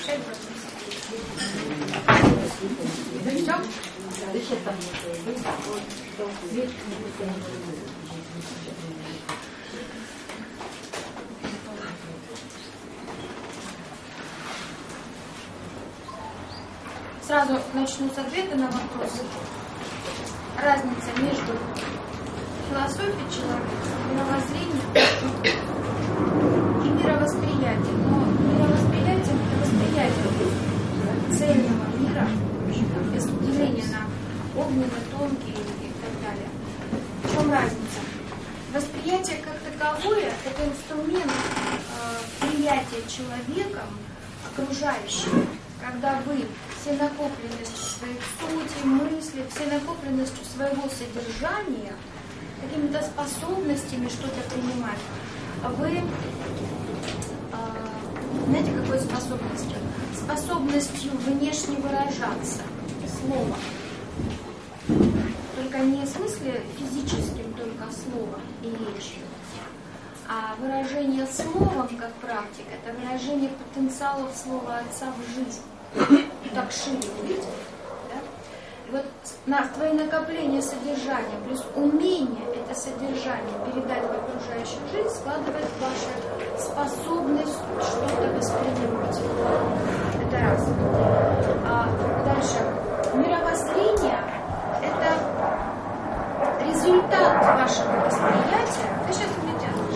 мешает Сразу начну с ответа на вопрос. Разница между философией человека, мировоззрением и мировосприятием. Но мировосприятие – это восприятие цельного мира, без деления на огненно, тонкий и так далее. В чем разница? Восприятие как таковое – это инструмент приятия человеком окружающего. Когда вы всей накопленностью своих сути, мыслей, всей накопленностью своего содержания, какими-то способностями что-то принимать, вы, знаете, какой способностью? Способностью внешне выражаться словом. Только не в смысле физическим, только словом и речью. А выражение словом, как практика, это выражение потенциалов слова Отца в жизнь. Так шире увидите. Да? И вот твои накопления содержания плюс умение это содержание передать в окружающую жизнь складывает вашу способность что-то воспринимать. Это раз. Дальше. Мировоззрение это результат вашего восприятия. Ты сейчас меня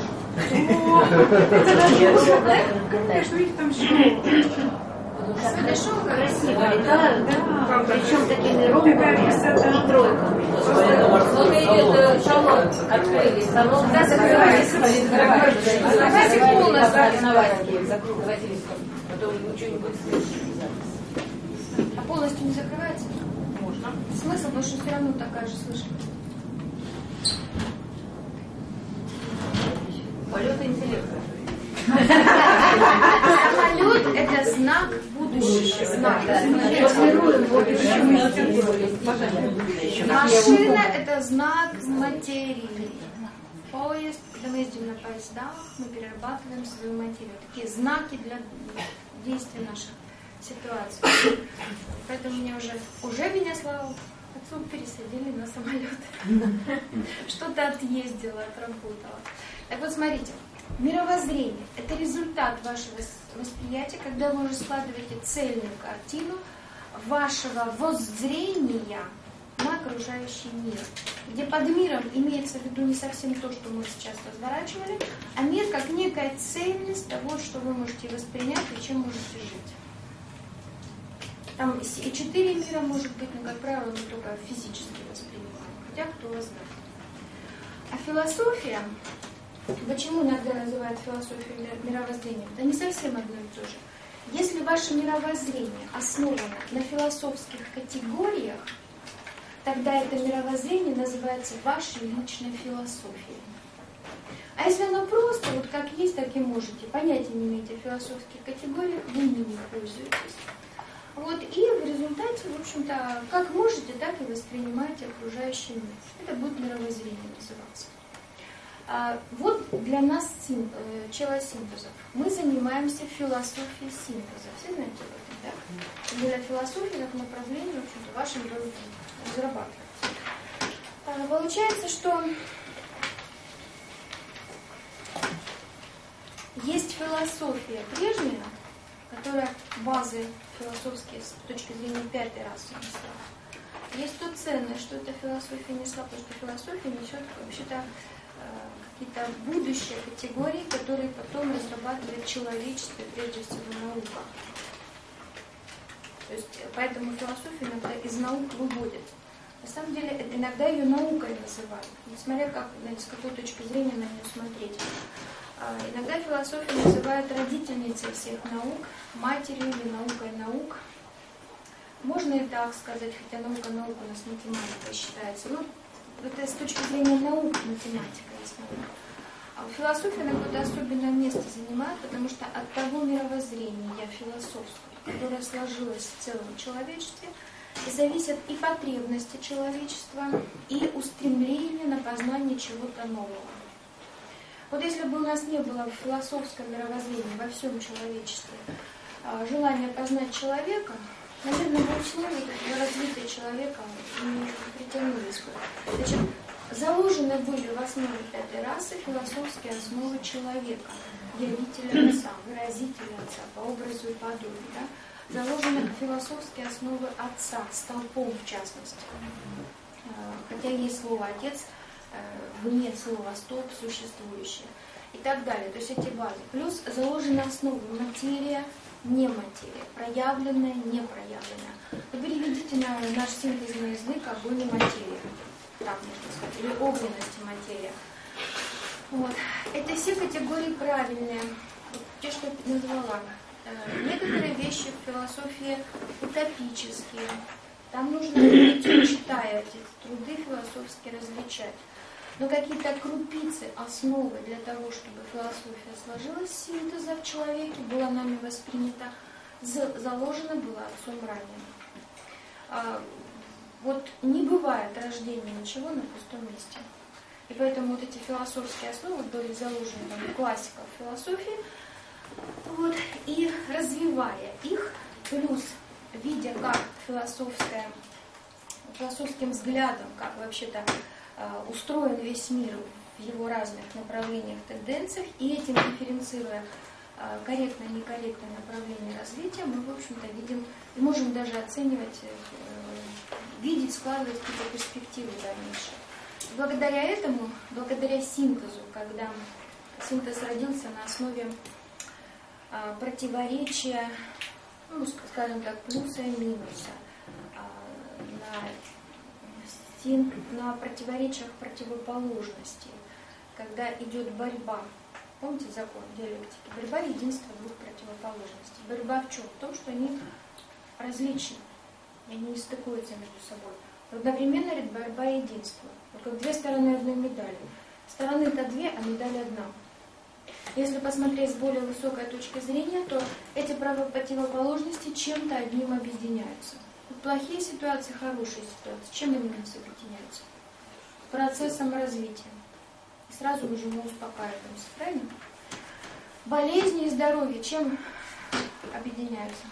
тянешь. Что их там еще? Сегодня шоу красивое, да? Причем такими ровными и тройками. Салон открыли, салон. Да, закрывайте. Закрывайте полностью. Закрывайте, потом ничего не будет слышно. А полностью не закрывается? Можно. Смысл, потому что все равно такая же слышно. Полет интеллекта. Самолет – это знак будущего. Знак. Машина – это знак материи. Поезд, когда мы ездим на поездах, мы перерабатываем свою материю. Такие знаки для действий наших ситуаций. Поэтому меня уже меня, слава отцу, пересадили на самолет. Что-то отъездила, отработала. Так вот, смотрите. Мировоззрение – это результат вашего восприятия, когда вы уже складываете цельную картину вашего воззрения на окружающий мир. Где под миром имеется в виду не совсем то, что мы сейчас разворачивали, а мир как некая цельность того, что вы можете воспринять и чем можете жить. Там и 4 мира может быть, но, как правило, мы только физически воспринимаем. Хотя кто вас знает. А философия... Почему иногда называют философию мировоззрением? Это не совсем одно и то же. Если ваше мировоззрение основано на философских категориях, тогда это мировоззрение называется вашей личной философией. А если оно просто, вот как есть, так и можете, понятия не имеете о философских категориях, вы ими пользуетесь. Вот, и в результате, в общем-то, как можете, так и воспринимаете окружающий мир. Это будет мировоззрение называться. Вот для нас челосинтезов. Мы занимаемся философией синтеза. Все знаете об этом, да? Для философии как направление, в общем-то, вашим разрабатывается. Получается, что есть философия прежняя, которая базы философские с точки зрения пятой расы несла. Есть то ценное, что эта философия несла, потому что философия несет вообще-то какие-то будущие категории, которые потом разрабатывает человечество, прежде всего наука. То есть, поэтому философию иногда из наук выводят. На самом деле, это иногда ее наукой называют, несмотря как, с какой точки зрения на нее смотреть. Иногда философию называют родительницей всех наук, матерью или наукой наук. Можно и так сказать, хотя наука у нас математика считается. Ну, это с точки зрения наук математика есть наука. А философия на какое-то особенное место занимает, потому что от того мировоззрения философского, которое сложилось в целом человечестве, зависят и потребности человечества, и устремление на познание чего-то нового. Вот если бы у нас не было философского мировоззрения во всем человечестве, желание познать человека, наверное, в условиях развития человека не притянулись бы. Значит, заложены были в основе пятой расы философские основы человека, явителя отца, выразителя отца, по образу и подобию. Да? Заложены философские основы отца, столпом в частности. Хотя есть слово «отец», вне слова «столб» существующее. И так далее. То есть эти базы. Плюс заложены основы материя, не материя, проявленная, не проявленная. Вы переведите на наш синтезный язык огонь и материя. Так можно сказать. Или огненность и материя. Вот. Это все категории правильные. Те, что я назвала. Некоторые вещи в философии утопические. Там нужно, читая эти труды, философски различать. Но какие-то крупицы, основы для того, чтобы философия сложилась, синтеза в человеке была нами воспринята, заложена была отцом ранее. Вот не бывает рождения ничего на пустом месте. И поэтому вот эти философские основы были заложены там, у классиков философии, вот, и развивая их, плюс видя, как философским взглядом, как вообще-то устроен весь мир в его разных направлениях, тенденциях, и этим дифференцируя корректное и некорректное направление развития, мы, в общем-то, видим и можем даже оценивать, видеть, складывать какие-то перспективы дальнейшие. Благодаря этому, благодаря синтезу, когда синтез родился на основе противоречия, ну, скажем так, плюса и минуса, на противоречиях противоположностей, когда идет борьба. Помните закон диалектики? Борьба единства двух противоположностей. Борьба в чем? В том, что они различны, и они не стыкуются между собой. Одновременно идет борьба единства. Вот как две стороны одной медали. Стороны-то две, а медаль одна. Если посмотреть с более высокой точки зрения, то эти противоположности чем-то одним объединяются. Плохие ситуации, хорошие ситуации. Чем они у нас объединяются? Процессом развития. И сразу уже мы успокаиваемся, правильно? Болезни и здоровье чем объединяются?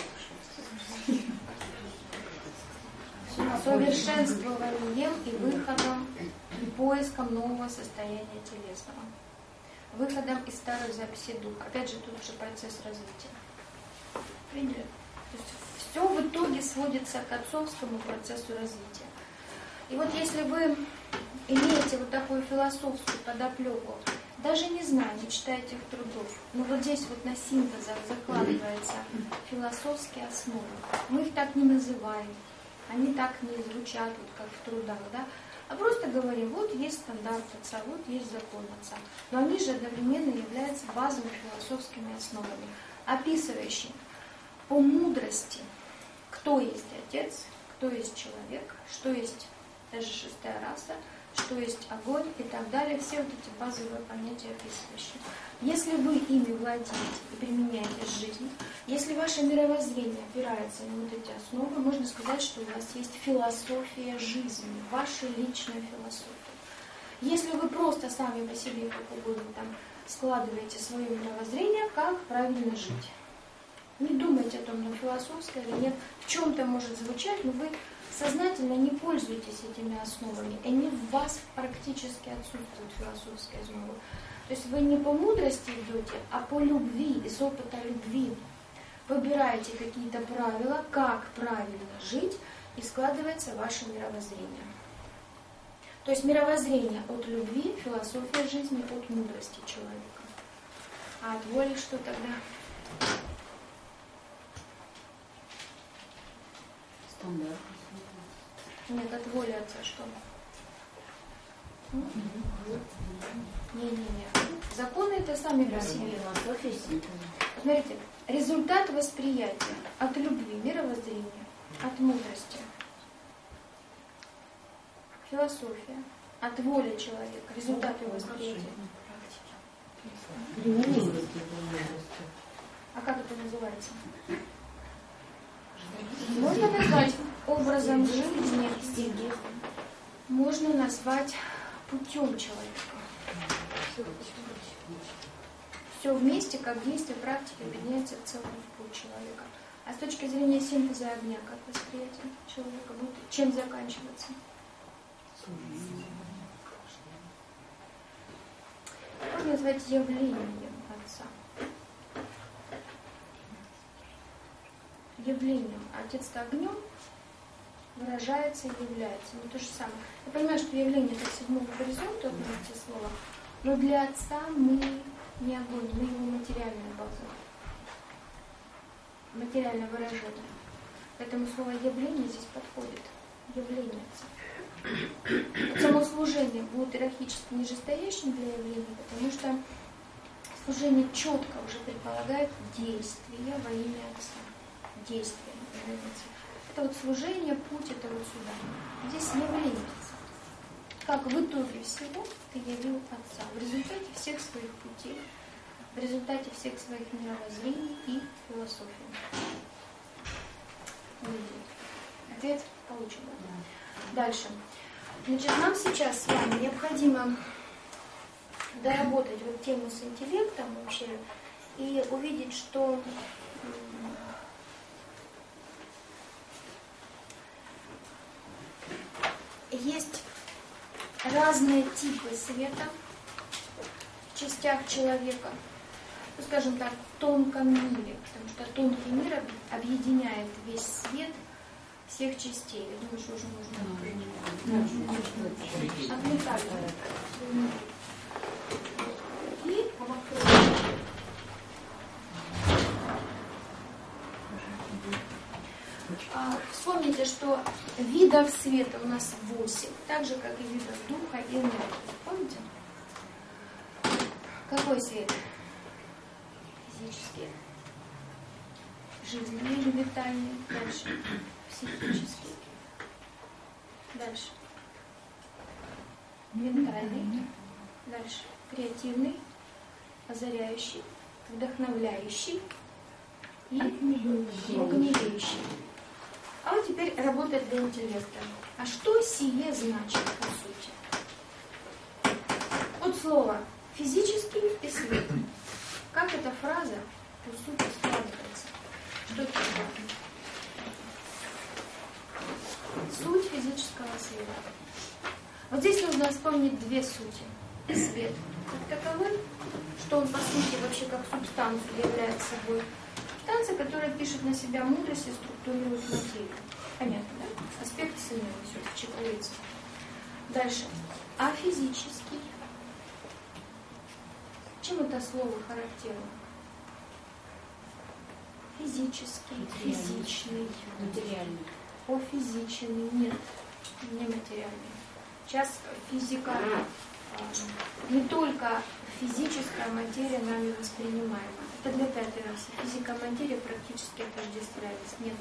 Совершенствованием и выходом, и поиском нового состояния телесного. Выходом из старых записей духа. Опять же, тут уже процесс развития. Видели? То есть все в итоге сводится к отцовскому процессу развития. И вот если вы имеете вот такую философскую подоплеку, даже не зная, не читая этих трудов, но вот здесь вот на синтезах закладываются философские основы. Мы их так не называем, они так не звучат, вот как в трудах, да? А просто говорим, вот есть стандарт отца, вот есть закон отца. Но они же одновременно являются базовыми философскими основами, описывающими по мудрости, кто есть отец, кто есть человек, что есть даже шестая раса, что есть огонь и так далее. Все вот эти базовые понятия описывающие. Если вы ими владеете и применяете в жизни, если ваше мировоззрение опирается на вот эти основы, можно сказать, что у вас есть философия жизни, ваша личная философия. Если вы просто сами по себе как угодно там складываете свое мировоззрение, как правильно жить. Не думайте о том, философское или нет, в чем-то может звучать, но вы сознательно не пользуетесь этими основами, и они в вас практически отсутствуют, философские основы. То есть вы не по мудрости идете, а по любви, из опыта любви. Выбираете какие-то правила, как правильно жить, и складывается ваше мировоззрение. То есть мировоззрение от любви, философия жизни от мудрости человека. А от воли что тогда? Стандарт. Нет, от воли отца что? Не-не-не. Законы это сами по себе. Смотрите, результат восприятия от любви, мировоззрения, от мудрости. Философия, от воли человека, результат его восприятия. А как это называется? Можно назвать образом жизни, можно назвать путем человека. все вместе, как действие практики, объединяется в целом в путь человека. А с точки зрения синтеза огня, как восприятие человека будет чем заканчиваться? Можно назвать явлением Отца. Явлением. Отец-то огнем выражается и является. Но то же самое. Я понимаю, что явление это к седьмому горизонту относится слово, но для Отца мы не огонь, мы его материальная база. Материальное выражение. Поэтому слово явление здесь подходит. Явление Отца. Само служение будет иерархически нижестоящим для явления, потому что служение четко уже предполагает действие во имя Отца. Действие во имя Отца. Это вот служение, путь, это вот сюда. Здесь явление Отца. Как в итоге всего ты явил Отца в результате всех своих путей, в результате всех своих мировоззрений и философий. Ответ получен. Дальше. Значит, нам сейчас с вами необходимо доработать вот тему с интеллектом вообще и увидеть, что есть разные типы света в частях человека, ну, скажем так, в тонком мире, потому что тонкий мир объединяет весь свет всех частей. Я думаю, что уже нужно отметать. И вспомните, что видов света у нас 8, так же, как и видов духа и энергии. Помните? Какой свет? Физический. Жизненный или витальный. Дальше. Психический. Дальше. Ментальный. Дальше. Креативный. Озаряющий. Вдохновляющий. И гневящий. А вот теперь работает для интеллекта. А что сие значит по сути? Вот слово физический и свет. Как эта фраза по сути складывается? Что это такое? Суть физического света. Вот здесь нужно вспомнить две сути. Свет как таковой, что он по сути вообще как субстанцию является собой. Субстанция, которая пишет на себя мудрость и структурирует материю. Понятно, да? Аспект Вселенной все вчитывается. Дальше. А физический? Чем это слово характерно? Физический, физичный. Материальный. Физичный, нет, не материальный. Сейчас физика, не только физическая материя нами воспринимаема. Это для пятой расы. Физика и материя практически отождествлялись. Нет.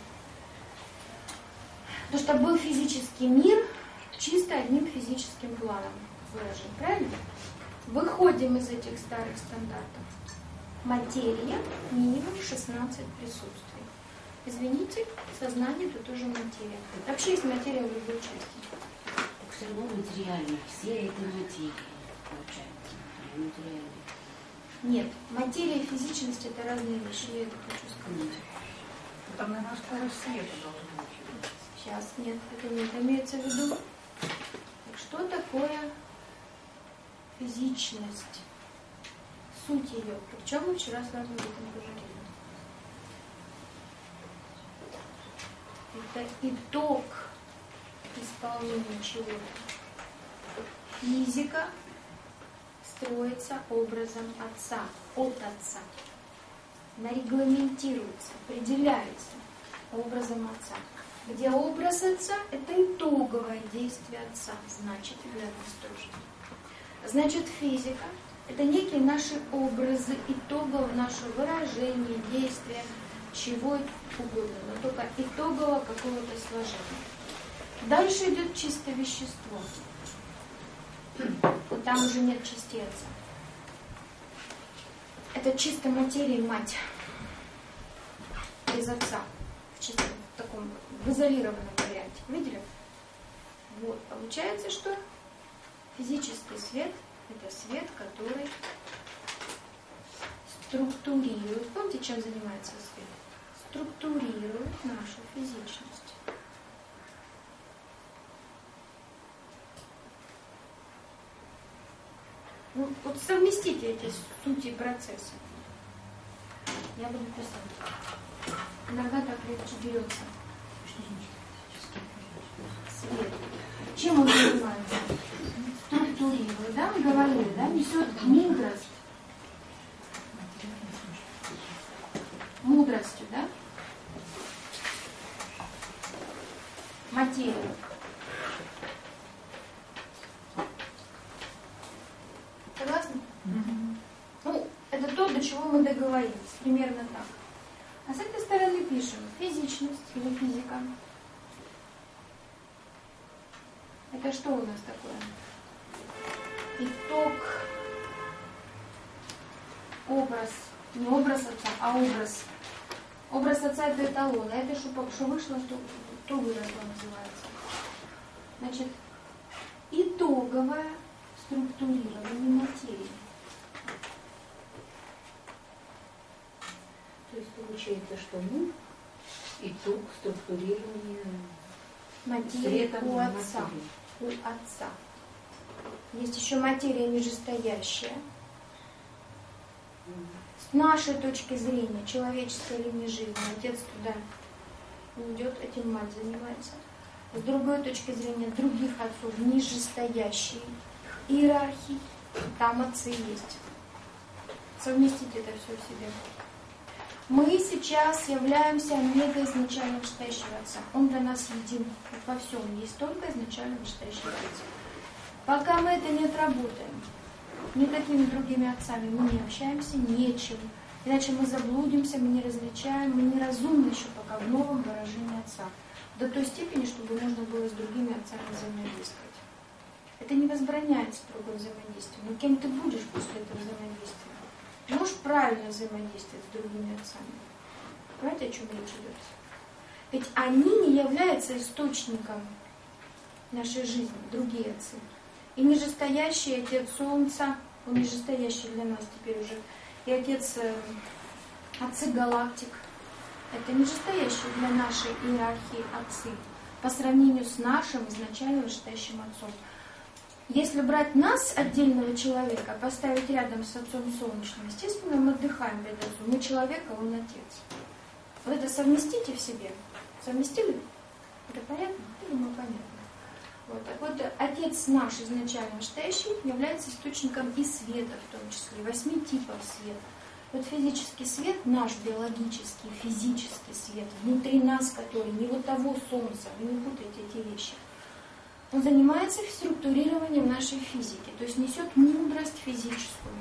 Потому что был физический мир чисто одним физическим планом выражен. Правильно? Выходим из этих старых стандартов. Материя минимум 16 присутствий. Извините, сознание это тоже материя. Вообще есть материя в любой части. Так все равно материально. Все это материя, получается. Материально. Нет, материя и физичность это разные вещи, я это хочу сказать. Там, наверное, скорость света должна быть. Сейчас нет, это не имеется в виду. Так что такое физичность? Суть ее. Причем мы вчера с вами об этом говорили. Это итог исполнения чего-то. Физика строится образом Отца, от Отца. Она регламентируется, определяется образом Отца. Где образ Отца – это итоговое действие Отца, значит, для нас тоже. Значит, физика – это некие наши образы, итоговое наше выражение, действие, чего угодно, но только итогового какого-то сложения. Дальше идет чисто вещество. Вот там уже нет частей Отца. Это чисто материя мать. Без Отца. В чистом таком, в изолированном варианте. Видели? Вот. Получается, что физический свет – это свет, который структурирует, помните, чем занимается свет? Структурирует нашу физичность. Ну, вот совместите эти сути процесса. Я буду писать. Иногда так легче берется. Свет. Чем он занимается? Структурирует, да, мы говорили, да, несет мудрость. Мудростью, да? Материю. Согласны? Ну, это то, до чего мы договорились. Примерно так. А с этой стороны пишем физичность или физика. Это что у нас такое? Итог, образ, не образ отца, а образ. Образ отца это эталон, а это что вышло, то выросло называется. Значит, итоговое структурирование материи. То есть получается, что мы итог структурирования материи у отца. У отца. Есть еще материя нижестоящая. С нашей точки зрения, человеческой линии жизни, отец туда не идет, этим мать занимается. С другой точки зрения, других отцов, нижестоящие иерархии, там отцы есть. Совместите это все в себе. Мы сейчас являемся мегаизначально вышестоящего отца. Он для нас един. Во всем есть только изначально вышестоящий отец. Пока мы это не отработаем, никакими другими отцами мы не общаемся, нечем. Иначе мы заблудимся, мы не различаем, мы неразумны еще пока в новом выражении отца. До той степени, чтобы можно было с другими отцами взаимодействовать. Это не возбраняет строгое взаимодействие. Но кем ты будешь после этого взаимодействия? Можешь правильно взаимодействовать с другими отцами. Понимаете, о чем речь идет? Ведь они не являются источником нашей жизни, другие отцы. И нижестоящий отец Солнца, он нижестоящий для нас теперь уже, и отцы галактик, это нижестоящие для нашей иерархии отцы, по сравнению с нашим изначально вышестоящим отцом. Если брать нас, отдельного человека, поставить рядом с отцом солнечным, естественно, мы отдыхаем перед отцом. Мы человек, а он отец. Вот это совместите в себе. Совместили? Это понятно? Я думаю, понятно. Вот. Так вот, отец наш изначально вышестоящий является источником и света, в том числе, 8 типов света. Вот физический свет, наш биологический, физический свет, внутри нас, который не вот того солнца, вы не путайте эти вещи. Он занимается структурированием нашей физики, то есть несет мудрость физическую.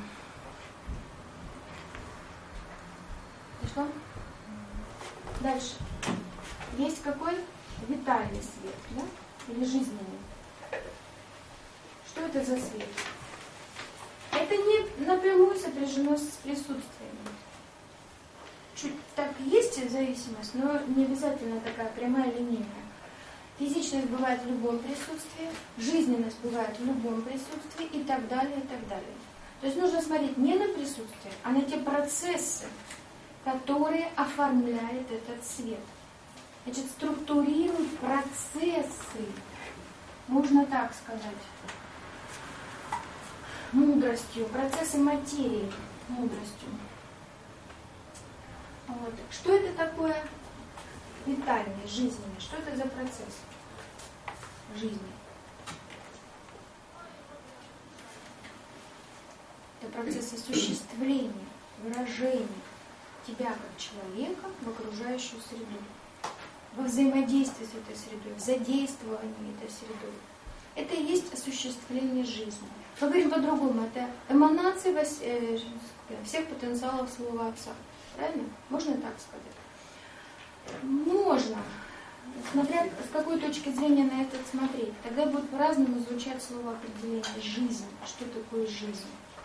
Пришло? Дальше. Есть какой? Витальный свет, да? Или жизненный. Что это за свет? Это не напрямую сопряжено с присутствием. Чуть так есть зависимость, но не обязательно такая прямая линейная. Физичность бывает в любом присутствии, жизненность бывает в любом присутствии и так далее, и так далее. То есть нужно смотреть не на присутствие, а на те процессы, которые оформляют этот свет. Значит, структурируют процессы, можно так сказать, мудростью, процессы материи мудростью. Вот. Что это такое витальный, жизненный? Что это за процесс жизни? Это процесс осуществления, выражения тебя как человека в окружающую среду, во взаимодействии с этой средой, в задействовании этой средой. Это и есть осуществление жизни. Мы говорим по-другому, это эманация всех потенциалов своего Отца. Правильно? Можно так сказать? Можно. Смотря с какой точки зрения на это смотреть. Тогда будет по-разному звучать слово определение «жизнь». Что такое жизнь?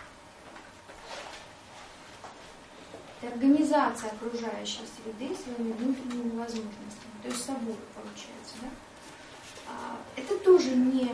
Это организация окружающей среды своими внутренними возможностями. То есть собой получается. Да? Это тоже не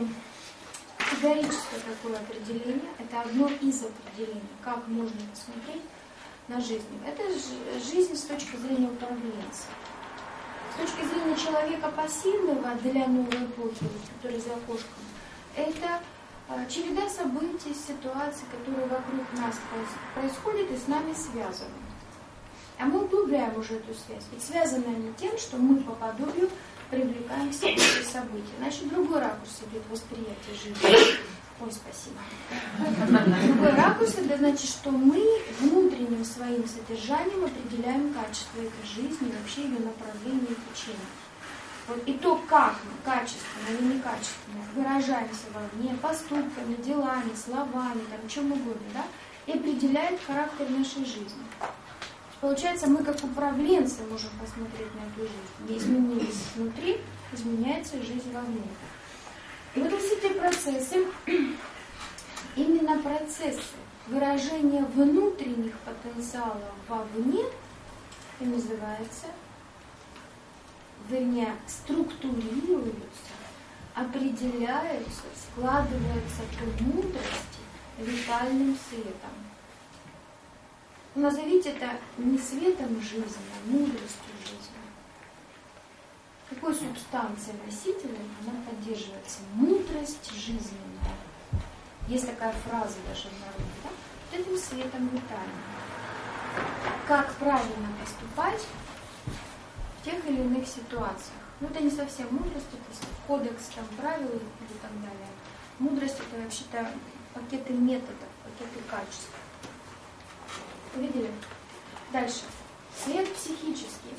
категорическое такое определение. Это одно из определений. Как можно посмотреть на жизнь. Это жизнь с точки зрения управленца. С точки зрения человека пассивного для новой эпохи, который за окошком, это череда событий, ситуаций, которые вокруг нас происходят и с нами связаны. А мы углубляем уже эту связь. Ведь связаны они тем, что мы по подобию привлекаем к себе эти события. Значит, другой ракурс идет восприятие жизни. Ой, спасибо. Другой ракурс, это значит, что мы внутренним своим содержанием определяем качество этой жизни и вообще ее направление и течение. Вот и то, как мы качественно или некачественно выражаемся вовне, поступками, делами, словами, там, чем угодно, да, и определяет характер нашей жизни. Получается, мы как управленцы можем посмотреть на эту жизнь. Не изменились внутри, изменяется жизнь вовне. И вот все эти процессы, именно процессы выражения внутренних потенциалов вовне и называется, вернее, структурируются, определяются, складываются в мудрости витальным светом. Назовите это не светом жизни, а мудростью жизни. Какой субстанцией носителя она поддерживается? Мудрость жизненная. Есть такая фраза даже в народе, да? Вот этим светом витальным. Как правильно поступать в тех или иных ситуациях. Ну, это не совсем мудрость, это кодекс там, правил и так далее. Мудрость — это вообще-то пакеты методов, пакеты качеств. Увидели? Дальше. Свет психический.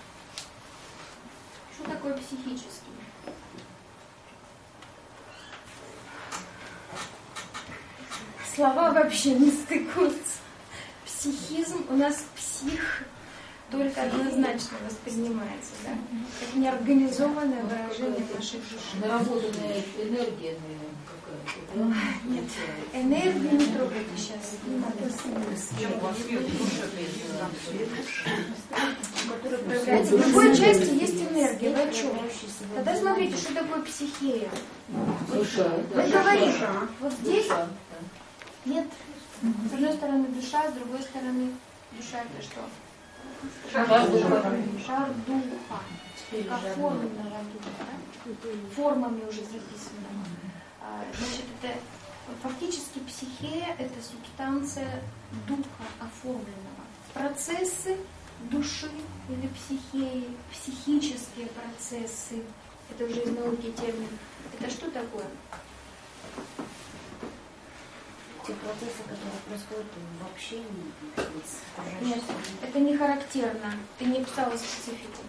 Что такое психический? Слова вообще не стыкуются. Психизм у нас псих только однозначно воспринимается, да? Как неорганизованное выражение нашей души. Наработанная энергия, наверное, какая-то. Нет, энергию не трогайте сейчас. В любой части есть энергия. Вы о чем? Тогда смотрите, что такое психея. Вы говорите, вот здесь нет. С одной стороны душа, с другой стороны душа это что? Шар духа. Как форменного духа. Да? Формами уже записано. Значит, это фактически психея — это субстанция духа оформленного. Процессы души или психеи, психические процессы, это уже из науки термин. Это что такое? Те процессы, которые происходят в общении с окружающей Нет, это не характерно. Ты не писала специфику.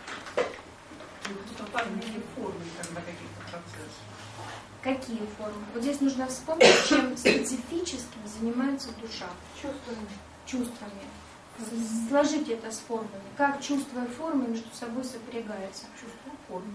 Тотальные формы тогда каких-то процессов. Какие формы? Вот здесь нужно вспомнить, чем специфическим занимается душа. Чувствами. Сложите это с формами. Как чувства и формы между собой сопрягаются? Чувство формы.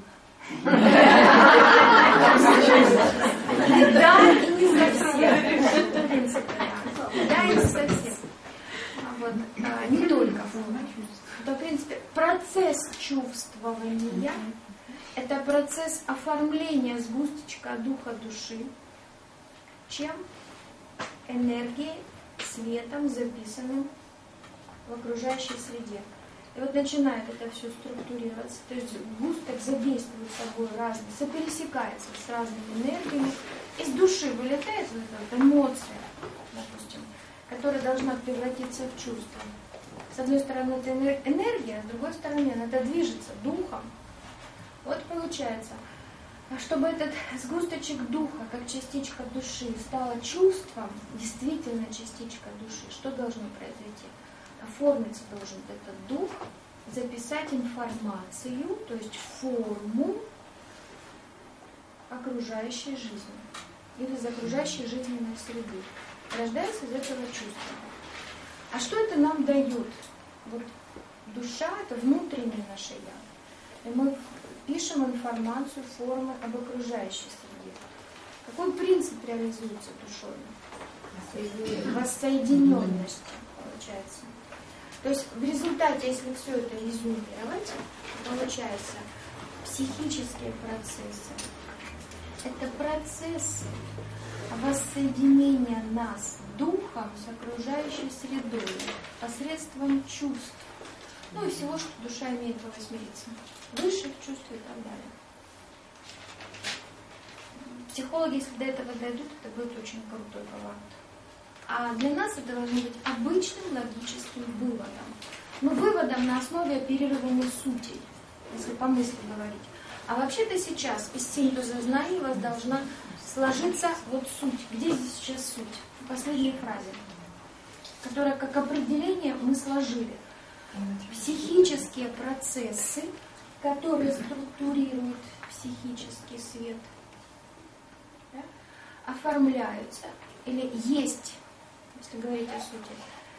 Да, и не совсем. В принципе, да, и не совсем. Вот, не только форма. В принципе, процесс чувствования — это процесс оформления сгусточка духа души, чем энергией, светом, записанным в окружающей среде. И вот начинает это все структурироваться, то есть густок задействует собой разные, сопересекается с разными энергиями. Из души вылетает вот эта эмоция, допустим, которая должна превратиться в чувство. С одной стороны это энергия, с другой стороны она движется духом. Вот получается, чтобы этот сгусточек духа, как частичка души, стала чувством, действительно частичка души, что должно произойти? Оформиться должен этот дух, записать информацию, то есть форму окружающей жизни или из окружающей жизненной среды. Рождается из этого чувства. А что это нам дает? Вот душа — это внутреннее наше я. И мы пишем информацию, формы об окружающей среде. Какой принцип реализуется душой? Воссоединенность, получается. То есть в результате, если все это резюмировать, получается психические процессы это процессы воссоединения нас духом с окружающей средой посредством чувств. Ну и всего, что душа имеет во восьмерице. Высших чувств и так далее. Психологи, если до этого дойдут, это будет очень крутой поворот. А для нас это должно быть обычным логическим выводом. Но выводом на основе оперирования сутей, если по мысли говорить. А вообще-то сейчас из синтеза знаний у вас должна сложиться вот суть. Где здесь сейчас суть? В последней фразе, которая как определение мы сложили. Психические процессы, которые структурируют психический свет, да, оформляются или есть, если говорить о сути,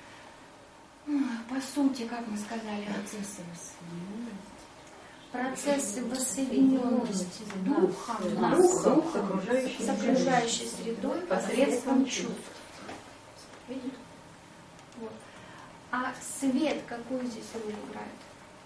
по сути, как мы сказали, процессы воссоединенности духом с окружающей средой посредством чувств. Видите? Вот. А свет какую здесь роль играет?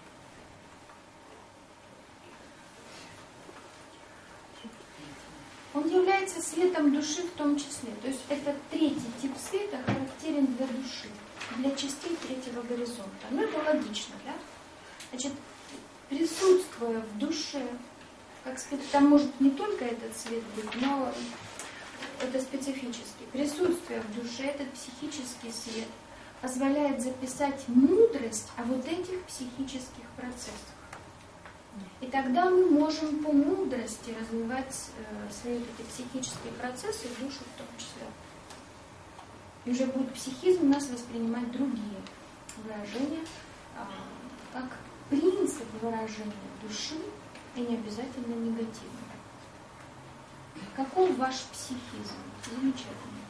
Он является светом души в том числе. То есть это третий тип света характерен для души, для частей третьего горизонта. Ну это логично, да? Значит, присутствуя в душе, как там может не только этот свет быть, но это специфически. Присутствие в душе, этот психический свет, позволяет записать мудрость о вот этих психических процессах. И тогда мы можем по мудрости развивать свои вот эти психические процессы, душу в том числе. И уже будет психизм у нас воспринимать другие выражения, как принцип выражения души, и не обязательно негативно. Каков ваш психизм? Замечательно.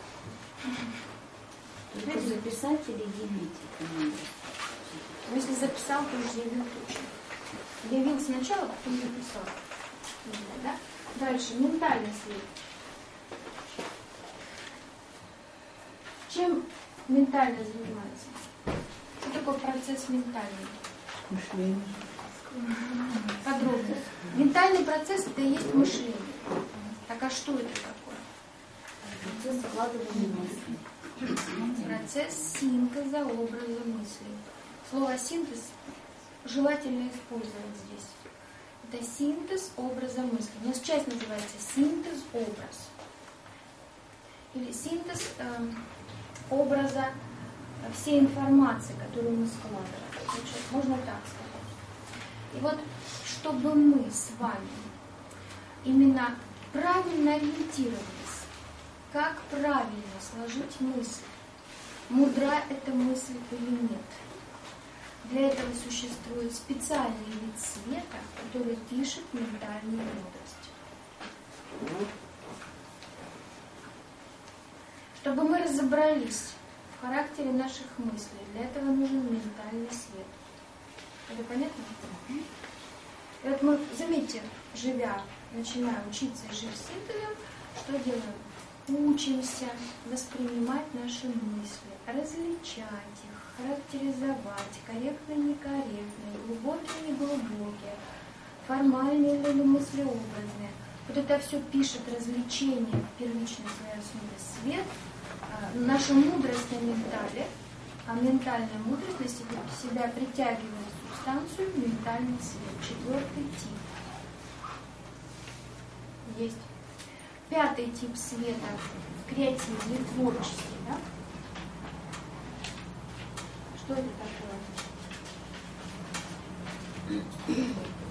Только записать или явить? Если записал, то уже явил точно. Явил сначала, потом записал. Да? Дальше, ментальный свет. Чем ментально занимается? Что такое процесс ментальный? Мышление. Подробно. Ментальный процесс – это и есть мышление. Так а что это такое? Процесс складывания мыслей. Процесс синтеза образа мыслей. Слово синтез желательно использовать здесь. Это синтез образа мысли. У нас часть называется синтез-образ. Или синтез образа всей информации, которую мы складываем. Значит, можно так сказать. И вот, чтобы мы с вами именно правильно ориентировались, как правильно сложить мысль, мудра эта мысль или нет. Для этого существует специальный вид света, который пишет ментальную мудрость. Чтобы мы разобрались в характере наших мыслей, для этого нужен ментальный свет. Это понятно? И вот мы, заметьте, живя, начиная учиться и жить с синтезом, что делаем? Учимся воспринимать наши мысли, различать их, характеризовать, корректные-некорректные, глубокие-неглубокие, формальные или мыслеобразные. Вот это все пишет развлечение в первичной своей основе свет. Наша мудрость на ментале, а ментальная мудрость на себя притягивает субстанцию ментальный свет. 4-й тип. Есть. 5-й тип света креативный, творческий, да? Что это такое?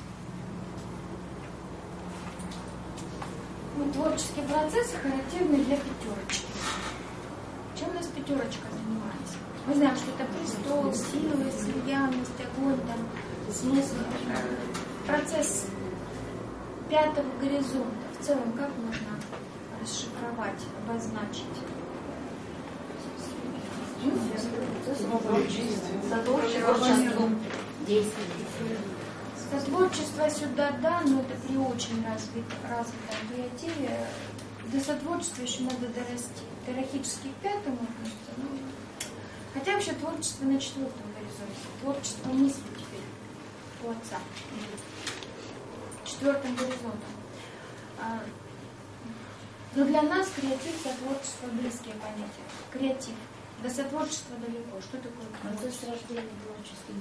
Ну, творческие процессы характерны для пятерочки. Чем у нас пятерочка занимается? Мы знаем, что это престол, сила, слиянность, огонь, там, смысл. Процесс 5-го горизонта. В целом, как можно расшифровать, обозначить? Сотворчество сюда да, но это при очень развитом креативе. До сотворчества еще надо дорасти. Теоретически к 5-му относится. Ну, хотя вообще творчество на 4-м горизонте. Творчество мысли теперь у отца. 4-м горизонтом. Но для нас креатив, сотворчество близкие понятия. Креатив. До сотворчества далеко. Что такое Процесс рождения творческих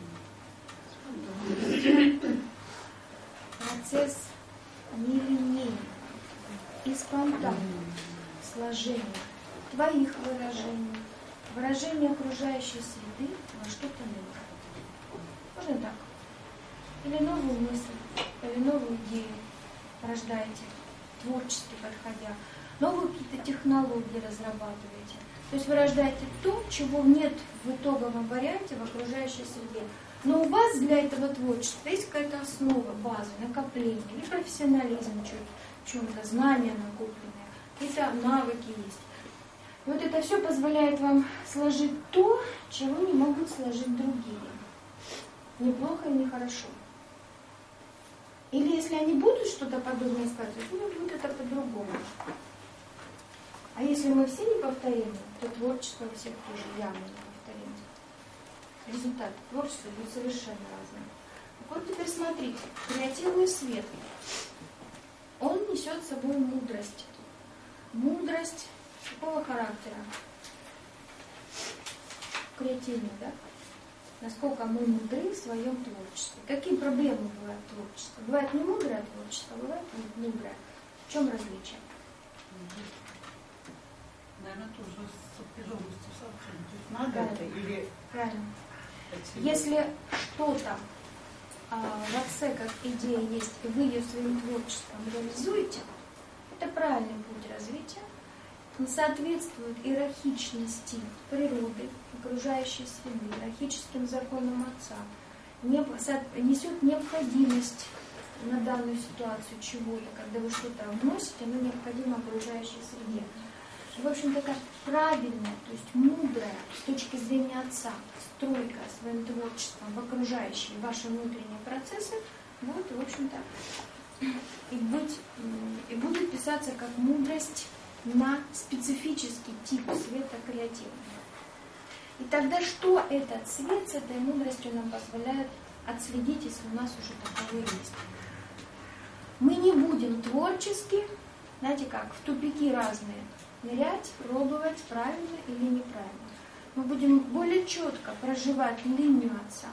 действий. Процесс нелинейный и спонтанный сложения твоих выражений, выражения окружающей среды во что-то новое. Можно так. Или новую мысль, или новую идею рождаете, творчески подходя. Новые какие-то технологии разрабатываете. То есть вы рождаете то, чего нет в итоговом варианте в окружающей среде. Но у вас для этого творчества есть какая-то основа, база, накопление, или профессионализм в чем-то, знания накопленные, какие-то навыки есть. И вот это все позволяет вам сложить то, чего не могут сложить другие. Неплохо и нехорошо. Или если они будут что-то подобное сказать, то будет это по-другому. А если мы все неповторимы, то творчество у всех тоже явно неповторимо. Результат творчества будет совершенно разным. Так вот теперь смотрите, креативный свет, он несет с собой мудрость. Мудрость какого характера? Креативный, да? Насколько мы мудры в своем творчестве. Какие проблемы бывают в творчестве? Бывает не мудрое творчество, бывает мудрое. В чем различие? Наверное, тоже с сопряженностью сообщения. То есть надо это или... Правильно. Если что-то в отце как идея есть, и вы ее своим творчеством реализуете, это правильный путь развития. Он соответствует иерархичности природы, окружающей среды, иерархическим законам отца, несет необходимость на данную ситуацию чего-то, когда вы что-то вносите, оно необходимо окружающей среде. В общем-то, это правильная, то есть мудрая с точки зрения отца стройка своим творчеством в окружающие ваши внутренние процессы будет, в общем-то, и будет писаться как мудрость на специфический тип света креативного. И тогда что этот свет с этой мудростью нам позволяет отследить, если у нас уже таковой есть? Мы не будем творчески, знаете как, в тупики разные, нырять, пробовать, правильно или неправильно. Мы будем более четко проживать линию отца,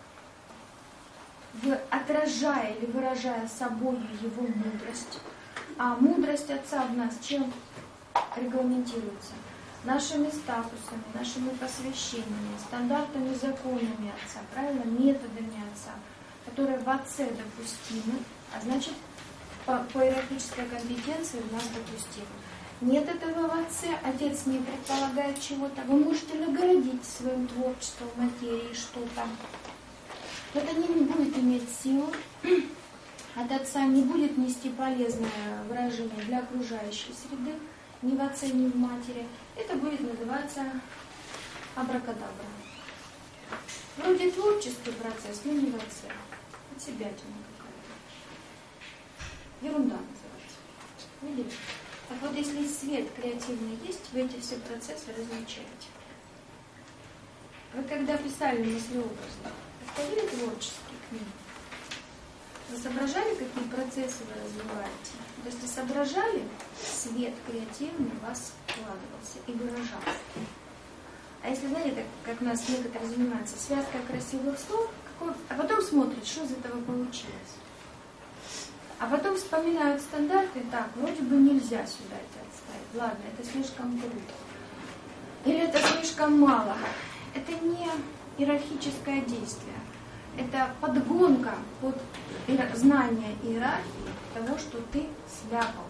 отражая или выражая собой его мудрость. А мудрость отца в нас чем регламентируется? Нашими статусами, нашими посвящениями, стандартами, законами отца, правильно, методами отца, которые в отце допустимы, а значит, по иерархической компетенции у нас допустимы. Нет этого в отце, отец не предполагает чего-то. Вы можете наградить своим творчеством материи что-то. Это не будет иметь силу. От отца не будет нести полезное выражение для окружающей среды, ни в отце, ни в матери. Это будет называться абракадабра. Вроде творческий процесс, но не в отце. От себя какая-то. Ерунда называется. Видели? Так вот, если свет креативный есть, вы эти все процессы различаете. Вы когда писали мыслеобразно, подходили творческие книги? Вы соображали, какие процессы вы развиваете? Если соображали, свет креативный у вас вкладывался и выражался. А если, знаете, как у нас некоторые занимаются, связка красивых слов, а потом смотрят, что из этого получилось. А потом вспоминают стандарты, так, вроде бы нельзя сюда это отставить. Ладно, это слишком круто. Или это слишком мало. Это не иерархическое действие. Это подгонка под знание иерархии того, что ты сляпал.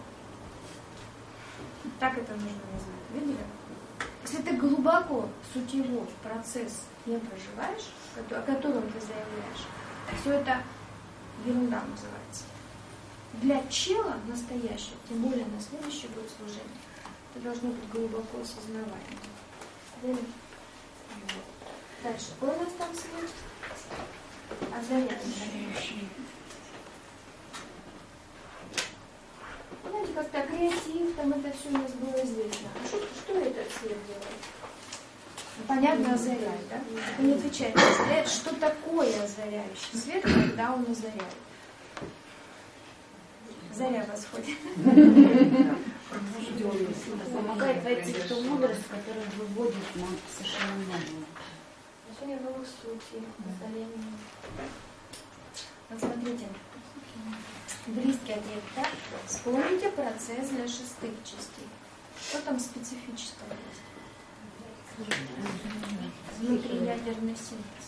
Так это нужно назвать. Видели? Если ты глубоко сутьево процесс не проживаешь, о котором ты заявляешь, все это ерунда называется. Для чела настоящего, тем более на следующий год служения, это должно быть глубоко осознаваемо. Дальше. Какой у нас там свет? Озаряющий. Знаете, как-то креатив, там это все у нас было известно. А что этот свет делает? Понятно, озаряет, да? Вы не отвечаете, озаряет. Что такое озаряющий свет, когда он озаряет? Заря восходит. Помогает войти в ту мудрость, которая выводит нам совершенно новую. Значение новых сутей, озарение. Вот смотрите, близкий ответ, да? Вспомните процесс для 6 частей. Что там специфического есть? Внутриядерный синтез.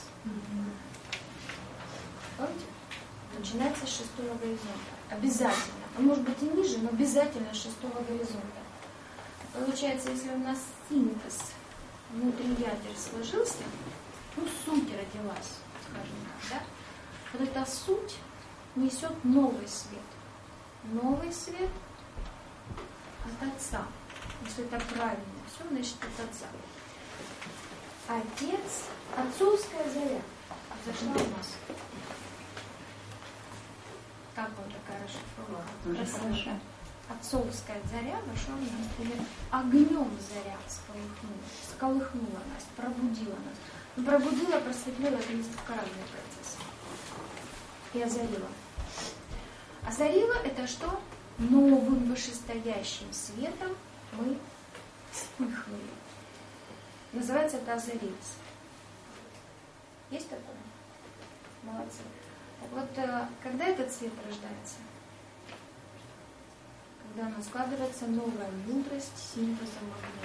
Помните? Начинается с 6-го горизонта. Обязательно. Он может быть и ниже, но обязательно с 6-го горизонта. Получается, если у нас синтез внутри ядер сложился, ну, суть родилась, скажем так, да? Вот эта суть несет новый свет. Новый свет от Отца. Если это правильно, все, значит, от Отца. Отец, отцовская заря зашла у нас. Как вот такая расшифровка? Отцовская заря вошла в нас. Или огнем заря сколыхнула нас, пробудила нас. Но пробудила, просветлила, это несколько разные процессы. И озарила. Озарила — это что? Новым вышестоящим светом мы вспыхнули. Называется это озариться. Есть такое? Молодцы. Вот когда этот свет рождается? Когда у нас складывается новая мудрость синтезом огня.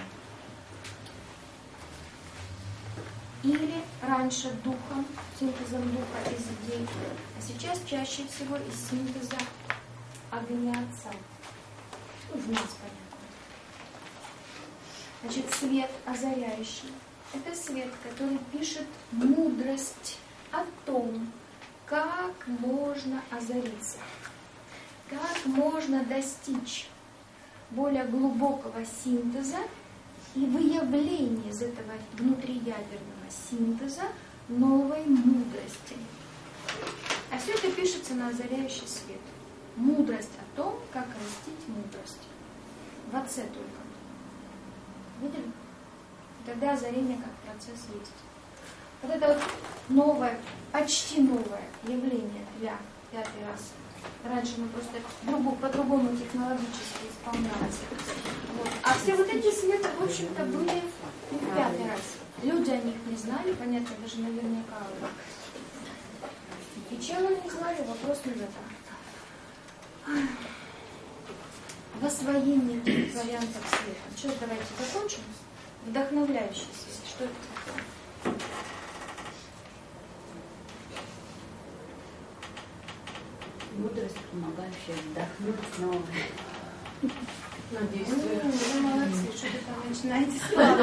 Или раньше духом, синтезом духа из идей, а сейчас чаще всего из синтеза огня Отца. Ну, в нас, понятно. Значит, свет озаряющий — это свет, который пишет мудрость о том, как можно озариться, как можно достичь более глубокого синтеза и выявления из этого внутриядерного синтеза новой мудрости. А все это пишется на озаряющий свет. Мудрость о том, как растить мудрость. В Отце только. Видели? Тогда озарение как процесс есть. Вот это вот новое, почти новое явление для 5-й расы. Раньше мы просто по-другому технологически исполнялись. Вот. А все вот эти светы, в общем-то, были в 5-й расе. Люди о них не знали, понятно, даже наверняка. И чем они не знали, вопрос не в этом. В освоении этих вариантов света. Сейчас давайте закончим. Вдохновляющий свет. Что это такое? Мудрость, помогающая вдохнуть новое. Надеюсь, вы молодцы, что вы там начинаете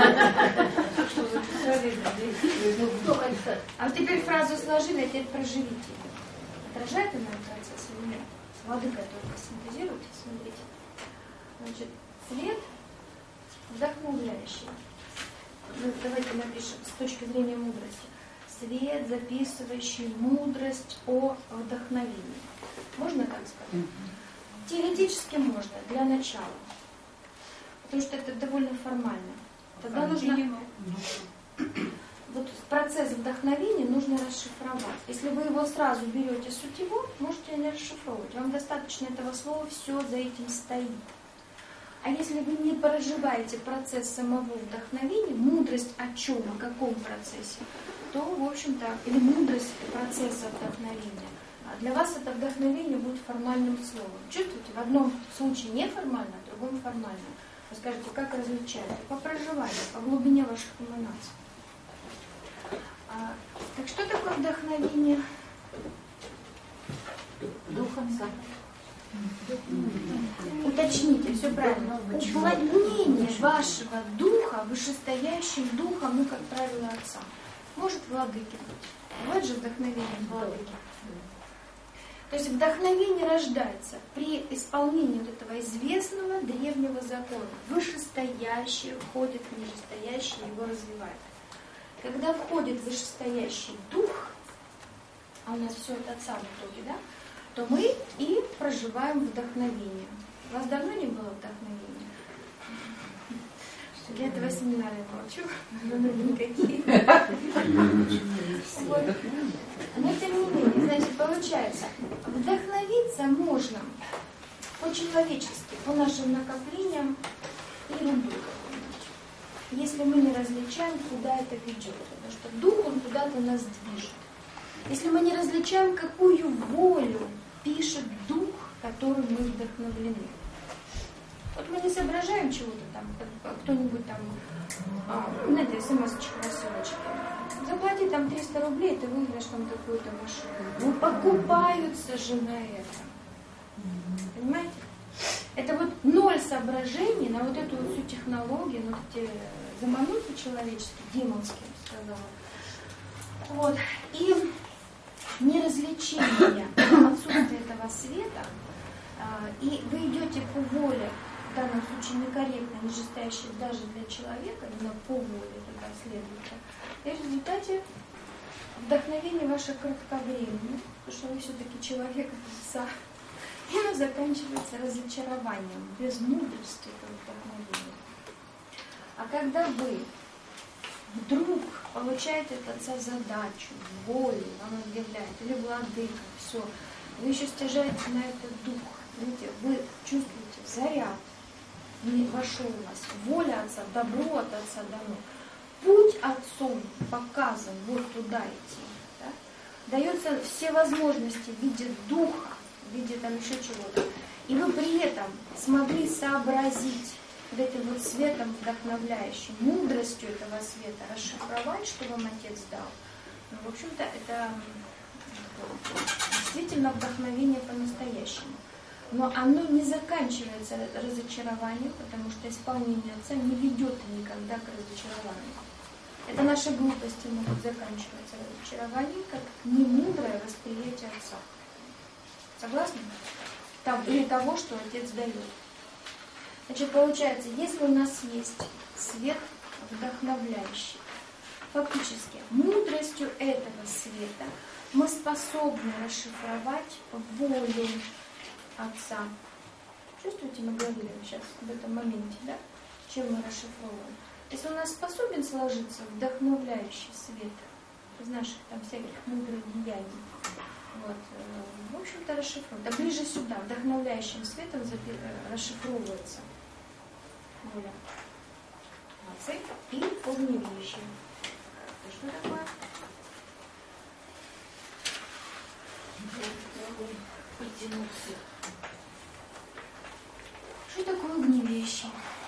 А вот теперь фразу сложили, а теперь проживите. Отражает она процесс или нет? Владыка только синтезируйте, смотрите. Значит, свет вдохновляющий. Ну, давайте напишем с точки зрения мудрости. Свет, записывающий мудрость о вдохновении. Можно так сказать? Теоретически можно, для начала. Потому что это довольно формально. Тогда нужно... Вот процесс вдохновения нужно расшифровать. Если вы его сразу берете сутево, можете не расшифровывать. Вам достаточно этого слова, все за этим стоит. А если вы не проживаете процесс самого вдохновения, мудрость о чем, о каком процессе, то, в общем-то, или мудрость процесса вдохновения, для вас это вдохновение будет формальным словом. Чувствуете? В одном случае неформально, в другом формально. Вы скажете, как различаете? По проживанию, по глубине ваших эманаций. Так что такое вдохновение? Дух Отца. Уточните, все правильно. Уплотнение вашего духа, вышестоящим духом, ну, как правило, Отца. Может владыки быть. Вот же вдохновение владыки. То есть вдохновение рождается при исполнении вот этого известного древнего закона. Вышестоящий входит в нижестоящий, его развивает. Когда входит вышестоящий дух, а у нас все от Отца в итоге, да, то мы и проживаем вдохновение. У вас давно не было вдохновения? Для этого семинара я молчу, никакие. Но тем не менее, значит, получается, вдохновиться можно по-человечески, по нашим накоплениям ерунду какую-нибудь. Если мы не различаем, куда это ведет. Потому что дух, он куда-то нас движет. Если мы не различаем, какую волю пишет дух, которым мы вдохновлены. Вот мы не соображаем чего-то там, кто-нибудь там, знаете, смс-очка, рассылочки. Заплати там 300 рублей, ты выиграешь там какую-то машину. Ну, покупаются же на это. Понимаете? Это вот ноль соображений на вот эту вот всю технологию, на вот эти заманухи человеческие, демонские, я бы сказала. Вот. И неразвлечение, отсутствие этого света, и вы идете по воле, в данном случае некорректно, нижестоящей даже для человека, именно по воле туда следуете, и в результате вдохновение ваше кратковременное, потому что вы все-таки человек отца, и оно заканчивается разочарованием, без мудрости этого вдохновения. А когда вы вдруг получаете от отца задачу, волю, вам объявляет, или владыка, все, вы еще стяжаете на это дух, видите, вы чувствуете заряд, не вошел у вас, воля отца, добро от отца дано. Путь отцом показан, вот туда идти. Да? Дается все возможности в виде духа, в виде там еще чего-то. И вы при этом смогли сообразить вот этим вот светом вдохновляющим, мудростью этого света расшифровать, что вам отец дал. Ну, в общем-то, это действительно вдохновение по-настоящему. Но оно не заканчивается разочарованием, потому что исполнение отца не ведет никогда к разочарованию. Это наши глупости могут заканчиваться разочарованием, как немудрое восприятие отца. Согласны? Или того, что отец дает. Значит, получается, если у нас есть свет вдохновляющий, фактически мудростью этого света мы способны расшифровать волю отца. Чувствуете, мы говорили сейчас об этом моменте, да? Чем мы расшифровываем? Если у нас способен сложиться вдохновляющий свет из наших там всяких мудрых деяний, вот, в общем-то, расшифровываем. Да ближе сюда, вдохновляющим светом расшифровывается воля отца и огневещие. Что такое? Что такое огневещие?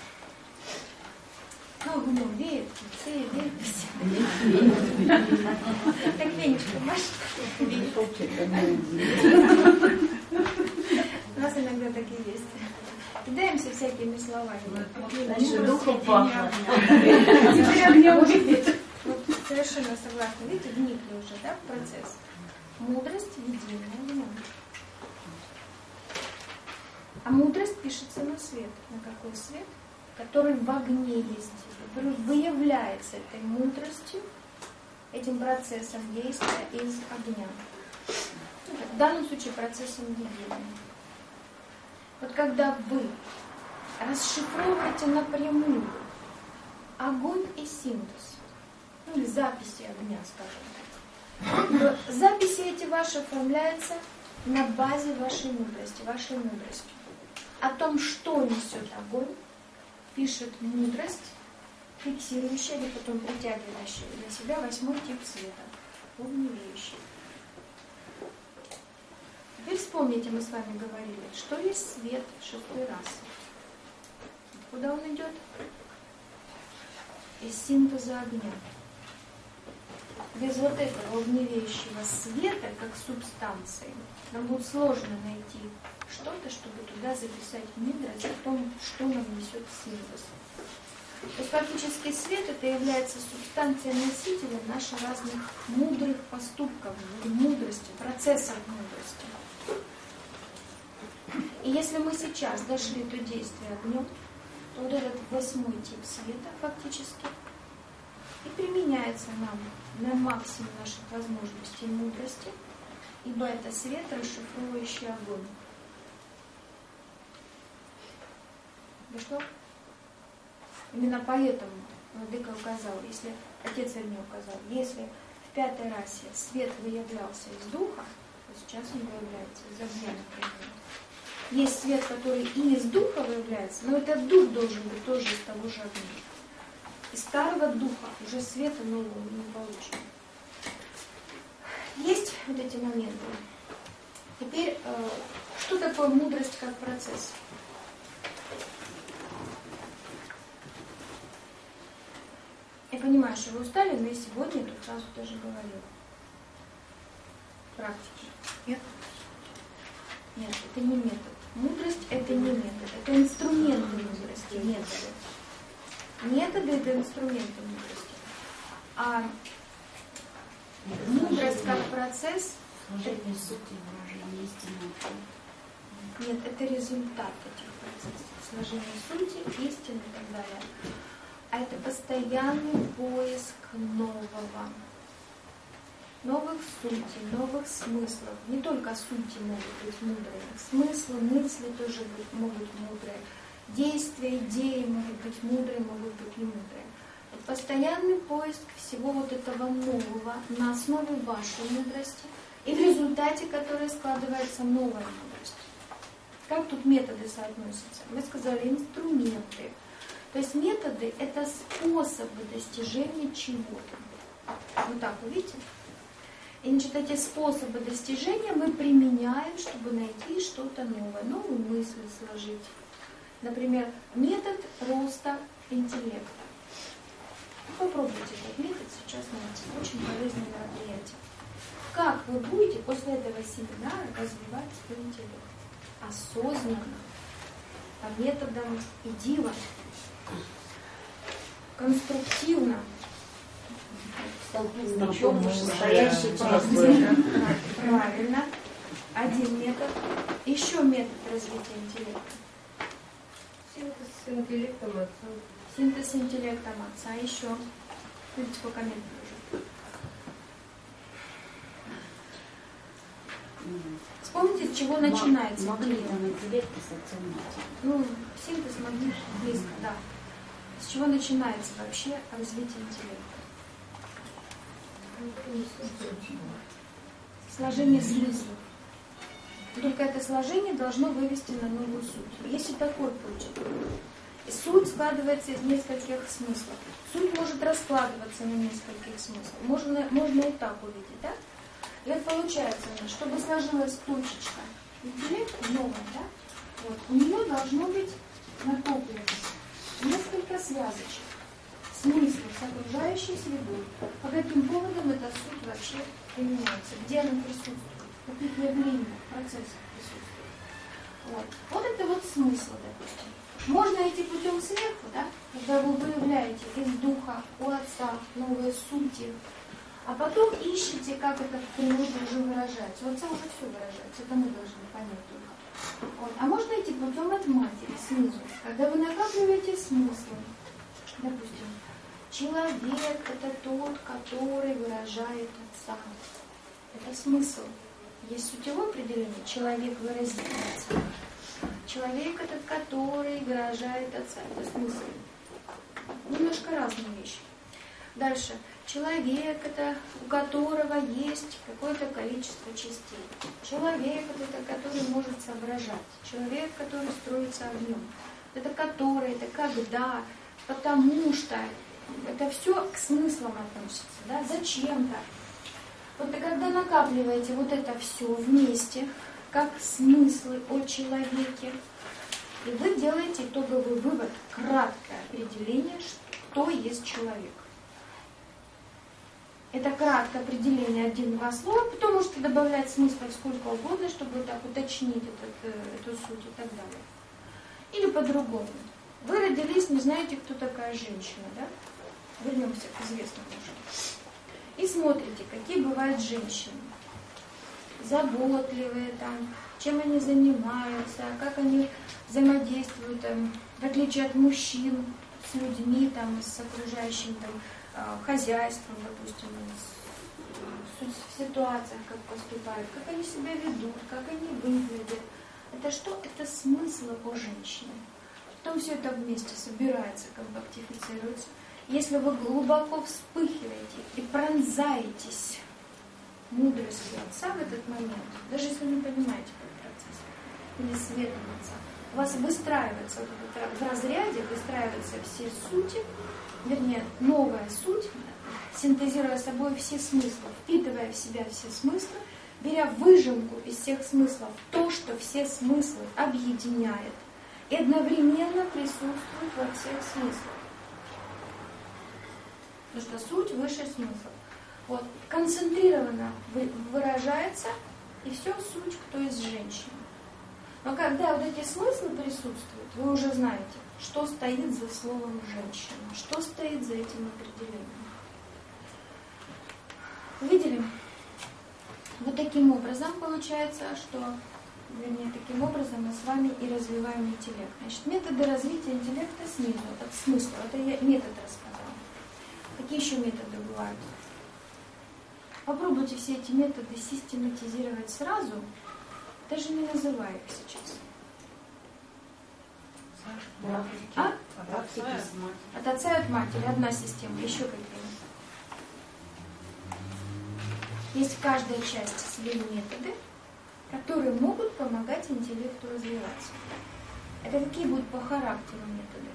Ну, огнем веет, птицы, веет. Так венечка машет. У нас иногда так и есть. Кидаемся всякими словами. Значит, духом пахнет. Теперь огнем веет. Вот совершенно согласна. Видите, вникли уже, да, в процесс. Мудрость единая огнем. А мудрость пишется на свет. На какой свет? Который в огне есть, который выявляется этой мудростью, этим процессом действия из огня. В данном случае процессом единым. Вот когда вы расшифровываете напрямую огонь и синтез, ну или записи огня, скажем так, записи эти ваши оформляются на базе вашей мудрости. О том, что несет огонь, пишет мудрость, фиксирующая или потом притягивающая для себя 8-й тип света, огневеющий. Теперь вспомните, мы с вами говорили, что есть свет 6-й расы. Куда он идет? Из синтеза огня. Без вот этого огневеющего света, как субстанции, нам будет сложно найти что-то, чтобы туда записать мудрость о том, что нам несет синтез. То есть фактически свет это является субстанцией носителя наших разных мудрых поступков, мудрости, процессов мудрости. И если мы сейчас дошли до действия огнем, то вот этот 8-й тип света фактически и применяется нам на максимум наших возможностей и мудрости, ибо это свет, расшифровывающий огонь. Да что? Именно поэтому владыка указал, если отец вернее указал, если в 5-й расе свет выявлялся из духа, то сейчас он выявляется из огня, например. есть свет, который и из духа выявляется, но этот дух должен быть тоже из того же огня. Из старого духа уже света нового не получим. Есть вот эти моменты. Теперь, что такое мудрость как процесс? Я понимаю, что вы устали, но и сегодня я тут сразу тоже говорила. Практики. Нет? Нет, это не метод. Мудрость — это не метод. Это инструменты мудрости, методы. Методы — это инструменты мудрости. А мудрость как процесс — Служение сути, выражение истины. нет, это результат этих процессов. Сложение сути, истины и так далее. А это постоянный поиск нового. Новых сутей, новых смыслов. Не только сути могут быть мудрые. Смыслы, мысли тоже могут быть мудрые. Действия, идеи могут быть мудрые, могут быть не мудрые. Это постоянный поиск всего вот этого нового на основе вашей мудрости. И в результате которой складывается новая мудрость. Как тут методы соотносятся? Мы сказали инструменты. То есть методы — это способы достижения чего-то. Вот так вы видите? И значит, эти способы достижения мы применяем, чтобы найти что-то новое, новую мысль сложить. Например, метод роста интеллекта. Попробуйте этот метод сейчас найти. Очень полезное мероприятие. Как вы будете после этого семинара развивать свой интеллект? Осознанно, по методам ИДИВа, конструктивно. Столкнув стоящий просто. Правильно. Один метод. Еще метод развития интеллекта. Синтез с интеллектом отца. Синтез интеллектом отца. Еще. Видите, сколько методов уже. Вспомните, с чего начинается интеллект. Интеллект с отцом матери. Ну, синтез магии близко, да. С чего начинается вообще развитие интеллекта? Сложение смыслов. Только это сложение должно вывести на новую суть. Есть и такой путь. И суть складывается из нескольких смыслов. Суть может раскладываться на нескольких смыслах. Можно и так увидеть, да? И вот получается, чтобы сложилась точечка интеллекта новая, да? Вот, у нее должно быть накоплено несколько связочек, смыслов с окружающей средой. По каким поводам эта суть вообще применяется? Где она присутствует? В каких явлениях, процессах присутствует? Вот это вот смысл, допустим. Можно идти путем сверху, да? Когда вы выявляете из духа у отца новые сути, а потом ищете, как это в природе уже выражается. У отца уже все выражается, это мы должны понять только. Вот. А можно идти путем от матери, снизу. Когда вы накапливаете смыслы, допустим, человек — это тот, который выражает отца. Это смысл. Есть сутевое определение. Человек — выразитель отца. Человек — этот, который выражает отца. Это смысл. Немножко разные вещи. Дальше. Человек — это у которого есть какое-то количество частей. Человек — это который может соображать. Человек, который строится огнем. Это который, это когда, потому что. Это все к смыслам относится. Да? Зачем-то. Вот и когда накапливаете вот это все вместе, как смыслы о человеке, и вы делаете итоговый вывод, краткое определение, что есть человек. Это краткое определение 1-2 слова, потом можете добавлять смыслов сколько угодно, чтобы так уточнить эту суть и так далее. Или по-другому. Вы родились, не знаете, кто такая женщина, да? Вернемся к известному уже. И смотрите, какие бывают женщины. Заботливые там, чем они занимаются, как они взаимодействуют, там, в отличие от мужчин, с людьми, там, с окружающим там, хозяйством, допустим, в ситуациях, как поступают, как они себя ведут, как они выглядят. Это что? Это смысл о женщине. Потом все это вместе собирается, компактифицируется. Если вы глубоко вспыхиваете и пронзаетесь мудростью отца в этот момент, даже если не понимаете, как процесс, или светом Отца, у вас выстраивается вот этот, в разряде выстраиваются все сути, вернее, новая суть, синтезируя собой все смыслы, впитывая в себя все смыслы, беря выжимку из всех смыслов, то, что все смыслы объединяет, и одновременно присутствует во всех смыслах. Потому что суть выше смысла. Вот, концентрированно выражается, и все суть, кто из женщин. Но когда вот эти смыслы присутствуют, вы уже знаете, что стоит за словом женщина, что стоит за этим определением. Видели? Вот таким образом получается, что, вернее, таким образом мы с вами и развиваем интеллект. Значит, методы развития интеллекта снизу, от смысла, это я метод рассказала. Какие еще методы бывают? Попробуйте все эти методы систематизировать сразу, даже не называя их сейчас. От отца и от матери. Одна система. Еще какие? Есть в каждой части свои методы, которые могут помогать интеллекту развиваться. Это какие будут по характеру методы?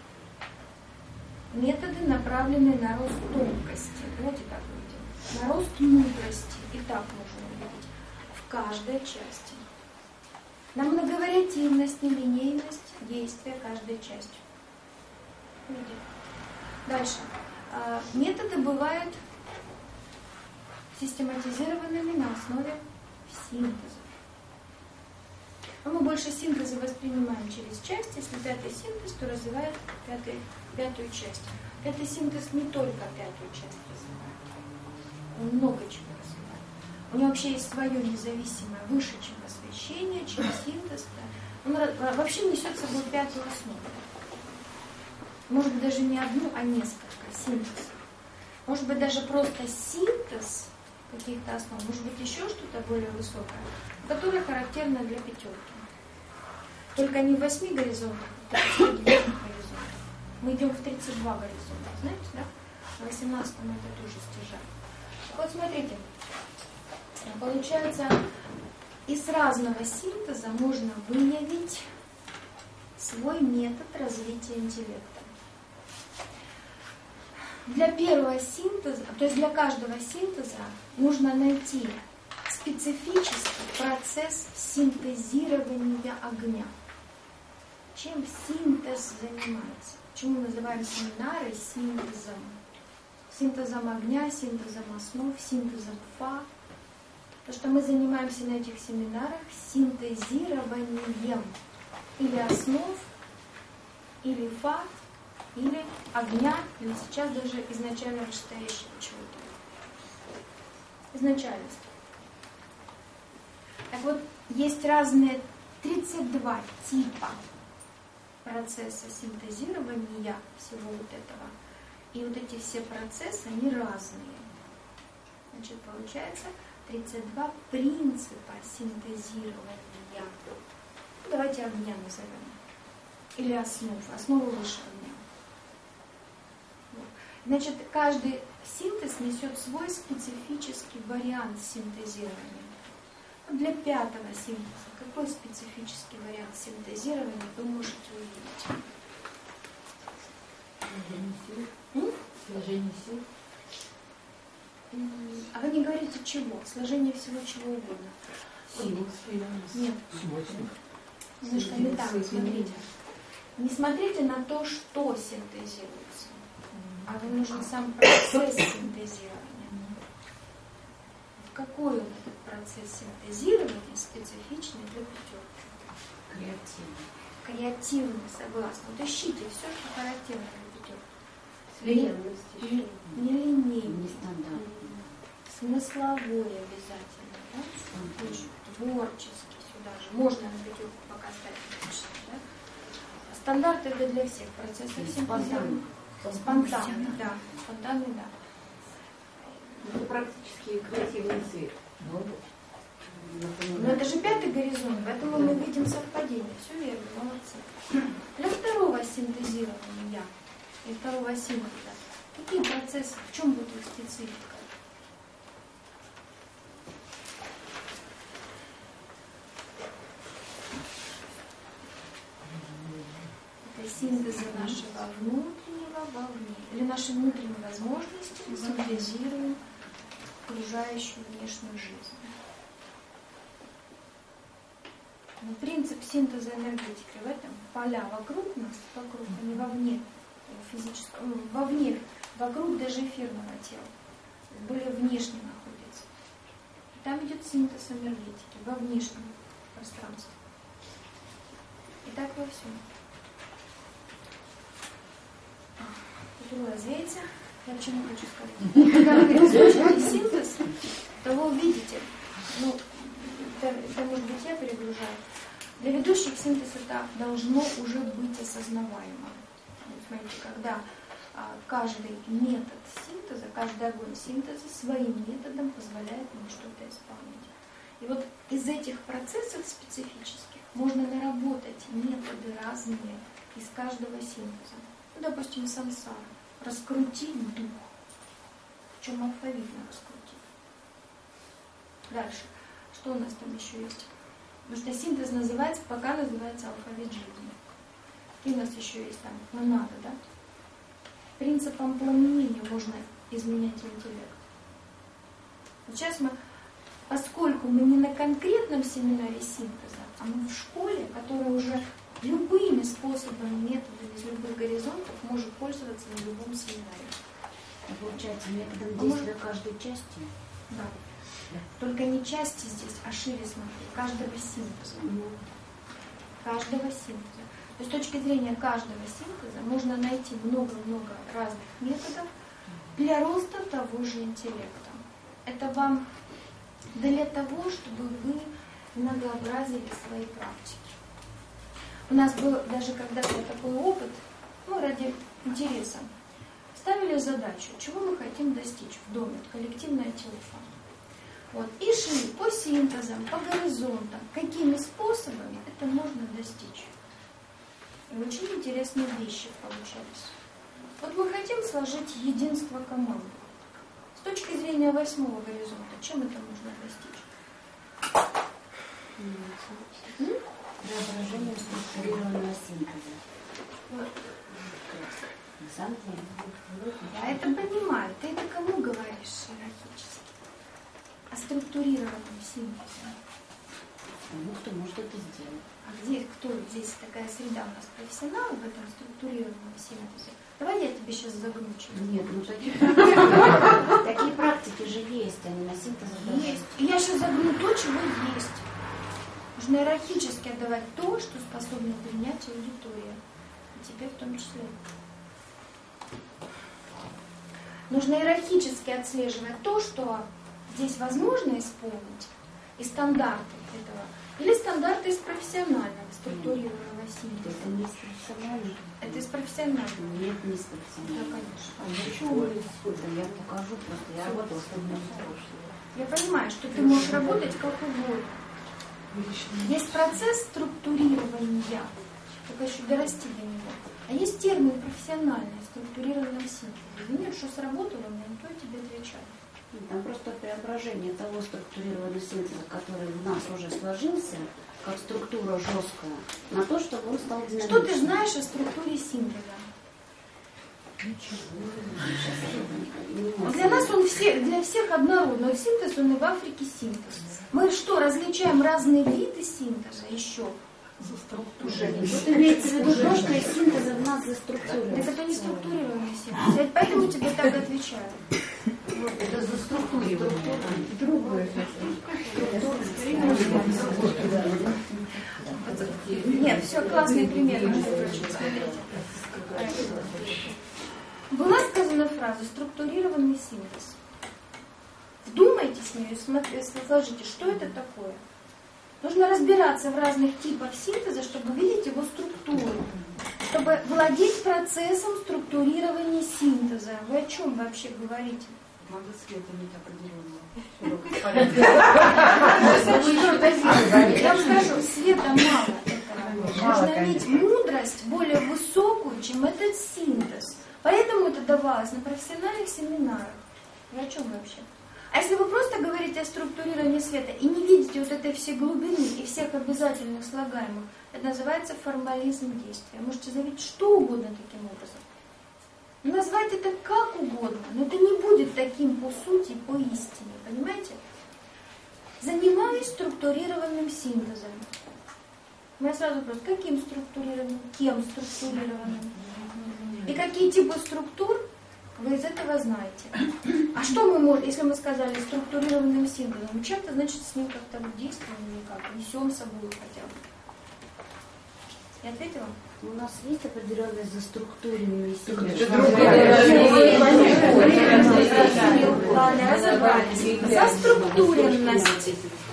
Методы, направленные на рост тонкости. Давайте так увидим. На рост мудрости. И так можно увидеть. В каждой части. На многовариативность, нелинейность действия каждой части. Видим. Дальше. Методы бывают систематизированными на основе синтеза. Но мы больше синтеза воспринимаем через часть. Если пятый синтез, то развивает пятую часть. Пятый синтез не только пятую часть развивает. Он много чего развивает. У него вообще есть свое независимое, выше, чем освещение, чем синтез. Да. Он вообще несет с собой пятую основу. Может быть, даже не одну, а несколько синтезов. Может быть, даже просто синтез каких-то основ. Может быть, еще что-то более высокое, которое характерно для пятерки. Только не в 8 горизонтах, а в 32 горизонтах. Мы идем в 32 горизонта, знаете, да? В 18-м это тоже стяжа. Вот смотрите, получается, из разного синтеза можно выявить свой метод развития интеллекта. Для первого синтеза, то есть для каждого синтеза нужно найти специфический процесс синтезирования огня. Чем синтез занимается? Почему называем семинары синтезом? Синтезом огня, синтезом основ, синтезом фа. Потому что мы занимаемся на этих семинарах синтезированием или основ, или фа, или огня, или сейчас даже изначально вышестоящего чего-то. Изначальность. Так вот, есть разные 32 типа процесса синтезирования всего вот этого. И вот эти все процессы, они разные. Значит, получается 32 принципа синтезирования. Давайте огня назовем. Или основу выше огня. Значит, каждый синтез несет свой специфический вариант синтезирования. Для пятого синтеза какой специфический вариант синтезирования вы можете увидеть? Сложение сил. А вы не говорите чего? Сложение всего чего угодно. Сил. Нет. Немножко не так, смотрите. Не смотрите на то, что синтезируется, а вам нужен сам процесс синтезирования. Какой он этот процесс синтезирования специфичный для пятерки? Креативный. Креативный, согласна. Вот ищите все, что характерно для пятерки. Линейность еще. Нелинейный. Нестандартный. Смысловой обязательно. Да? Творческий сюда же. Можно на пятерку пока ставить. Да? Стандарты это для всех процессов синтезирования. Спонтанный, да. Спонтанный, да. Это практически креативный цвет. Но это же пятый горизонт, поэтому мы видим совпадение. Все верно, молодцы. Для второго синтезирования и второго синтеза какие процессы, в чем будет их специфика? синтеза нашего внутреннего вовне. Или наши внутренние возможности синтезируем окружающую внешнюю жизнь. Но принцип синтеза энергетики в этом: поля вокруг нас, вокруг, а не вовне физического, вовне, вокруг даже эфирного тела, более внешне находится. И там идет синтез энергетики во внешнем пространстве. И так во всем. Другое, знаете, я к чему хочу сказать? Когда вы изучаете синтез, то вы увидите, это может быть я перегружаю. Для ведущих синтез это должно уже быть осознаваемо. Вот смотрите, когда каждый метод синтеза, каждый огонь синтеза своим методом позволяет нам что-то исполнить. И вот из этих процессов специфических можно наработать методы разные из каждого синтеза. Ну, допустим, сансара. Раскрутить дух. Причем алфавитно раскрутить. Дальше. Что у нас там еще есть? Потому что синтез называется, пока называется алфавит жизни. И у нас еще есть там монада, да? Принципом пламенения можно изменять интеллект. Вот сейчас мы, поскольку мы не на конкретном семинаре синтеза, а мы в школе, которая уже любыми способами, методами из любых горизонтов может пользоваться на любом семинаре. Получается, методом действия каждой части? Да. Только не части здесь, а шире смотри, каждого синтеза. Каждого синтеза. То есть с точки зрения каждого синтеза можно найти много-много разных методов для роста того же интеллекта. Это вам для того, чтобы вы многообразили свои практики. У нас был даже когда-то такой опыт, ради интереса. Ставили задачу, чего мы хотим достичь в доме, коллективное телефон. Вот. И шли по синтезам, по горизонтам, какими способами это можно достичь. И очень интересные вещи получались. Вот мы хотим сложить единство команды. С точки зрения 8-го горизонта, чем это можно достичь? Преображение структурированного синтеза. На самом деле. Я это понимаю. Ты это кому говоришь иерархически? О структурированном синтезе. Тому, кто может это сделать. А где, кто здесь такая среда у нас профессионал в этом структурированном синтезе? Давай я тебе сейчас загну чего-то. Нет, такие практики же есть, они на синтезе есть. И я сейчас загну то, чего есть. Нужно иерархически отдавать то, что способно принять аудитория. И тебе в том числе. Нужно иерархически отслеживать то, что здесь возможно исполнить, и стандарты этого. Или стандарты из профессионального, структурированного синтеза. Это не из профессионального. Это из профессионального. Нет, не из профессионального. Да, конечно. Я покажу, просто я работала с тобой. Я понимаю, что ты можешь работать как угодно. Есть процесс структурирования, только еще дорасти до него. А есть термин профессиональный, структурированного синтеза. И нет, что сработало, мне никто тебе отвечает. Там просто преображение того структурированного синтеза, который в нас уже сложился, как структура жесткая, на то, чтобы он стал динамичным. Что ты знаешь о структуре синтеза? Ничего. Для нас он для всех однородный. Но синтез, он и в Африке синтез. Мы что, различаем разные виды синтеза еще? За структурой. Вот имеется в виду то, что из синтеза в нас заструктурировано. Так это не структурированный синтез. Я поэтому тебе так отвечаю. Это заструктуривание. Другое. Нет, все, классный пример, между прочим, смотрите. Была сказана фраза «структурированный синтез». Вдумайтесь в нее и сложите, что это такое. Нужно разбираться в разных типах синтеза, чтобы увидеть его структуру, чтобы владеть процессом структурирования синтеза. Вы о чем вообще говорите? Надо свет иметь определенного. Я вам скажу, света мало этого. Нужно иметь мудрость более высокую, чем этот синтез. Поэтому это давалось на профессиональных семинарах. Вы о чем вообще? А если вы просто говорите о структурировании света и не видите вот этой всей глубины и всех обязательных слагаемых, это называется формализм действия. Можете заявить что угодно таким образом. Назвать это как угодно, но это не будет таким по сути, по истине, понимаете? Занимаюсь структурированным синтезом. У меня сразу вопрос, каким структурированным, кем структурированным? И какие типы структур вы из этого знаете? А что мы можем, если мы сказали структурированным синтезом, чем-то, значит, с ним как-то действуем или как, несем с собой хотя бы. Я ответила? У нас есть определенные заструктуренные синтезы. Ладно, разобрались. Заструктуренность.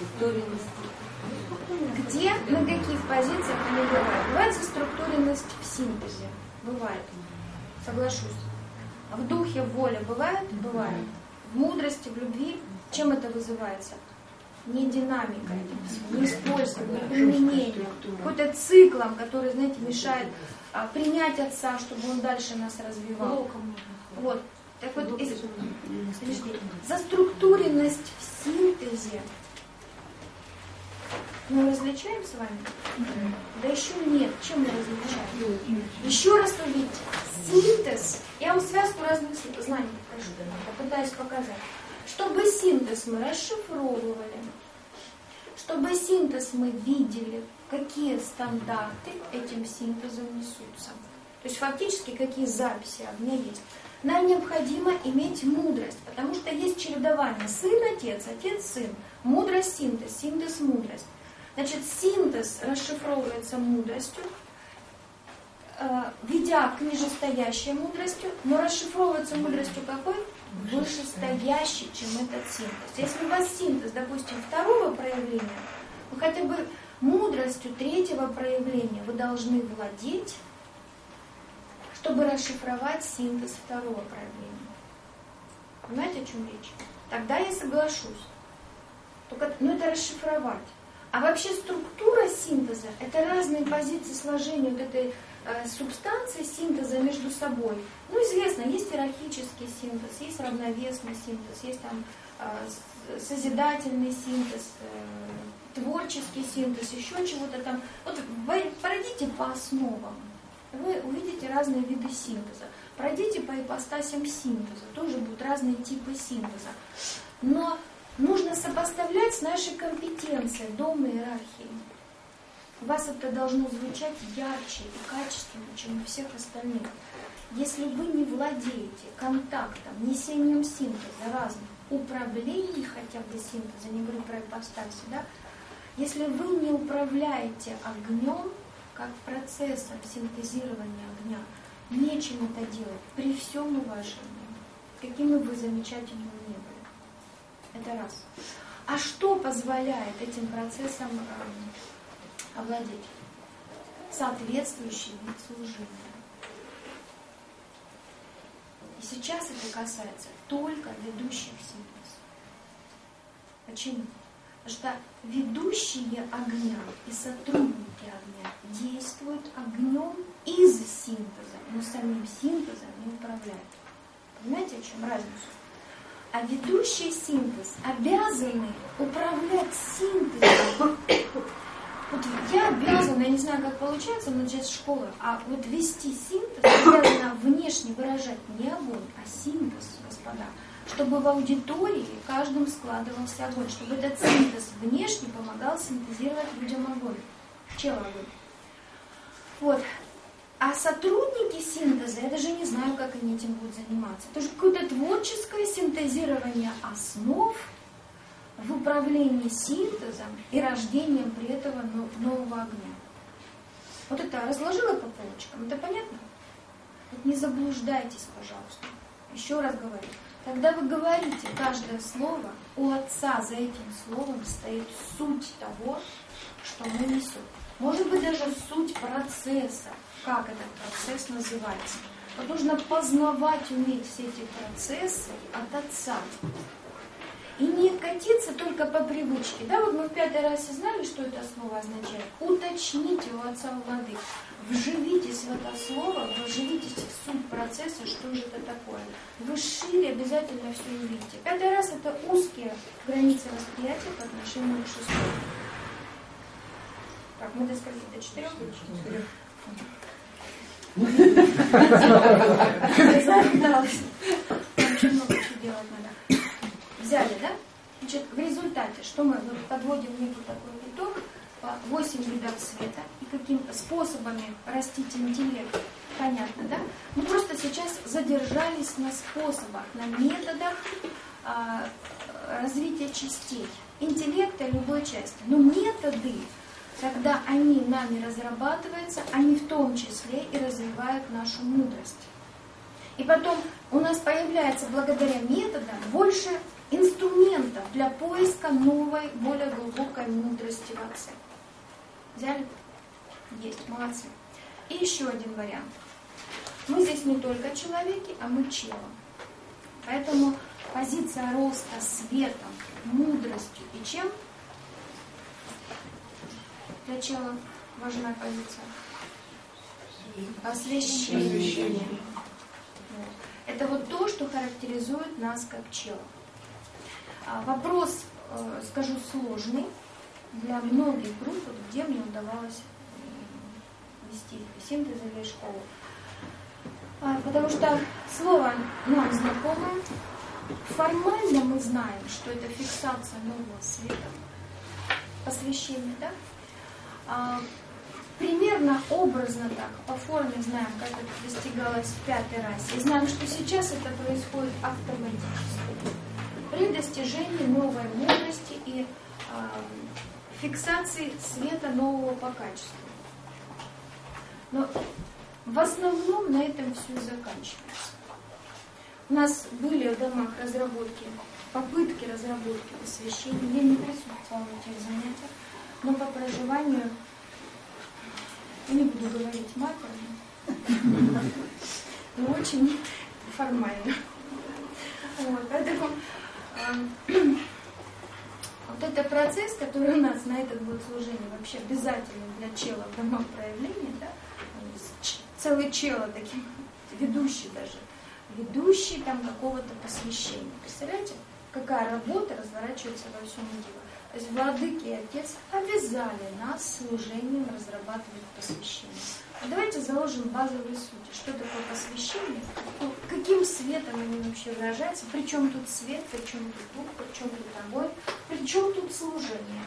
Где, на каких позициях они бывают? Бывает заструктуренность в синтезе. Бывает. Соглашусь. В духе, в воле бывает? Бывает. В мудрости, в любви. Чем это вызывается? Не динамикой, не использованием, не применением. Какой-то циклом, который, знаете, мешает принять Отца, чтобы Он дальше нас развивал. Вот. Так вот, заструктуренность в синтезе. Мы различаем с вами? Да еще нет. Чем мы различаем? Еще раз увидите. Синтез. Я вам связку разных знаний покажу. Попытаюсь показать. Чтобы синтез мы расшифровывали, чтобы синтез мы видели, какие стандарты этим синтезом несутся. То есть фактически какие записи огня есть. Нам необходимо иметь мудрость, потому что есть чередование сын-отец, отец-сын, мудрость-синтез, синтез-мудрость. Значит, синтез расшифровывается мудростью, ведя к нижестоящей мудростью, но расшифровывается мудростью какой? Вышестоящий, чем этот синтез. Если у вас синтез, допустим, второго проявления, вы хотя бы мудростью третьего проявления вы должны владеть, чтобы расшифровать синтез второго проявления. Понимаете, о чем речь? Тогда я соглашусь. Только, это расшифровать. А вообще структура синтеза – это разные позиции сложения вот этой субстанции синтеза между собой. Известно, есть иерархический синтез, есть равновесный синтез, есть там созидательный синтез, творческий синтез, еще чего-то там. Вот пройдите по основам, вы увидите разные виды синтеза. Пройдите по ипостасям синтеза, тоже будут разные типы синтеза. Но нужно сопоставлять с нашей компетенцией дом иерархии. У вас это должно звучать ярче и качественнее, чем у всех остальных. Если вы не владеете контактом, несением синтеза разных, управлением хотя бы синтеза, не говорю про ипостаси, да? Если вы не управляете огнем, как процессом синтезирования огня, нечем это делать, при всем уважении, какими бы вы замечательными ни были. Это раз. А что позволяет этим процессам овладеть? Соответствующий вид служения. И сейчас это касается только ведущих синтез. Почему? Потому что ведущие огня и сотрудники огня действуют огнем из синтеза, но самим синтезом не управляют. Понимаете, о чем разница? А ведущий синтез обязаны управлять синтезом. Вот я обязана, я не знаю, как получается, но здесь школа, а вот вести синтез обязана внешне выражать не огонь, а синтез, господа. Чтобы в аудитории каждым складывался огонь, чтобы этот синтез внешне помогал синтезировать людям огонь. Чел огонь. Вот. А сотрудники синтеза, я даже не знаю, как они этим будут заниматься. Это же какое-то творческое синтезирование основ в управлении синтезом и рождением при этом нового огня. Вот это разложила по полочкам, это понятно? Вот не заблуждайтесь, пожалуйста. Еще раз говорю. Когда вы говорите каждое слово, у Отца за этим словом стоит суть того, что мы несем. Может быть, даже суть процесса, как этот процесс называется. Вот нужно познавать, уметь все эти процессы от Отца. И не катиться только по привычке. Да, вот мы в 5-й раз знали, что это слово означает. Уточните у Отца Владыки. Вживитесь в это слово, вживитесь в суть процесса, что же это такое. Вы шире обязательно все увидите. 5-й раз это узкие границы восприятия по отношению к 6-й. Так, мы доскольки? До 4? Загадалась. Очень много чего делать надо. Взяли, да? Значит, в результате, что мы подводим некий такой итог, 8 видов света и каким способами растить интеллект. Понятно, да? Мы просто сейчас задержались на способах, на методах развития частей. Интеллекта любой части. Но методы, когда они нами разрабатываются, они в том числе и развивают нашу мудрость. И потом у нас появляется благодаря методам больше инструментов для поиска новой, более глубокой мудрости в Отце. Взяли? Есть, молодцы. И еще один вариант. Мы здесь не только человеки, а мы чело. Поэтому позиция роста светом, мудростью и чем? Для чела важна позиция? Освящение. Это вот то, что характеризует нас как чело. Вопрос, скажу, сложный для многих групп, где мне удавалось вести синтез или школу. Потому что слово нам знакомое. Формально мы знаем, что это фиксация нового света, посвящение, да? Примерно образно так, по форме знаем, как это достигалось в 5-й расе. И знаем, что сейчас это происходит автоматически. При достижении новой мудрости и фиксации света нового по качеству. Но в основном на этом все заканчивается. У нас были в домах разработки, попытки разработки посвящения. Я не присутствовала в этих занятиях, но по проживанию, я не буду говорить матерно, но очень формально. Вот, поэтому вот это процесс, который у нас на этот год служения вообще обязательно для чела в домах проявления, да? Целый чело таким, ведущий даже, ведущий там какого-то посвящения. Представляете, какая работа разворачивается во всем мире? То есть Владыки и Отец обязали нас служением разрабатывать посвящение. А давайте заложим базовые сути. Что такое посвящение? Каким светом они вообще выражаются? Причем тут свет, причем тут дух, причем тут огонь, причем тут служение?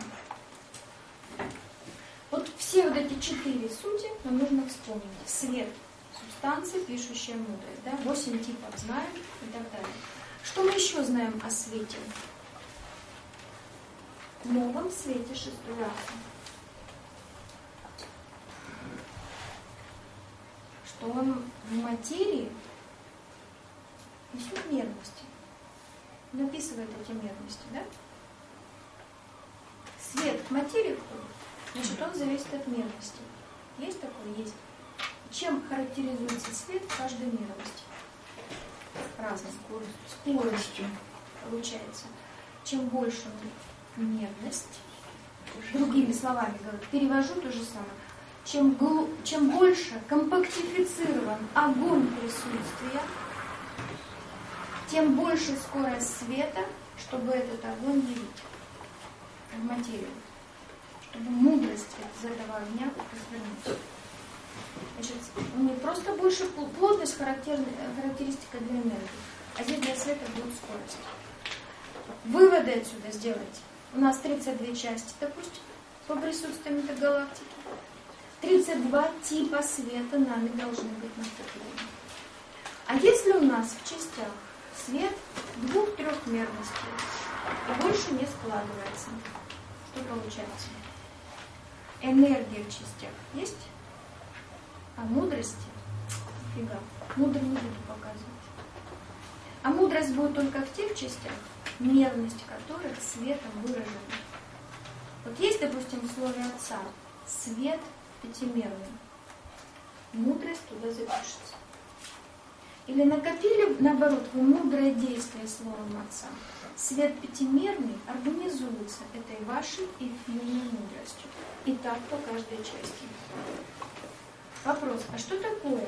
Вот все вот эти 4 сути нам нужно вспомнить. Свет, субстанция, пишущая мудрость. Да? 8 типов знаем и так далее. Что мы еще знаем о свете? В новом свете 6-й расы. Что он в материи несет мерности. Он описывает эти мерности, да? Свет в материю входит, значит, он зависит от мерности. Есть такое? Есть. Чем характеризуется свет в каждой мерности? Разной скоростью. Получается. Чем больше мерность, другими словами говорю, перевожу то же самое. Чем больше компактифицирован огонь присутствия, тем больше скорость света, чтобы этот огонь явить в материю, чтобы мудрость из этого огня развернуть. Значит, не просто больше плотность характеристика для энергии, а здесь для света будет скорость. Выводы отсюда сделайте. У нас 32 части, допустим, по присутствию метагалактики. 32 типа света нами должны быть накоплены. А если у нас в частях свет 2-3 мерностей, и больше не складывается, что получается? Энергия в частях есть, а мудрости нифига. Мудро не буду показывать. А мудрость будет только в тех частях, мерность которых светом выражена. Вот есть, допустим, в слове Отца свет пятимерный. Мудрость туда запишется. Или накопили, наоборот, вы мудрое действие словом Отца. Свет пятимерный организуется этой вашей эфирной мудростью. И так по каждой части. Вопрос, а что такое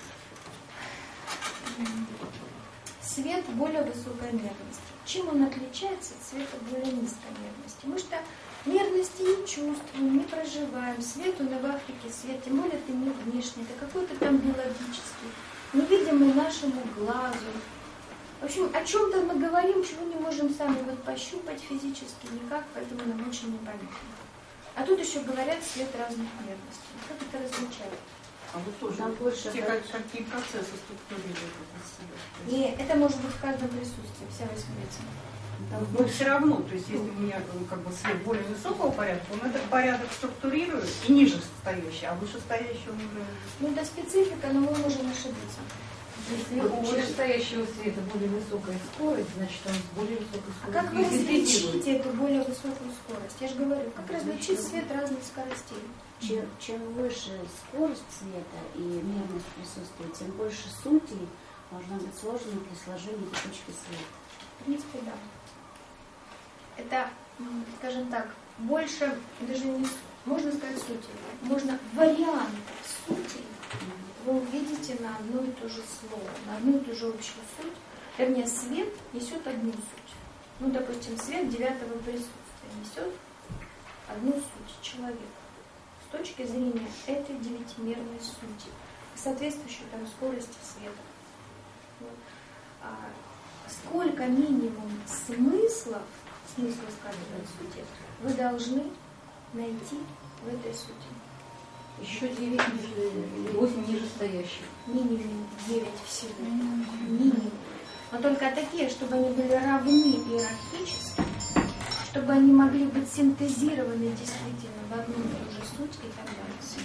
свет более высокой мерности? Чем он отличается от света более низкой мерности? Мы что мерности не чувствуем, не проживаем. Свет он и в Африке свет, тем более это не внешний, это какой-то там биологический, невидимый нашему глазу. В общем, о чем-то мы говорим, чего не можем сами вот пощупать физически никак, поэтому нам очень непонятно. А тут еще говорят свет разных мерностей. Как это различать? А вот тоже какие процессы структурируют это свет? И это может быть в каждом присутствии, вся восьмица. Но все равно, то есть если у меня как бы свет более высокого порядка, он этот порядок структурирует и ниже стоящий, а вышестоящий он уже... Ну это специфика, но мы можем ошибиться. Если у вышестоящего света более высокая скорость, значит он с более высокой скоростью. А как вы различите эту более высокую скорость? Я же говорю, как различить свет разных скоростей? Чем выше скорость света и мерность присутствия, тем больше сути должна быть сложена для сложения этой точки света. В принципе, да. Это, скажем так, больше, даже не, можно сказать сути, можно вариантов сути вы увидите на одно и то же слово, на одну и ту же общую суть. Вернее, свет несет одну суть. Ну, допустим, свет девятого присутствия несет одну суть человека с точки зрения этой девятимерной сути, соответствующей там скорости света. Вот. Сколько минимум смыслов, сказанной сути, вы должны найти в этой сути? Еще 9 или 8 нижестоящих. Минимум 9 всего. Минимум. Но только такие, чтобы они были равны иерархически, чтобы они могли быть синтезированы действительно в одну и ту же суть и так далее.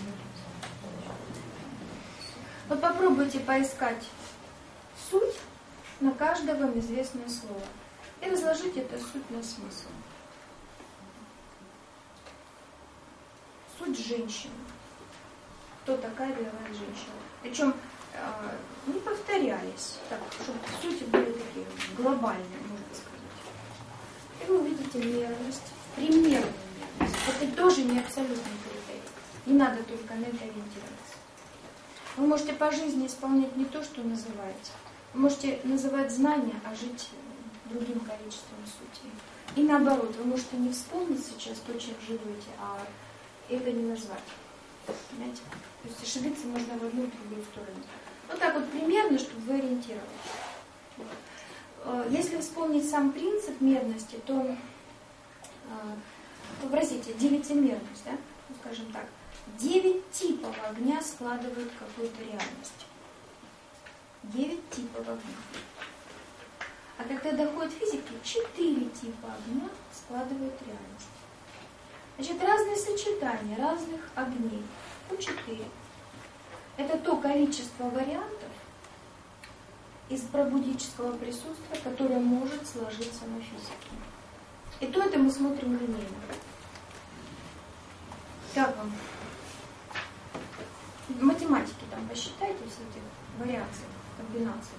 Вот попробуйте поискать суть на каждое вам известное слово и разложить эту суть на смысл. Суть женщины. Кто такая для вас женщина? Причем не повторяясь, так, чтобы сути были такие глобальные, можно сказать. И вы увидите мерность, примерную мерность. Это тоже не абсолютный критерий. Не надо только на это ориентироваться. Вы можете по жизни исполнять не то, что называете. Вы можете называть знания, а жить другим количеством сути. И наоборот, вы можете не вспомнить сейчас то, чем живете, а это не назвать. Понимаете? То есть ошибиться можно в одну и другую сторону. Вот так вот примерно, чтобы вы ориентировались. Если вспомнить сам принцип мерности, то, простите, девятимерность, да? Ну, скажем так, 9 типов огня складывают какую-то реальность. 9 типов огня. А когда доходит физики, 4 типа огня складывают реальность. Значит, разные сочетания разных огней. Ну, 4. Это то количество вариантов из пробудического присутствия, которое может сложиться на физике. И то это мы смотрим линейно. Как вам? В математике там посчитайте все эти вариации, комбинации.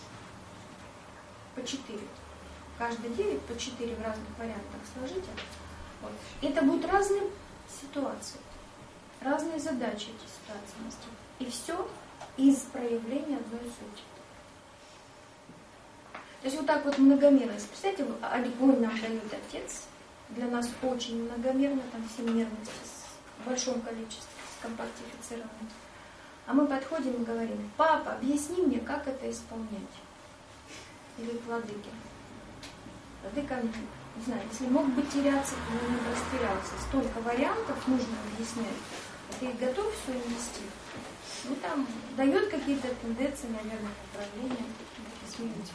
По 4. Каждый 9 по 4 в разных вариантах сложите. Вот. Это будут разные ситуации, разные задачи эти ситуации. И все из проявления одной сути. То есть вот так вот многомерность. Представьте, огонь нам дает Отец. Для нас очень многомерно, там 7 мерностей в большом количестве, скомпактифицировано. А мы подходим и говорим: папа, объясни мне, как это исполнять. Или к владыке. Владыка, не знаю, если мог бы теряться, то он не бы растерялся. Столько вариантов нужно объяснять. Ты готов все ввести? Ну, там дает какие-то тенденции, наверное, направления. Смирите.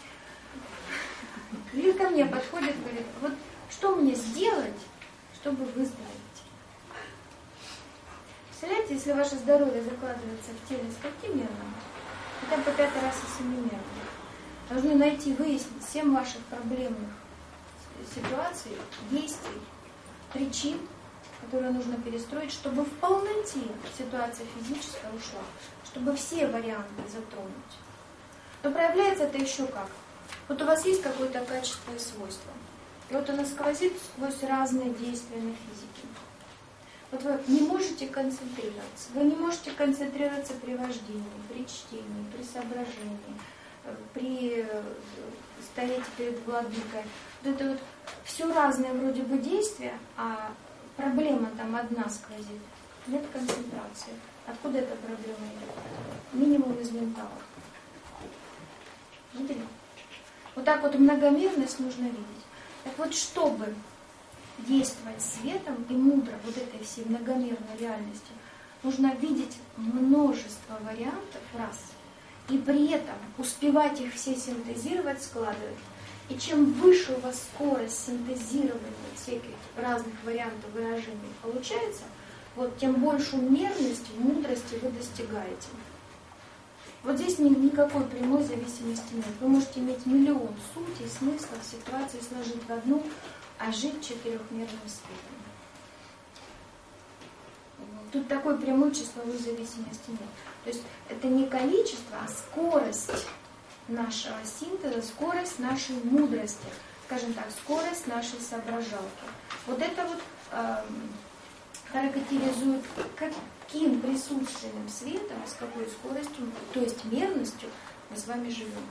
Или ко мне подходит и говорит: вот что мне сделать, чтобы выздороветь? Представляете, если ваше здоровье закладывается в теле с каким мерным, это по 5 раз и 7-мерным. Должны найти, выяснить 7 ваших проблемных ситуаций, действий, причин, которые нужно перестроить, чтобы в полноте ситуация физическая ушла, чтобы все варианты затронуть. Но проявляется это еще как? Вот у вас есть какое-то качество и свойство. И вот оно сквозит сквозь разные действия на физике. Вот вы не можете концентрироваться. Вы не можете концентрироваться при вождении, при чтении, при соображении, при стоять перед владыкой. Вот это вот все разные вроде бы действия, а проблема там одна сквозит. Нет концентрации. Откуда эта проблема идет? Минимум из ментала. Видели? Вот так вот многомерность нужно видеть. Так вот, чтобы действовать светом и мудро вот этой всей многомерной реальности, нужно видеть множество вариантов раз, и при этом успевать их все синтезировать, складывать. И чем выше у вас скорость синтезирования всяких разных вариантов выражений получается, вот тем большую мерность, мудрости вы достигаете. Вот здесь никакой прямой зависимости нет. Вы можете иметь миллион сутей, смыслов, ситуаций, сложить в одну, а жить четырехмерным светом. Тут такой прямой числовой зависимости нет. То есть это не количество, а скорость нашего синтеза, скорость нашей мудрости, скажем так, скорость нашей соображалки. Вот это вот характеризует, каким присутственным светом, с какой скоростью, то есть мерностью мы с вами живем.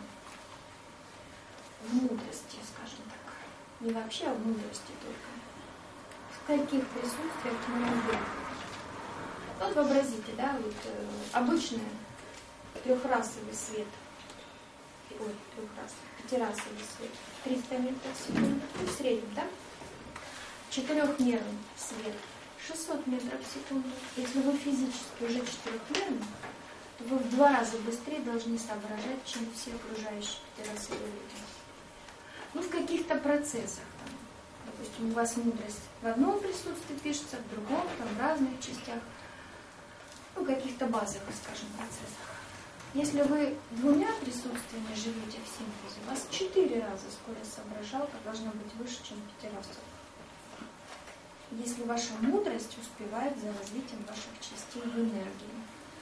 В мудрости, скажем так. Не вообще, а в мудрости только. В каких присутствиях мы живем. Вот вообразите, да, вот обычный трехрасовый свет. Ой, пятирасовый свет. 300 метров в секунду. В среднем, да? Четырехмерный свет. 600 метров в секунду. Если вы физически уже четырехмерный, то вы в 2 раза быстрее должны соображать, чем все окружающие пятирасовые люди. Ну, в каких-то процессах. Там, допустим, у вас мудрость в одном присутствии пишется, в другом, там, в разных частях. Ну, каких-то базовых, скажем, процессах. Если вы 2 присутствиями живете в синтезе, у вас 4 раза скорость соображалка должна быть выше, чем пятирасовая. Если ваша мудрость успевает за развитием ваших частей в энергии.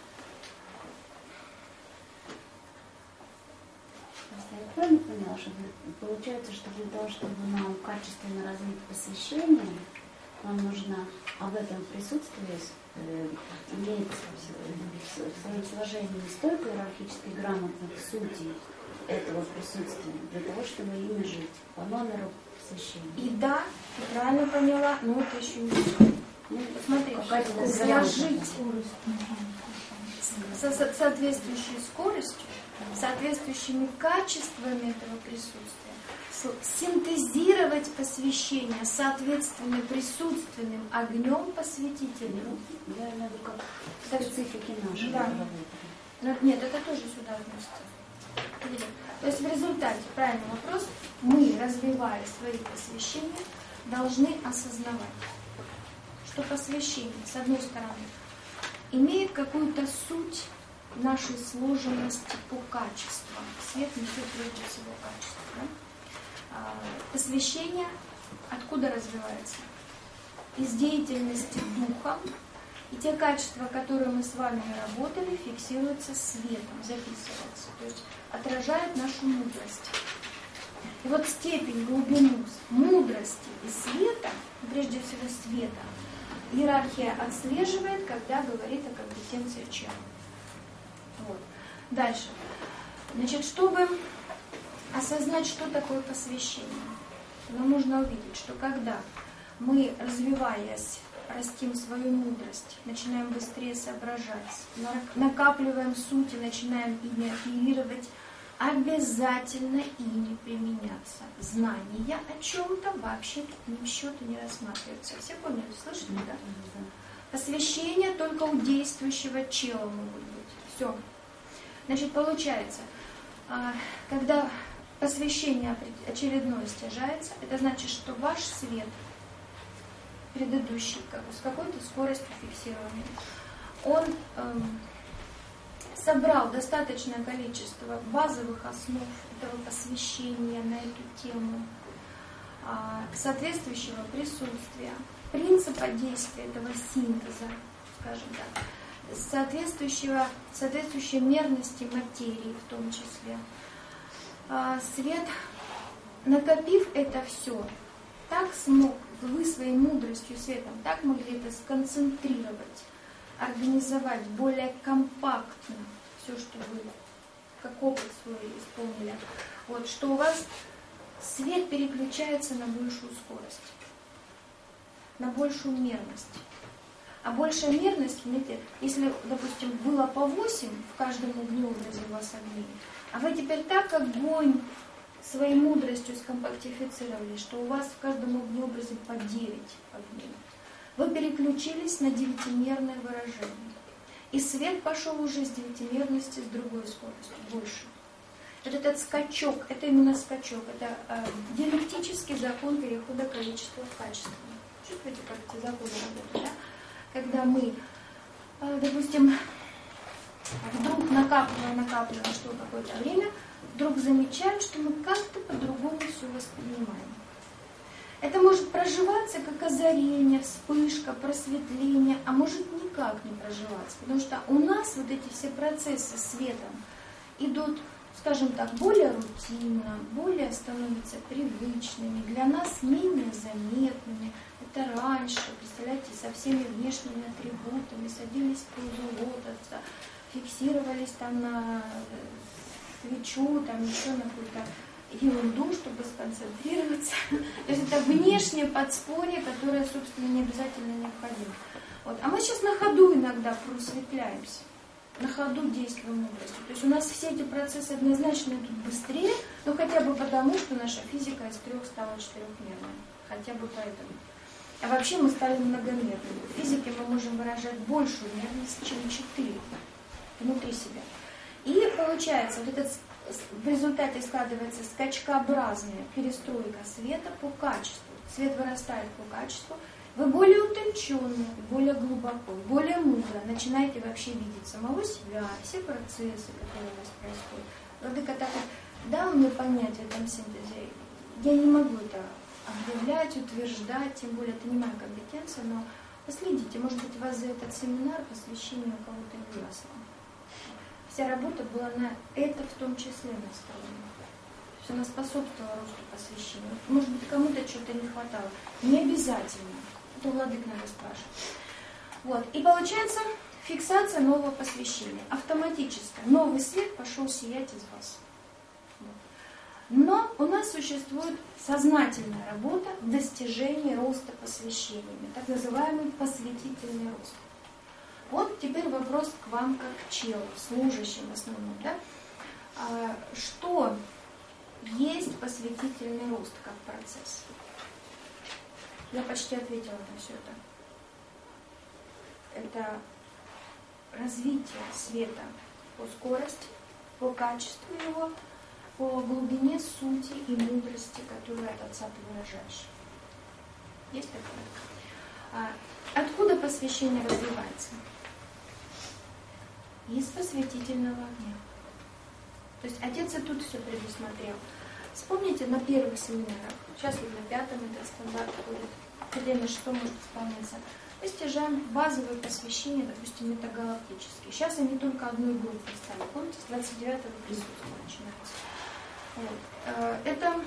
Я правильно поняла, что получается, что для того, чтобы нам качественно развить посвящение, нам нужно об этом присутствии иметь в своем сложении не столько иерархически грамотных сутей этого присутствия, для того, чтобы ими жить по номеру посвящения. И да, ты правильно поняла, но это еще не все. Ну, посмотри, сложить с соответствующей скоростью, соответствующими качествами этого присутствия, синтезировать посвящение соответственным присутственным огнем посвятителя. Я имею в виду как специфики нашей работы. Нет, это тоже сюда относится. То есть в результате, правильный вопрос, мы, развивая свои посвящения, должны осознавать, что посвящение, с одной стороны, имеет какую-то суть нашей сложенности по качеству. Свет несет прежде всего качество. Да? Посвящение откуда развивается? Из деятельности духа. И те качества, которые мы с вами наработали, фиксируются светом, записываются. То есть отражают нашу мудрость. И вот степень, глубину мудрости и света, прежде всего света, иерархия отслеживает, когда говорит о компетенции чего. Вот. Дальше. Значит, чтобы осознать, что такое посвящение, нам нужно увидеть, что когда мы, развиваясь, растим свою мудрость, начинаем быстрее соображать, накапливаем суть и начинаем ими оперировать, обязательно ими применяться. Знания о чем-то вообще ни в счет не рассматриваются. Все поняли? Слышали? Да? Посвящение только у действующего чела могут быть. Все. Значит, получается, когда посвящение очередное стяжается, это значит, что ваш свет предыдущий, с какой-то скоростью фиксированный, он собрал достаточное количество базовых основ этого посвящения на эту тему, соответствующего присутствия, принципа действия этого синтеза, скажем так. соответствующей мерности материи в том числе. Свет, накопив это все, так смог, вы своей мудростью, светом, так могли это сконцентрировать, организовать более компактно все, что вы как опыт свой исполнили. Вот, что у вас свет переключается на большую скорость, на большую мерность. А большая мерность, знаете, если, допустим, было по 8 в каждом огнеобразе у вас огней, а вы теперь так огонь своей мудростью скомпактифицировали, что у вас в каждом огнеобразе по 9 огней. Вы переключились на девятимерное выражение. И свет пошел уже с девятимерности, с другой скоростью, больше. Вот этот скачок, это именно скачок, это диалектический закон перехода количества в качество. Чувствуете, как эти законы работают, да? Когда мы, допустим, вдруг накапливаем что какое-то время, вдруг замечаем, что мы как-то по-другому все воспринимаем. Это может проживаться как озарение, вспышка, просветление, а может никак не проживаться. Потому что у нас вот эти все процессы светом идут, скажем так, более рутинно, более становятся привычными, для нас менее заметными. Это раньше, представляете, со всеми внешними атрибутами, садились в позу лотоса, фиксировались там на свечу, там еще на какую-то ерунду, чтобы сконцентрироваться. То есть это внешнее подспорье, которое, собственно, не обязательно необходимо. Вот. А мы сейчас на ходу иногда просветляемся, на ходу действуем мудростью. То есть у нас все эти процессы однозначно идут быстрее, но хотя бы потому, что наша физика из 3 стала 4-мерной. Хотя бы поэтому. А вообще мы стали многомерными. В физике мы можем выражать большую мерность, чем 4 внутри себя. И получается, вот этот в результате складывается скачкообразная перестройка света по качеству. Свет вырастает по качеству. Вы более утонченно, более глубоко, более мудро начинаете вообще видеть самого себя, все процессы, которые у вас происходят. Владыка так вот дал мне понять в этом синтезе. Я не могу это объявлять, утверждать, тем более это не моя компетенция, но последите, может быть, вас за этот семинар посвящение у кого-то не ясно. Вся работа была на это в том числе настроена. То есть она способствовала росту посвящения. Может быть, кому-то что-то не хватало. Не обязательно. Это владык надо спрашивать. Вот. И получается фиксация нового посвящения. Автоматически. Новый свет пошел сиять из вас. Вот. Но у нас существует сознательная работа в достижении роста посвящениями. Так называемый посвятительный рост. Вот теперь вопрос к вам как к челу, служащим в основном. Да? Что есть посвятительный рост как процесс? Я почти ответила на все это. Это развитие света по скорости, по качеству его, по глубине сути и мудрости, которую от Отца ты выражаешь. Есть такое? Откуда посвящение развивается? Из посвятительного огня. То есть Отец и тут все предусмотрел. Вспомните на первых семинарах, сейчас вот на 5-м этот стандарт ходит, или на 6-м может исполняться, достижаем базовое посвящение, допустим, метагалактические. Сейчас они только одной группой стали. Помните, с 29-го присутствия начинается. Вот. Это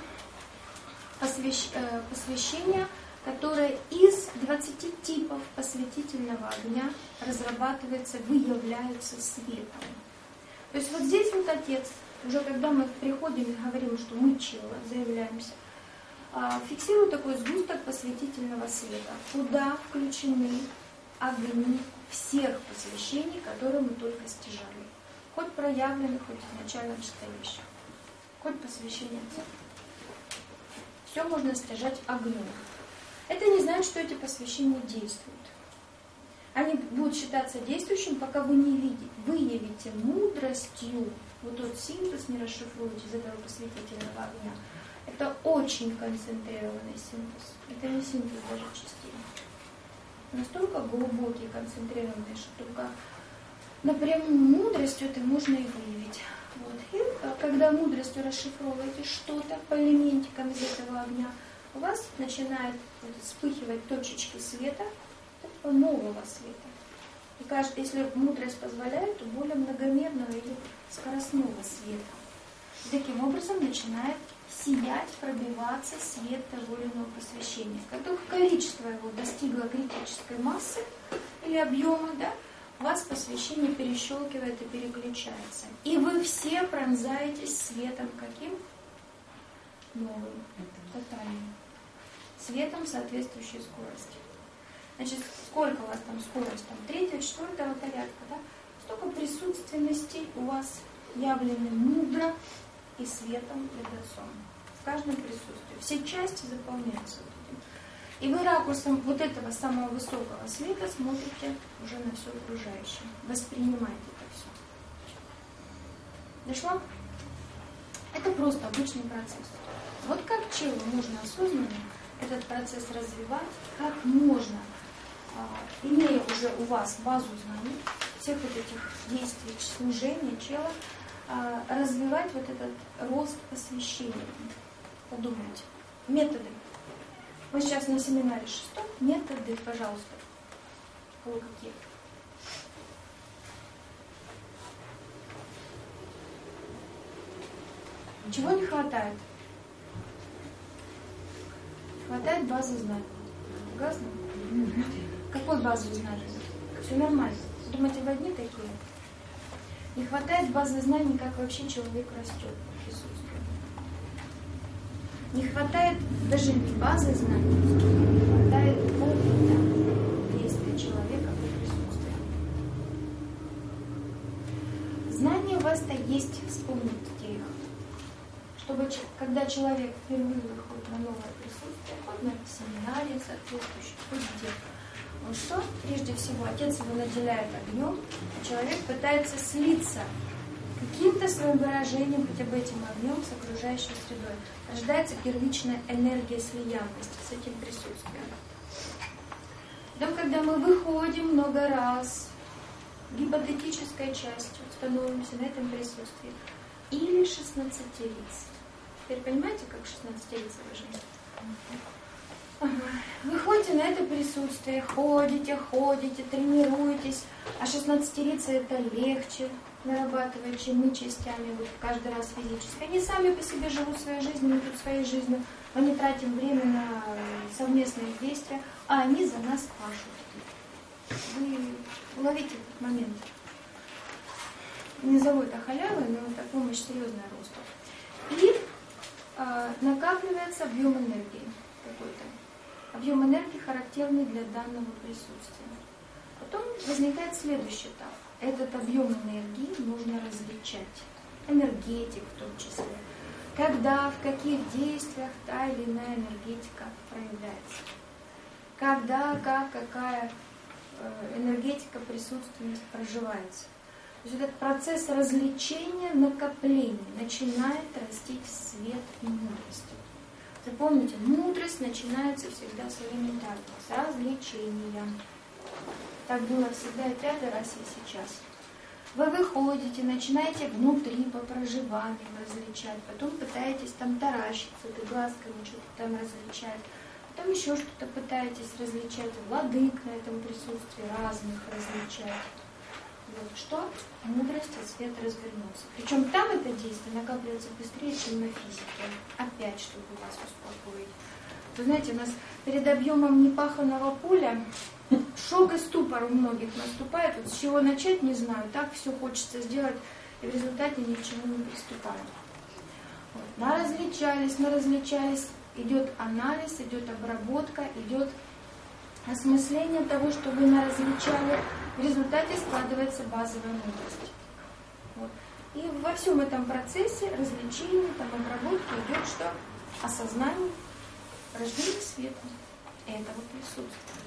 посвящение, которое из 20 типов посвятительного огня разрабатывается, выявляется светом. То есть вот здесь вот Отец, уже когда мы приходим и говорим, что мы чела, заявляемся, фиксирует такой сгусток посвятительного света, куда включены огни всех посвящений, которые мы только стяжали. Хоть проявленных, хоть изначально стоящих. Хоть посвящение Отца. Все можно стяжать огнем. Это не значит, что эти посвящения действуют. Они будут считаться действующими, пока вы не выявите мудростью вот тот синтез, не расшифруете из этого посвятительного огня. Это очень концентрированный синтез. Это не синтез даже частей. Настолько глубокий, концентрированный, что только напрямую мудростью это можно и выявить. Вот. И когда мудростью расшифровываете что-то по элементикам из этого огня, у вас начинает вспыхивать точечки света, нового света. И кажется, если мудрость позволяет, то более многомерного или скоростного света. И таким образом начинает сиять, пробиваться свет того или иного посвящения. Как только количество его достигло критической массы или объема, да, у вас посвящение перещелкивает и переключается. И вы все пронзаетесь светом каким? Новым, тотальным. Светом соответствующей скорости. Значит, сколько у вас там скорость? Там 3-4 порядка, да? Столько присутственностей у вас явлены мудро и светом пред Отцом. В каждом присутствии. Все части заполняются вот этим. И вы ракурсом вот этого самого высокого света смотрите уже на все окружающее. Воспринимаете это все. Дошло? Это просто обычный процесс. Вот как челу можно осознанно этот процесс развивать, как можно, имея уже у вас базу знаний, всех вот этих действий, служения, чела, развивать вот этот рост посвящения. Подумайте. Методы. Вы сейчас на семинаре 6. Методы, пожалуйста. Какие? Чего не хватает? Хватает базы знаний. Согласны? Какой базы знаний? Все нормально. Думаете, вы одни такие? Не хватает базы знаний, как вообще человек растет в присутствии. Не хватает даже не базы знаний, не хватает опыта действия человека в присутствии. Знания у вас-то есть, вспомните их. Чтобы, когда человек впервые выходит на новое присутствие, хоть на семинаре соответствующем, хоть где, он что? Прежде всего, Отец его наделяет огнем, а человек пытается слиться каким-то своим выражением, хотя бы этим огнем, с окружающей средой. Рождается первичная энергия слиянности с этим присутствием. Потом, когда мы выходим много раз, гипотетической частью становимся на этом присутствии, или 16-лиц. Теперь понимаете, как 16-лицевая жизнь? Ага. Вы ходите на это присутствие, ходите, тренируетесь, а 16-лица это легче нарабатывать, чем мы частями, вот каждый раз физически. Они сами по себе живут своей жизнью, мы тут своей жизнью, мы не тратим время на совместные действия, а они за нас пашут. Вы уловите этот момент. Не зову это халявой, но это помощь серьезная росту. И накапливается объем энергии какой-то. Объем энергии характерный для данного присутствия. Потом возникает следующий этап. Этот объем энергии нужно различать. Энергетик в том числе. Когда, в каких действиях та или иная энергетика проявляется. Когда, как, какая энергетика присутственность проживается. То есть этот процесс развлечения, накопления начинает растить свет и мудрость. Запомните, мудрость начинается всегда с элементарного, с развлечения. Так было всегда и каждый раз и сейчас. Вы выходите, начинаете внутри по проживаниям различать, потом пытаетесь там таращиться, ты глазками что-то там различать, потом еще что-то пытаетесь различать, владык на этом присутствии разных различать. Вот что? Мудрость и свет развернулся. Причем там это действие накапливается быстрее, чем на физике. Опять, чтобы вас успокоить. Вы знаете, у нас перед объемом непаханного поля шок и ступор у многих наступает. Вот с чего начать, не знаю. Так все хочется сделать, и в результате ни к чему не приступаем. Вот. Наразличались. Идет анализ, идет обработка, идет осмысление того, что вы наразличали. В результате складывается базовая мудрость. Вот. И во всем этом процессе развлечения, там, обработки идет что? Осознание, рождение света этого присутствия.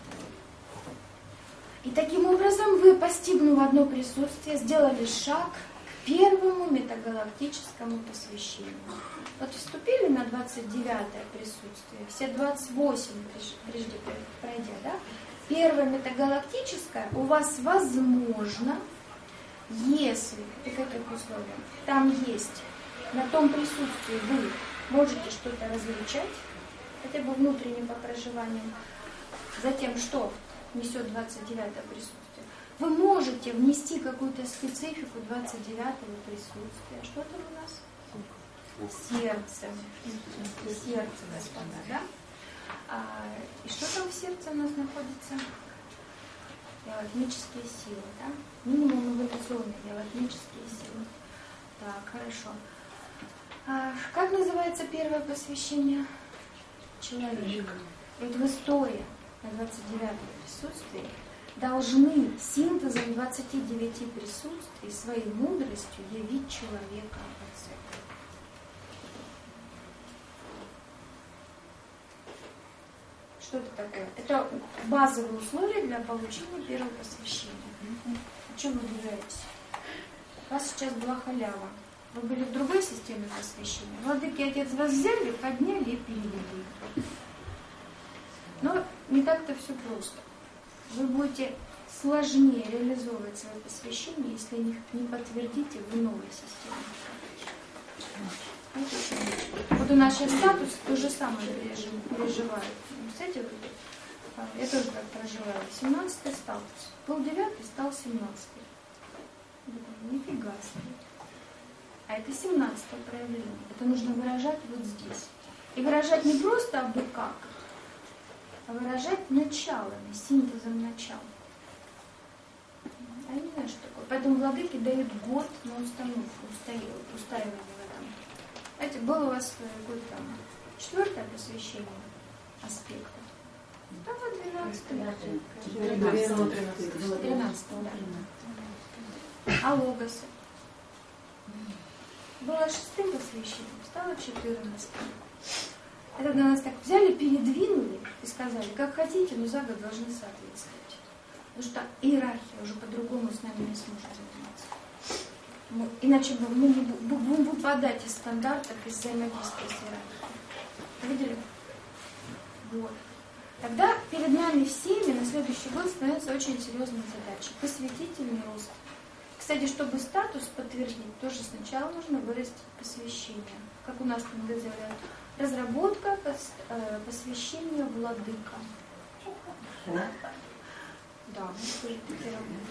И таким образом вы, постигнув одно присутствие, сделали шаг к первому метагалактическому посвящению. Вот вступили на 29-е присутствие, все 28 прежде пройдя, да? Первое метагалактическое у вас возможно, если, при каких условиях, там есть, на том присутствии вы можете что-то различать, хотя бы внутренним по проживаниям, затем что несет 29-е присутствие, Вы можете внести какую-то специфику 29-го присутствия. Что там у нас? Сердце. Сердце, господа, да? И что там в сердце у нас находится? Диалогические силы, да? Минимум эволюционные диалогические силы. Так, хорошо. Как называется первое посвящение? Человек. И вот вы, стоя на 29-м присутствии, должны синтезом 29 присутствий своей мудростью явить человека в Отце. Что это такое? Это базовые условия для получения первого посвящения. О чем вы удивляетесь? У вас сейчас была халява. Вы были в другой системе посвящения. Владыки Отец вас взяли, подняли и перевели. Но не так-то все просто. Вы будете сложнее реализовывать свое посвящение, если не подтвердите в новой системе. Вот у нас сейчас статус то же самое переживает. Представляете, я тоже так проживаю. 17-й статус. Был 9-й, стал 17-й. Нифига себе. А это 17-е проявление. Это нужно выражать вот здесь. И выражать не просто абы как, а выражать началами, синтезом начала. Я не знаю, что такое. Поэтому владыки дают год на установку, устаивание в этом. Знаете, было у вас какое-то там 4-е посвящение аспекта. Там вот 13-е. А логосы? Было 6-м посвящением, стало 14-м. Это нас так взяли, передвинули и сказали, как хотите, но за год должны соответствовать. Потому что иерархия уже по-другому с нами не сможет заниматься. Иначе бы мы будем выпадать из стандартов, из взаимодействия с иерархией. Видели? Вот. Тогда перед нами всеми на следующий год становится очень серьезной задачей. Посвятительный рост. Кстати, чтобы статус подтвердить, тоже сначала нужно выразить посвящение. Как у нас там говорят, разработка посвящения владыка. Да, мы тоже такие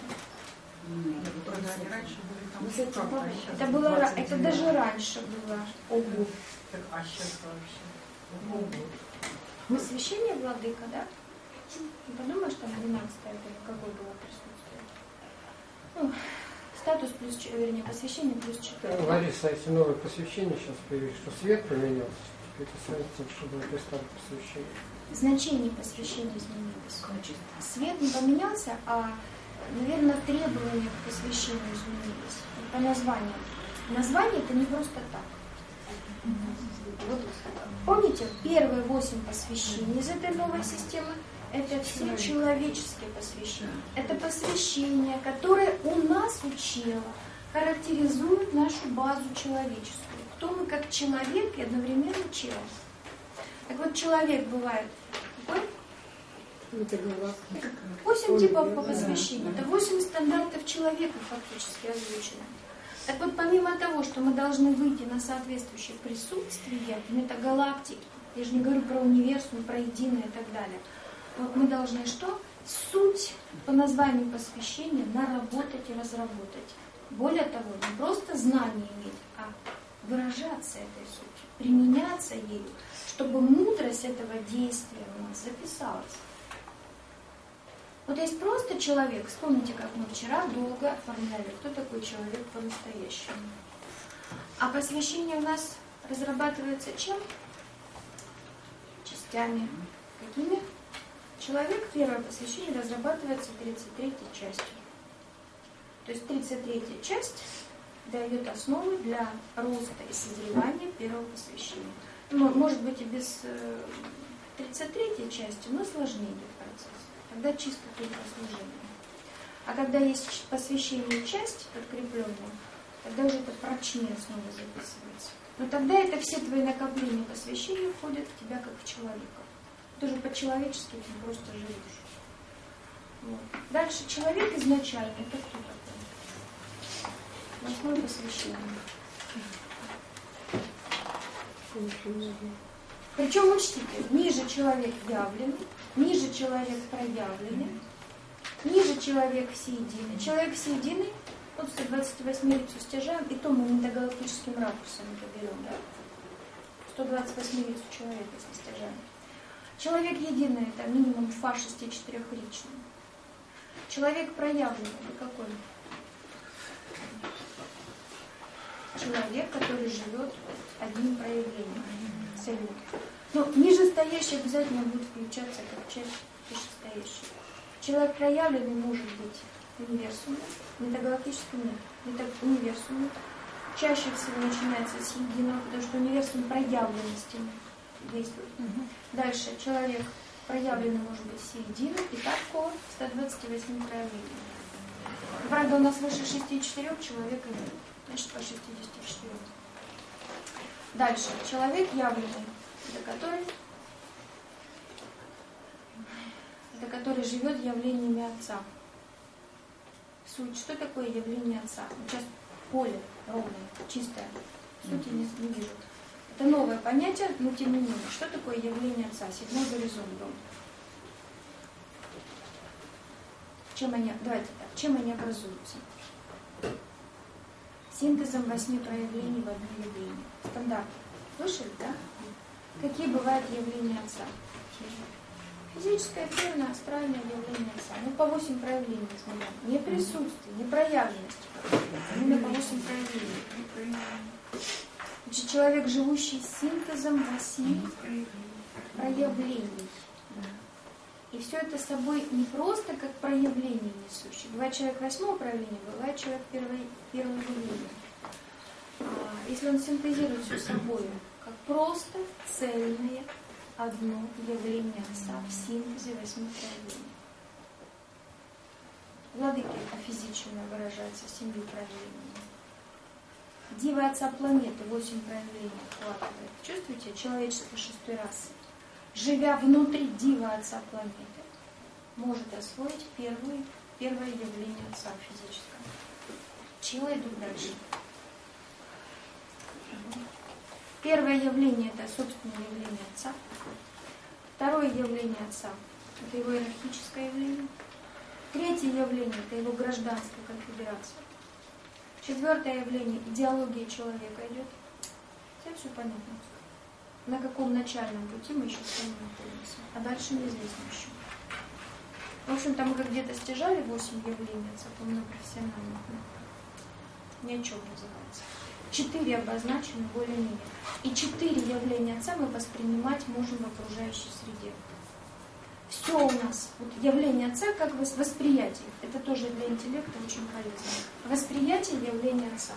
работаем. Это было, это даже раньше было. Ого. А сейчас вообще. Посвящение владыка, да? Не подумаешь, там 12-е, какое было присутствие. Статус плюс, вернее, посвящение плюс 4. Лариса, эти новые посвящения сейчас появились, что свет поменялся, это касается, чтобы это старое посвящение. Значение посвящения изменилось. Свет не поменялся, а, наверное, требования к посвящению изменились. По названию. Название это не просто так. Вот, помните, первые 8 посвящений из этой новой системы это все человеческие посвящения. Это посвящение, которое у нас учило, характеризует нашу базу человеческую. Кто мы как человек и одновременно тело. Так вот, человек бывает какой? 8 типов по посвящению. Это 8 стандартов человека фактически озвучено. Так вот, помимо того, что мы должны выйти на соответствующее присутствие в метагалактике, я же не говорю про универсум, про единое и так далее, вот мы должны что? Суть по названию посвящения наработать и разработать. Более того, не просто знание иметь, а выражаться этой сутью, применяться ею, чтобы мудрость этого действия у нас записалась. Вот есть просто человек, вспомните, как мы вчера долго оформляли, кто такой человек по-настоящему. А посвящение у нас разрабатывается чем? Частями. Какими? Человек, первое посвящение, разрабатывается 33-й частью. То есть 33-я часть дает основы для роста и созревания первого посвящения. Может быть и без 33-й части, но сложнее идет процесс. Тогда чисто только служение. А когда есть посвящение часть подкрепленная, тогда уже это прочнее снова записывается. Но тогда это все твои накопления посвящения входят в тебя как в человека. Ты же по-человечески ты просто живешь. Вот. Дальше человек изначально, это кто такой? Восьмое посвящение. Причем учтите, ниже человек явленный, ниже человек проявленный, Ниже человек всеединый. Человек всеединый, вот 128-рицу стяжаем, и то мы метагалактическим ракурсом это берем, да? 128-рицу человека, если стяжаем. Человек единый, это минимум фа 64-ричный. Человек проявленный, это какой? Человек, который живет одним проявлением. Абсолютно. Но нижестоящий обязательно будет включаться как часть вышестоящего. Человек проявленный может быть универсумом, метагалактическим нет, универсумом. Чаще всего начинается с единого, потому что универсум проявленности действует. Дальше человек проявленный может быть всеединым, и так по 128 проявлений. Правда, у нас выше 64 человека нет, значит по 64. Дальше человек явленный, это который живет явлениями Отца. Суть, что такое явление Отца? Сейчас поле ровное, чистое, сути не вижу. Это новое понятие, но тем не менее. Что такое явление Отца? Седьмой горизонт был. Чем они образуются? Синтезом 8 проявлений в одно явление. Стандарт. Слышали, да? Какие бывают явления Отца? Физическое, эфирное, астральное явление Отца. Ну, по 8 проявлений смотрим. Не присутствие, не проявленность. Именно по 8 проявлений. Значит, человек, живущий синтезом 8 проявлений. И все это с собой не просто как проявление несущее. Бывает человек 8-го проявления, бывает человек первого явления. Если он синтезирует все с собой, как просто цельное одно явление Отца в синтезе 8 проявлений. Владыки это физично выражается 7 проявлениями. Дива Отца планеты 8 проявлений вкладывает. Чувствуете, человечество 6-й расы, живя внутри Дива Отца планеты, может освоить первое явление Отца физическое. Чего идут дальше? Первое явление – это собственное явление Отца. Второе явление Отца – это его иерархическое явление. Третье явление – это его гражданская конфедерация. Четвертое явление – идеология человека идет. Все понятно. На каком начальном пути мы еще с вами находимся. А дальше неизвестно еще. В общем-то, мы как где-то стяжали 8 явлений Отца, по-моему, профессиональных. Ни о чем называется. 4 обозначены более-менее. И 4 явления Отца мы воспринимать можем в окружающей среде. Все у нас, вот явление Отца как восприятие. Это тоже для интеллекта очень полезно. Восприятие явления Отца.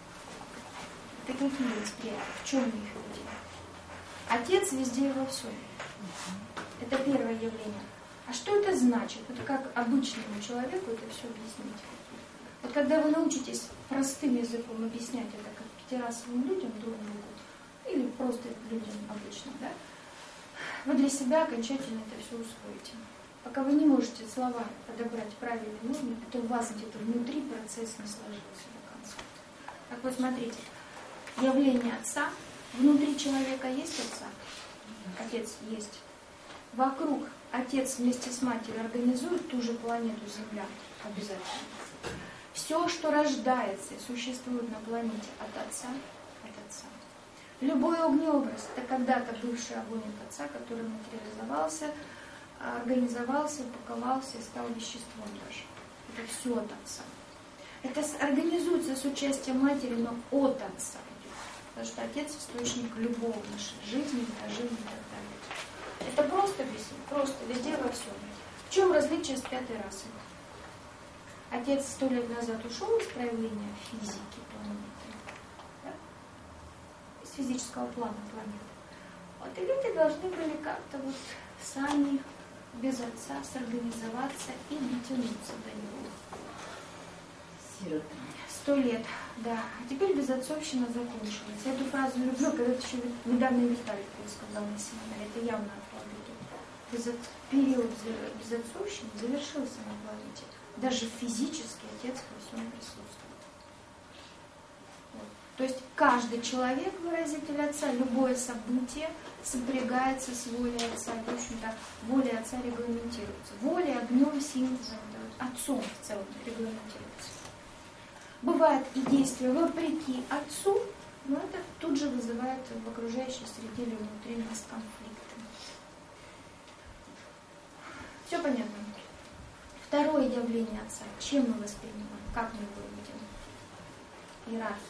Это какие восприятия? В чем мы их видим? Отец везде и во всем. Это первое явление. А что это значит? Вот как обычному человеку это все объяснить. Вот когда вы научитесь простым языком объяснять это как пятирасовым людям друг другу, или просто людям обычным, да, вы для себя окончательно это все усвоите. Пока вы не можете слова подобрать правильный уровень, это у вас где-то внутри процесс не сложился до конца. Так вот, смотрите, явление Отца, внутри человека есть Отца? Отец есть. Вокруг Отец вместе с Матерью организует ту же планету Земля обязательно. Все, что рождается и существует на планете от Отца, от Отца. Любой огнеобраз – это когда-то бывший огонь от Отца, который материализовался, организовался, упаковался и стал веществом даже. Это все от Отца. Это организуется с участием Матери, но от Отца идет. Потому что Отец – источник любого нашей жизни, жизни и так далее. Это просто объяснить, просто везде во всем. В чем различие с 5-й расой? Отец 100 лет назад ушел из проявления физики планеты, да? Из физического плана планеты. Вот и люди должны были как-то вот сами, без Отца, сорганизоваться и дотянуться до него. Сироты. 100 лет, да. А теперь безотцовщина закончилась. Я эту фразу люблю, когда еще недавно Виталий сказал на семинаре. Это явно от Владыки. Период безотцовщины завершился на планете. Даже физически Отец во всем присутствует. Вот. То есть каждый человек выразитель Отца, любое событие сопрягается с волей Отца. В общем-то, воля Отца регламентируется. Воля огнем, синтезом, Отцом в целом регламентируется. Бывает и действие вопреки Отцу, но это тут же вызывает в окружающей среде или внутри нас конфликты. Все понятно? Второе явление Отца. Чем мы воспринимаем? Как мы его видим? Иерархия.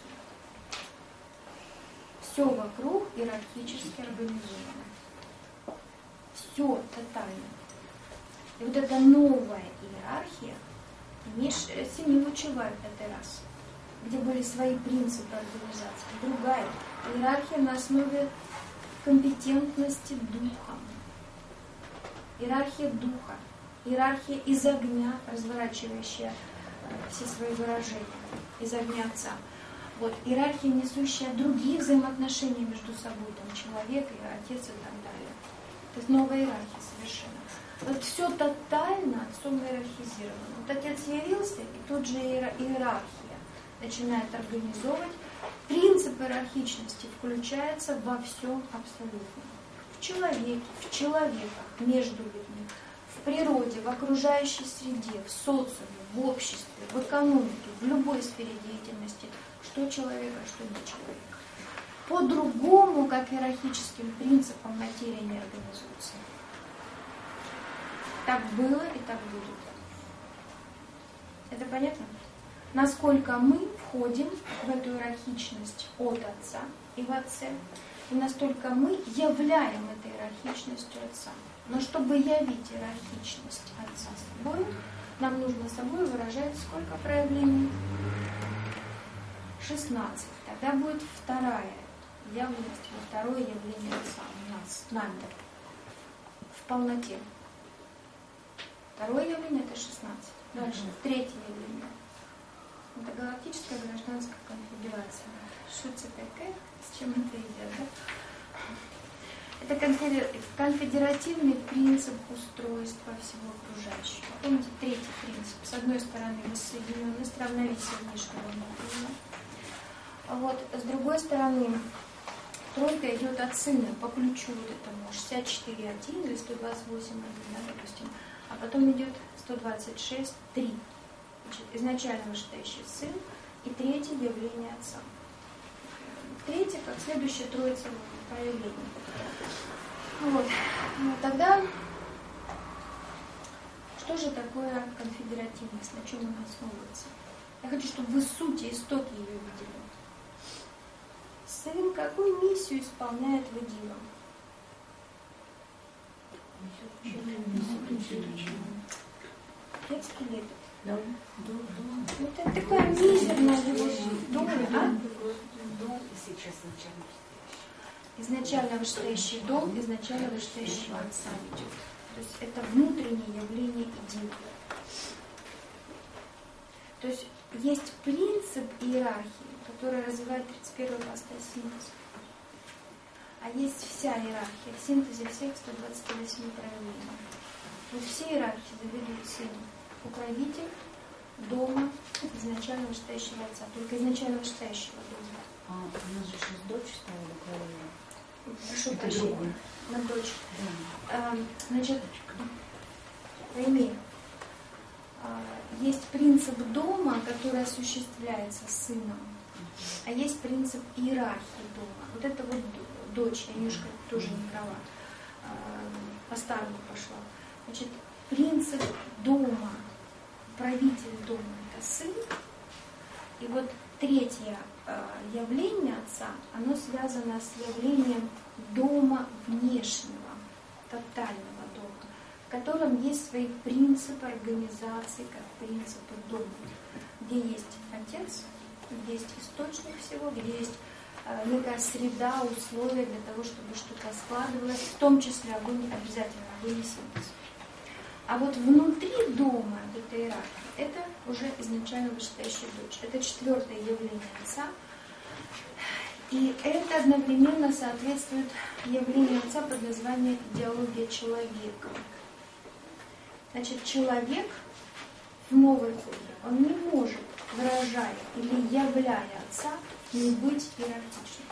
Все вокруг иерархически организовано. Все тотально. И вот эта новая иерархия, семьи лучевая в этой раз, где были свои принципы организации. Другая иерархия на основе компетентности духа. Иерархия духа. Иерархия из огня, разворачивающая все свои выражения, из огня Отца. Вот, иерархия, несущая другие взаимоотношения между собой, там, человек и отец и так далее. То есть новая иерархия совершенно. Вот все тотально Отцом иерархизировано. Вот Отец явился, и тут же иерархия начинает организовывать. Принцип иерархичности включается во всем абсолютно. В человеке, в человеках, между людьми, в природе, в окружающей среде, в социуме, в обществе, в экономике, в любой сфере деятельности, что человек, а что не человек. По-другому, как иерархическим принципам, материя не организуется. Так было и так будет. Это понятно? Насколько мы входим в эту иерархичность от Отца и в Отце, и настолько мы являем этой иерархичностью Отца. Но чтобы явить иерархичность Отца собой, нам нужно собой выражать сколько проявлений? 16. Тогда будет вторая явленность, второе явление Отца у нас, с нами, в полноте. Второе явление это 16. Дальше, третье явление. Это галактическая гражданская конфедерация. Что это такое? С чем это идет, да? Это конфедеративный принцип устройства всего окружающего. Помните, третий принцип. С одной стороны воссоединенность, равновесие внешнего и внутреннего. А вот с другой стороны, тройка идет от сына по ключу вот этому 64.1 или 128.1, да, допустим. А потом идет 126.3. Значит, изначально вышестоящий сын и третье явление Отца. Третье, как следующее троица проявлений. Вот. Ну, тогда, что же такое конфедеративность, на чем она основывается? Я хочу, чтобы вы суть и исток ее видели. Сын какую миссию исполняет в Идилом? Детский лепет. Это такая мизерная доля, а? Изначально вышестоящий дом, изначально вышестоящего Отца идет. То есть это внутреннее явление идеи. То есть есть принцип иерархии, который развивает 31-ю ипостась синтеза. А есть вся иерархия в синтезе всех 128 проявлений. Вот все иерархии заведут сыном. Покровитель дома изначально вышестоящего Отца. Только изначально вышестоящего дома. А у нас же сейчас дочь стала управление. Прошу прощения. На дочь. Да. Значит, пойми, есть принцип дома, который осуществляется сыном, а есть принцип иерархии дома. Вот это вот дочь, я немножко тоже не права, по-старому пошла. Значит, принцип дома, правитель дома – это сын. И вот третье явление Отца, оно связано с явлением дома внешнего, тотального дома, в котором есть свои принципы организации, как принципы дома, где есть Отец, где есть источник всего, где есть некая среда, условия для того, чтобы что-то складывалось, в том числе огонь, обязательно огонь и синтез. А вот внутри дома, этой иерархии, это уже изначально вышестоящая дочь. Это четвертое явление Отца. И это одновременно соответствует явлению Отца под названием идеология человека. Значит, человек в новой эпохе, он не может выражая или являя Отца, не быть иерархичным.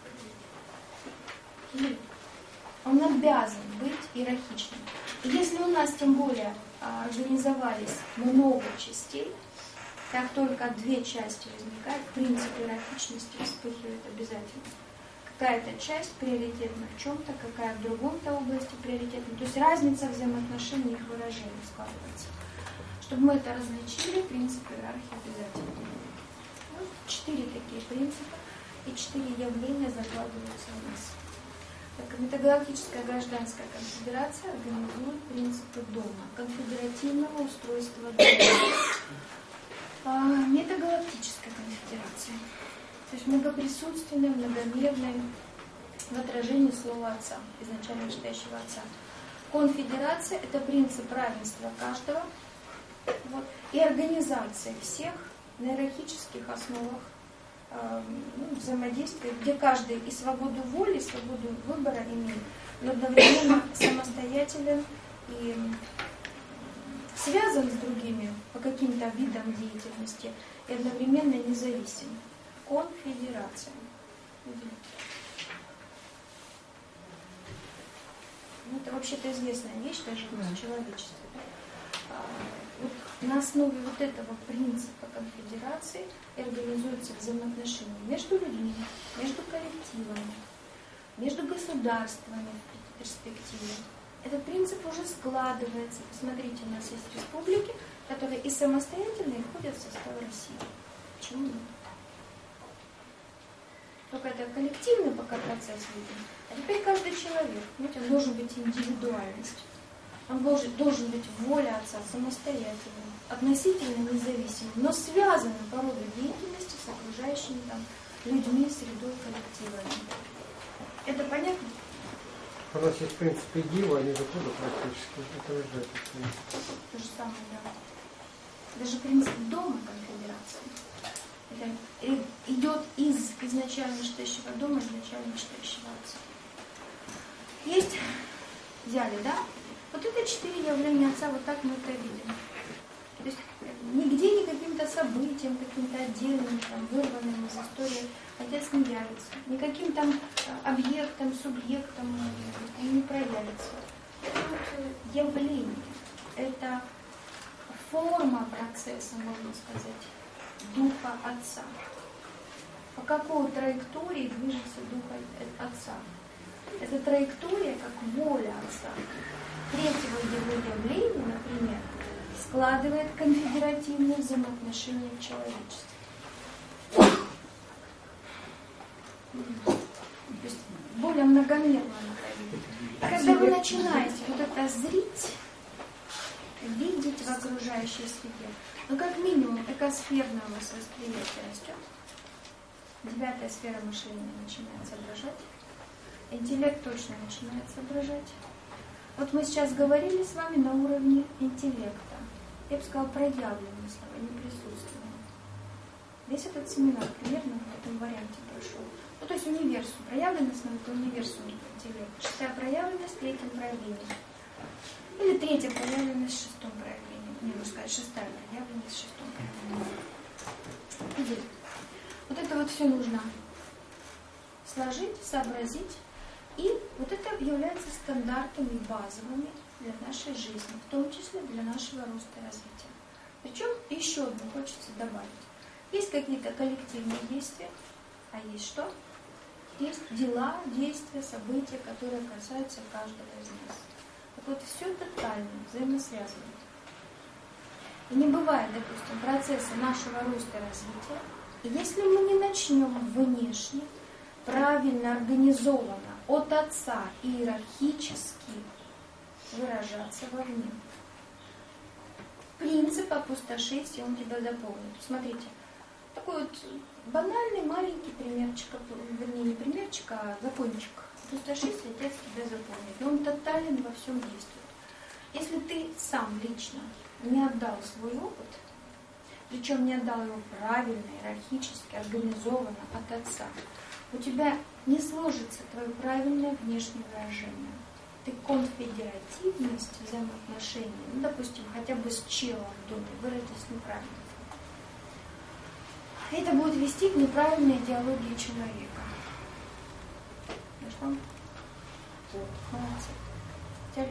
Он обязан быть иерархичным. И если у нас тем более организовались много частей, как только две части возникают, принцип иерархичности вспыхивает обязательно. Какая-то часть приоритетна в чем-то, какая в другом-то области приоритетна. То есть разница взаимоотношений их выражений складывается. Чтобы мы это различили, принцип иерархии обязательно. Вот 4 такие принципа и 4 явления закладываются у нас. Так, Метагалактическая гражданская конфедерация организует принципы дома, конфедеративного устройства дома. Метагалактическая конфедерация. То есть многоприсутственное, многомерное в отражении слова Отца, изначально вышестоящего Отца. Конфедерация – это принцип равенства каждого, вот, и организация всех на иерархических основах взаимодействия, где каждый и свободу воли, и свободу выбора имеет, но одновременно самостоятелен и связан с другими по каким-то видам деятельности и одновременно независим. Конфедерация. Это вообще-то известная вещь даже в человечестве. Вот на основе вот этого принципа конфедерации организуются взаимоотношения между людьми, между коллективами, между государствами в перспективе. Этот принцип уже складывается. Посмотрите, у нас есть республики, которые и самостоятельно и входят в состав России. Почему нет? Только это коллективный пока процесс виден. А теперь каждый человек, знаете, он должен быть индивидуальностью. Он должен быть воля Отца, самостоятельным, относительно независимым, но связанным по роду деятельности с окружающими там людьми, средой, коллективами. Это понятно? У нас есть принципы Дива, они заходят практически. Это уже То же самое, да. Даже принцип дома конфедерации. Это идет из изначально вышестоящего дома, изначально вышестоящего Отца. Есть, взяли, да? Вот это 4 явления Отца, вот так мы это видим. То есть нигде не каким-то событием, каким-то отдельным, там, вырванным из истории Отец не явится. Никаким там объектом, субъектом он не проявится. Это вот явление, это форма процесса, можно сказать, Духа Отца. По какой траектории движется Дух Отца? Это траектория как воля Отца. Третьего его явления, например, складывает конфедеративные взаимоотношения в человечестве. То есть более многомерно находить. Когда вы начинаете вот это зрить, видеть в окружающей среде, ну как минимум экосферное у вас восприятие растет, 9-я сфера мышления начинает соображать, интеллект точно начинает соображать. Вот мы сейчас говорили с вами на уровне интеллекта. Я бы сказала, проявленные слова, не присутственные. Весь этот семинар примерно в этом варианте прошел. Ну, то есть универсум. Проявленность, но это универсум интеллекта. 6-я проявленность в 3-м проявлении. Или 3-я проявленность в 6-м проявлении. Не, можно сказать, 6-я проявленность в 6-м проявлении. Вот это вот все нужно сложить, сообразить. И вот это является стандартами базовыми для нашей жизни, в том числе для нашего роста и развития. Причем еще одно хочется добавить. Есть какие-то коллективные действия, а есть что? Есть дела, действия, события, которые касаются каждого из нас. Так вот, все тотально взаимосвязано. И не бывает, допустим, процесса нашего роста и развития, и если мы не начнем внешне, правильно организованно, от Отца иерархически выражаться вовне. Принцип опустошить, и он тебя заполнит. Смотрите, такой вот банальный маленький примерчик, вернее не примерчик, а закончик. Опустошить, и Отец тебя заполнит. Но он тотален во всем действует. Если ты сам лично не отдал свой опыт, причем не отдал его правильно, иерархически, организованно от Отца, у тебя не сложится твое правильное внешнее выражение. Ты конфедеративность взаимоотношений, ну, допустим, хотя бы с челом в доме, выразить неправильно. это будет вести к неправильной идеологии человека. Дошло? Молодцы. Взяли?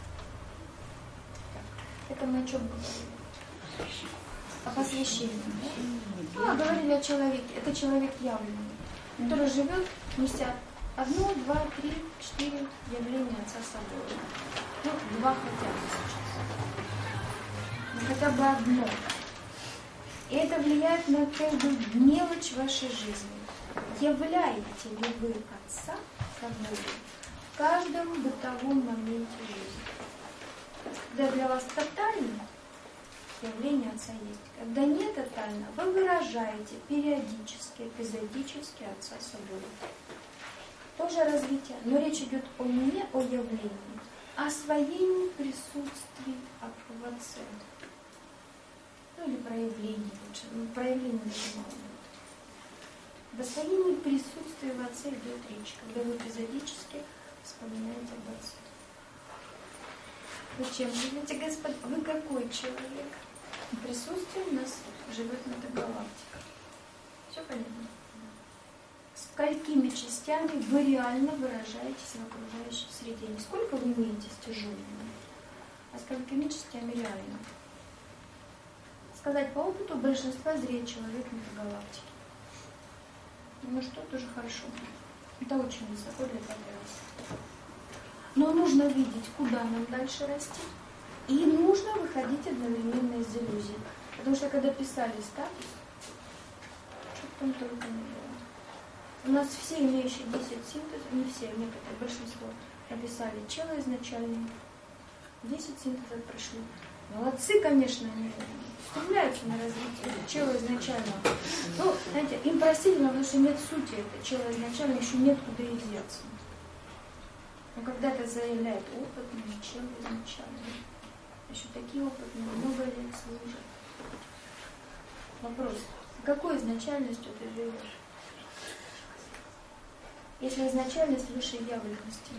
Так. Это мы о чем говорили? О посвящении. Да? Говорили о человеке. Это человек явленный, который живет, неся 1, 2, 3, 4 явления Отца собой. Ну, 2 хотя бы сейчас. Но хотя бы одно. И это влияет на каждую мелочь вашей жизни. Являете ли вы Отца собой в каждом бытовом моменте жизни? Когда для вас тотально явление Отца есть. Когда не тотально, вы выражаете периодически, эпизодически Отца собой. Тоже развитие, но речь идет не о явлении, а освоении присутствия в Отце. Ну или проявлении лучше. Проявление очень мало будет. В освоении присутствия в Отце идет речь, когда вы эпизодически вспоминаете об Отце. Вы чем живете, Господь? Вы какой человек? Присутствие у нас живет на этой галактике. Все понятно? Сколькими частями вы реально выражаетесь в окружающей среде? Не сколько вы имеете стяженными, а сколькими частями реально. Сказать по опыту, большинства зреет человек на галактике. Ну что, тоже хорошо. Это очень высоко для прогресса. Но нужно видеть, куда нам дальше расти. И нужно выходить одновременно из иллюзий. Потому что когда писали статус, что там только не было. У нас все имеющие 10 синтезов, не все, некоторые, большинство, написали чело изначально. 10 синтезов прошли. Молодцы, конечно, они стремляются на развитие чело изначально. Ну, знаете, им простительно, потому что нет сути это чело изначально, еще нет куда и деться. Но когда-то заявляет опытный чело изначально. Еще такие опытные, много лет служат. Вопрос, какой изначальностью ты живешь? Если изначальность выше явленности.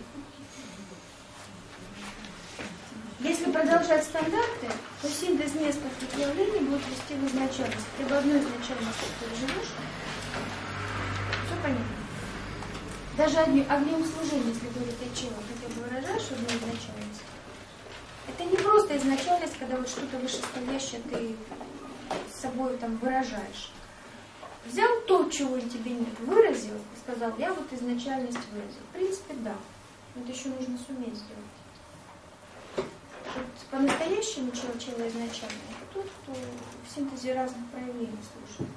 Если продолжать стандарты, то синтез нескольких явлений будет вести в изначальность. Ты в одной изначальности ты живешь, все понятно. Даже огнем служения, если говорить о чело, хотя бы выражаешь одну изначальность. Это не просто изначальность, когда вот что-то вышестоящее ты с собой там выражаешь. Взял то, чего тебе нет, выразил, и сказал, я вот изначальность выразил. В принципе, да. Но это еще нужно суметь сделать. Вот по-настоящему чело изначально, это тот, кто в синтезе разных проявлений слушает.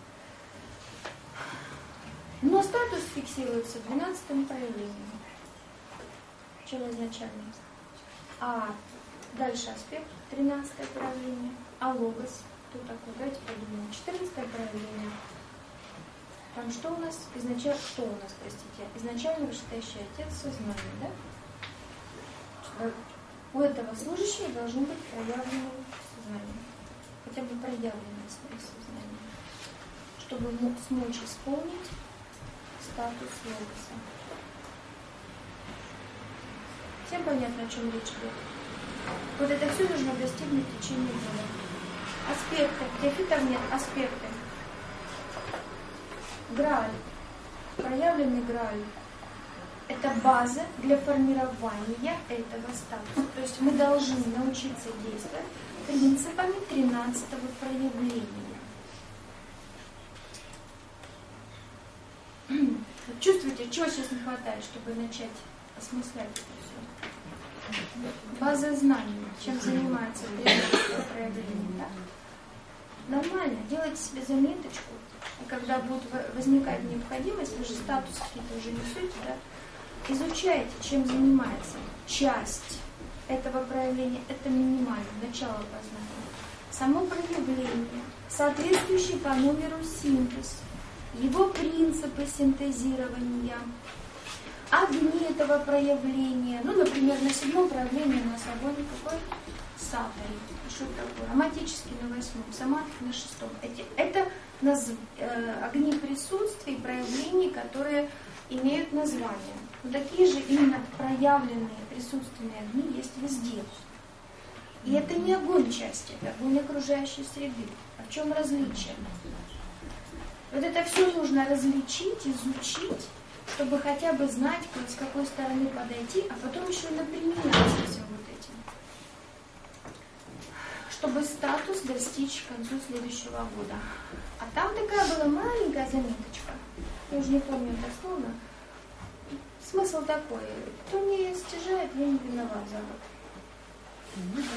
Но статус фиксируется в 12-м проявлении. Чело изначально. А дальше аспект, 13-е проявление. А логос, кто такой? Давайте подумаем. 14-е проявление. Там что у нас? Изначально вышестоящий Отец сознания, да? У этого служащего должны быть проявлены сознания. Хотя бы проявленные свои сознания. Чтобы смочь исполнить статус логоса. Всем понятно, о чем речь идет? Вот это все нужно достигнуть в течение года. Аспекты. Диафитов нет. Аспекты. Грааль. Проявленный Грааль. Это база для формирования этого статуса. То есть мы должны научиться действовать принципами 13-го проявления. Чувствуете, чего сейчас не хватает, чтобы начать осмыслять это все? База знаний, чем занимается 13-е проявление. Да? Нормально, делайте себе заметочку, и когда будет возникать необходимость, вы же статус какие-то уже несете, да? Изучайте, чем занимается часть этого проявления, это минимально, начало познания. Само проявление, соответствующий по номеру синтез, его принципы синтезирования, огни этого проявления. Ну, например, на 7-м проявлении у нас огонь какой? Сатори. Что такое? Романтический на 8-м, самадхи на 6-м. Это огни присутствий, проявлений, которые имеют название. Но такие же именно проявленные присутственные огни есть везде. И это не огонь части, это огонь окружающей среды. А в чем различие? Вот это все нужно различить, изучить, чтобы хотя бы знать, с какой стороны подойти, а потом еще и наприменяться всем вот этим. Чтобы статус достичь к концу следующего года. А там такая была маленькая заметочка. Я уже не помню дословно. Смысл такой. Кто не стяжает, я не виноват за год.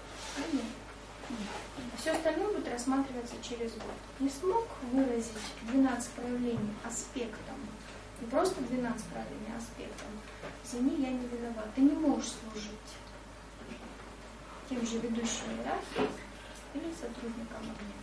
Все остальное будет рассматриваться через год. Не смог выразить 12 проявлений аспектом, не просто 12 проявлений аспектом, извини, я не виноват. Ты не можешь служить тем же ведущим иерархии или сотрудникам огня.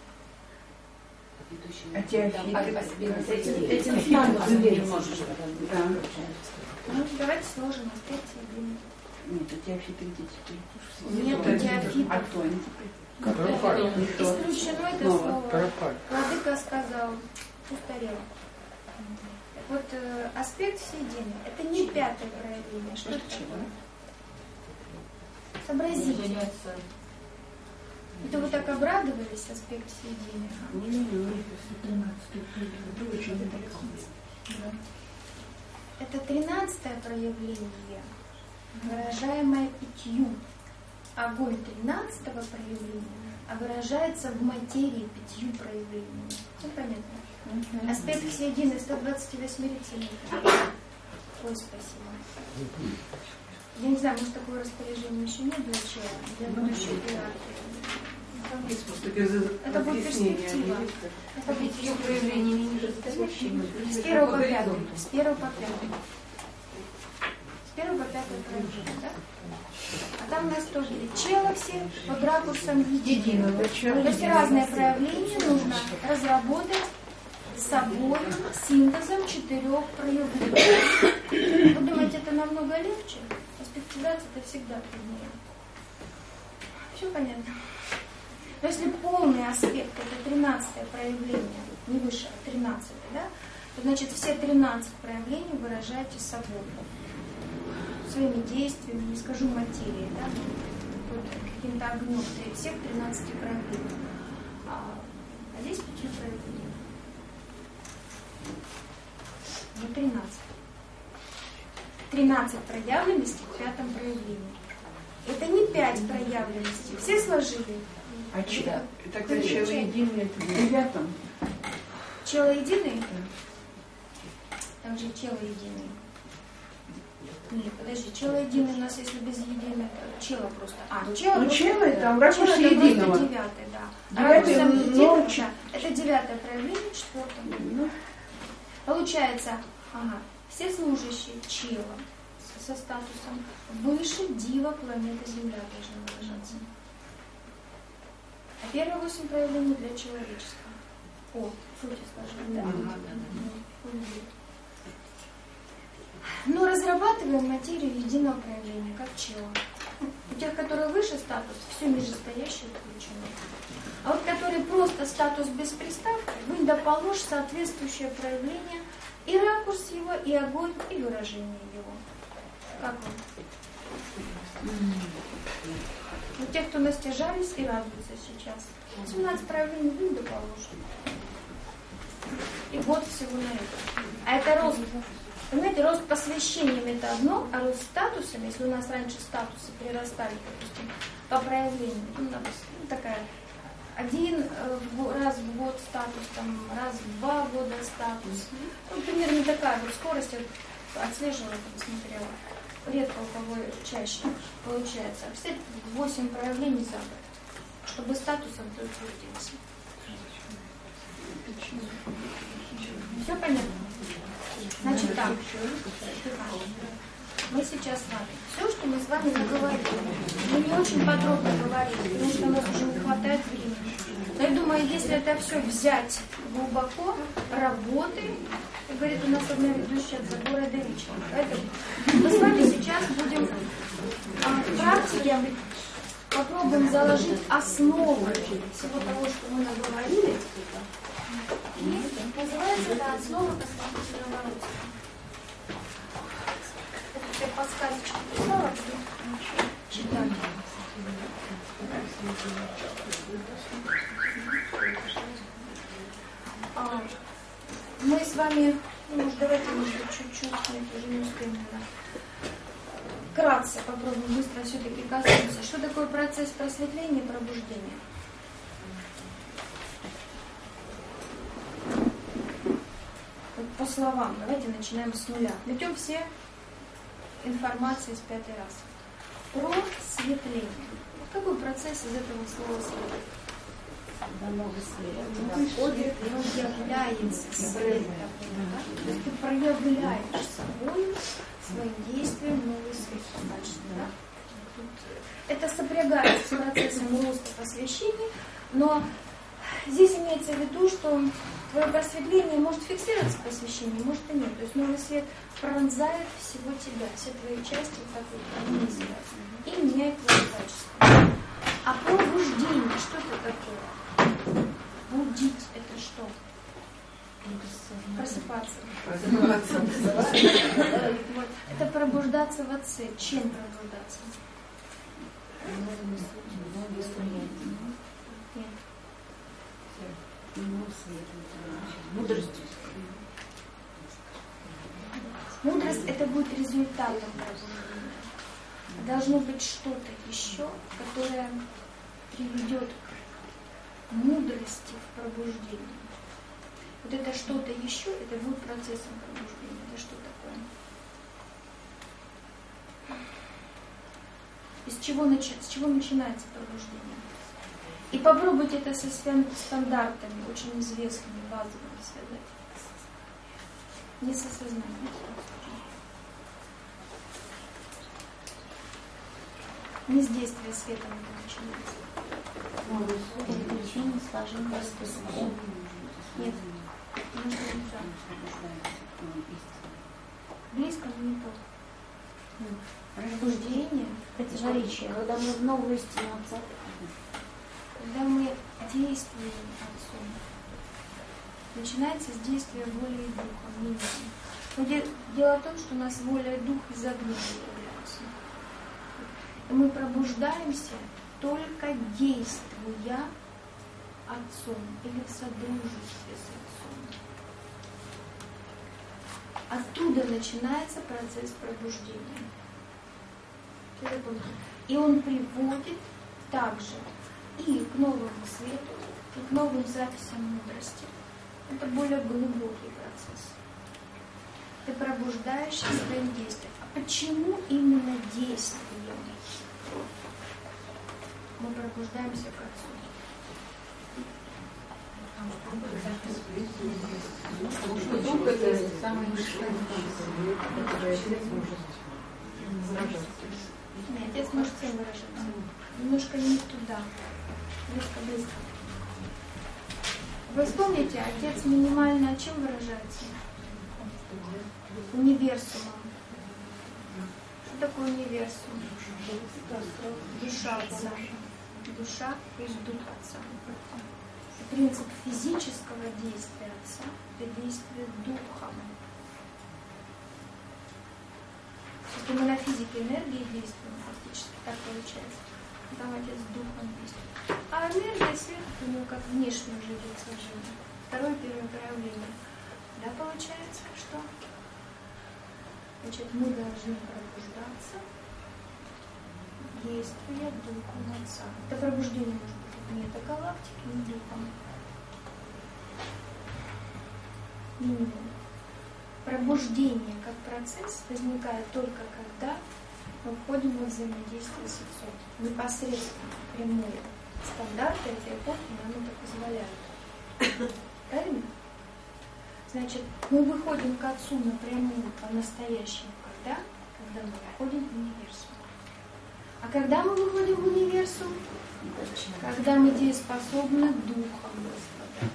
А Этим статусом не можешь. Ну, давайте сложим аспект единый. Нет, у теофиты Нет, у теофитов. А кто они? Исключено это слово. Владыка сказал, устарело. Вот аспект всеединый. Это не пятое проявление. Что это такое? Сообразите. Это вы так обрадовались, аспект всеединый? Это 13-е проявление, выражаемое 5. Огонь 13-го проявления, а выражается в материи 5 проявлениями. Все понятно? Аспект всеединый 128 рецептов. Ой, спасибо. Я не знаю, может, такое распоряжение еще нет для будущей иерархии. Это будет перспектива. Это будет Ее проявление нижестоящими. с 1 по 5. С 1 по 5. С 1 по 5 проявление, да? А там у нас тоже чело все под ракурсом единого. То есть разные проявления нужно разработать собой синтезом 4 проявлений. Вы думаете, это намного легче? Аспектизация это всегда труднее. Все понятно? Но если полный аспект это 13-е проявление, не выше, а 13-е, да, то значит все 13 проявлений выражаете собой. Своими действиями, не скажу материей, да, вот каким-то огнем, всех 13 проявлений. А здесь 5 проявлений. Не 13. 13 проявленностей в 5-м проявлении. Это не 5 проявленностей. Все сложили? А тогда чело единое это в 9-м? Чело единый? Там же чело единый. Нет, подожди, чело единый у нас, если без единого, чело просто. Чело, ну, чело это в ракурсе чело единого. Это 9-й, да. Девятый, Единого, да. Это 9-е проявление, 4-е. Получается, все служащие чело со статусом выше дива планеты Земля должны выражаться. А первые 8 проявлений для человеческого. Сути сложили, да? Но разрабатываем материю единого проявления, как чело. У тех, которые выше статус, все нижестоящее включено. А вот которые просто статус без приставки, вы доположь соответствующее проявление, и ракурс его, и огонь, и выражение его. Как он? У тех, кто настяжались и радуются сейчас. 17 проявлений вы доположь. И год всего на это. А это рост. Понимаете, рост посвящением это одно, а рост статусами, если у нас раньше статусы прирастали, допустим, по проявлению, такая, один раз в год статус, там, раз в 2 года статус. Примерно такая вот скорость, я отслеживала, посмотрела. Редко у кого чаще получается. Все 8 проявлений за год, чтобы статусом утвердился. Все понятно? Значит так, мы сейчас с вами, все, что мы с вами наговорили, мы не очень подробно говорили, потому что у нас уже не хватает времени. Но я думаю, если это все взять глубоко, работы, как говорит у нас одна ведущая от забора до вечера. Поэтому мы с вами сейчас будем в практике попробуем заложить основы всего того, что мы наговорили. И называется это основа космического роста. Это я подсказочку писала, читать. Мы с вами, может, давайте, может быть, чуть-чуть, мы уже не успеем, наверное. Вкратце попробуем быстро все-таки коснуться. Что такое процесс просветления и пробуждения? Вот по словам, давайте начинаем с нуля. Метем все информации с 5-й раз. Просветление. Какой процесс из этого слова следует? Когда новый свет Входит, и он является светом. То есть ты проявляешь собой, своим действием новый свет. Да? Это сопрягается с процессом роста посвящения, но здесь имеется в виду, что твое просветление может фиксироваться в посвящении, может и нет. То есть новый свет пронзает всего тебя, все твои части, как они называются, и меняет твое качество. А пробуждение, что это такое? Будить — это что? Просыпаться. Вот. Это пробуждаться в Отце. Чем пробуждаться? Нет. Мудростью. Мудрость — это будет результатом пробуждения. Должно быть что-то еще, которое приведет к мудрости в пробуждении. Вот это что-то еще, это будет процессом пробуждения. Это что такое? С чего начинается пробуждение? И попробуйте это со стандартами, очень известными, базовыми связать. Не со сознанием. Не с действия света это начинается. Переключение сложения способов. Нет. Близко, но не то. Пробуждение, Противоречие. Когда мы в новую истину Отца. когда мы действуем Отцом, начинается с действия воли и духа, минимум. Но дело в том, что у нас воля и дух из огня являются. И мы пробуждаемся только действуя Отцом или в содружестве с Отцом. Оттуда начинается процесс пробуждения. И он приводит также и к новому свету, и к новым записям мудрости. Это более глубокий процесс. Ты пробуждаешься своим действием. А почему именно действием мы пробуждаемся к Отцу? Потому что дух — это самый высший, который отец может выражаться. Нет, отец может всем выражаться. Немножко не туда. Близко. Вы вспомните, отец минимально чем выражается? Универсумом. Что такое универсум? Душа Отца. Душа есть дух Отца. Принцип физического действия Отца – это действие духом. Если мы на физике энергии действуем, фактически так получается. Там Отец духом действует. А энергия, свет, у него как внешнее уже идет сложение. Второе, первое проявление. Да, получается, что? Значит, мы должны пробуждаться, действуя духом Отца. Это пробуждение может быть не до галактики, не духом. Минимум. Пробуждение как процесс возникает только когда мы входим во взаимодействие с Отцом. Непосредственно, прямое. Стандарты этой эпохи нам это позволяют. Правильно? Значит, мы выходим к Отцу напрямую, по-настоящему, когда мы выходим в универсум. А когда мы выходим в универсум? Когда мы дееспособны духом Господа.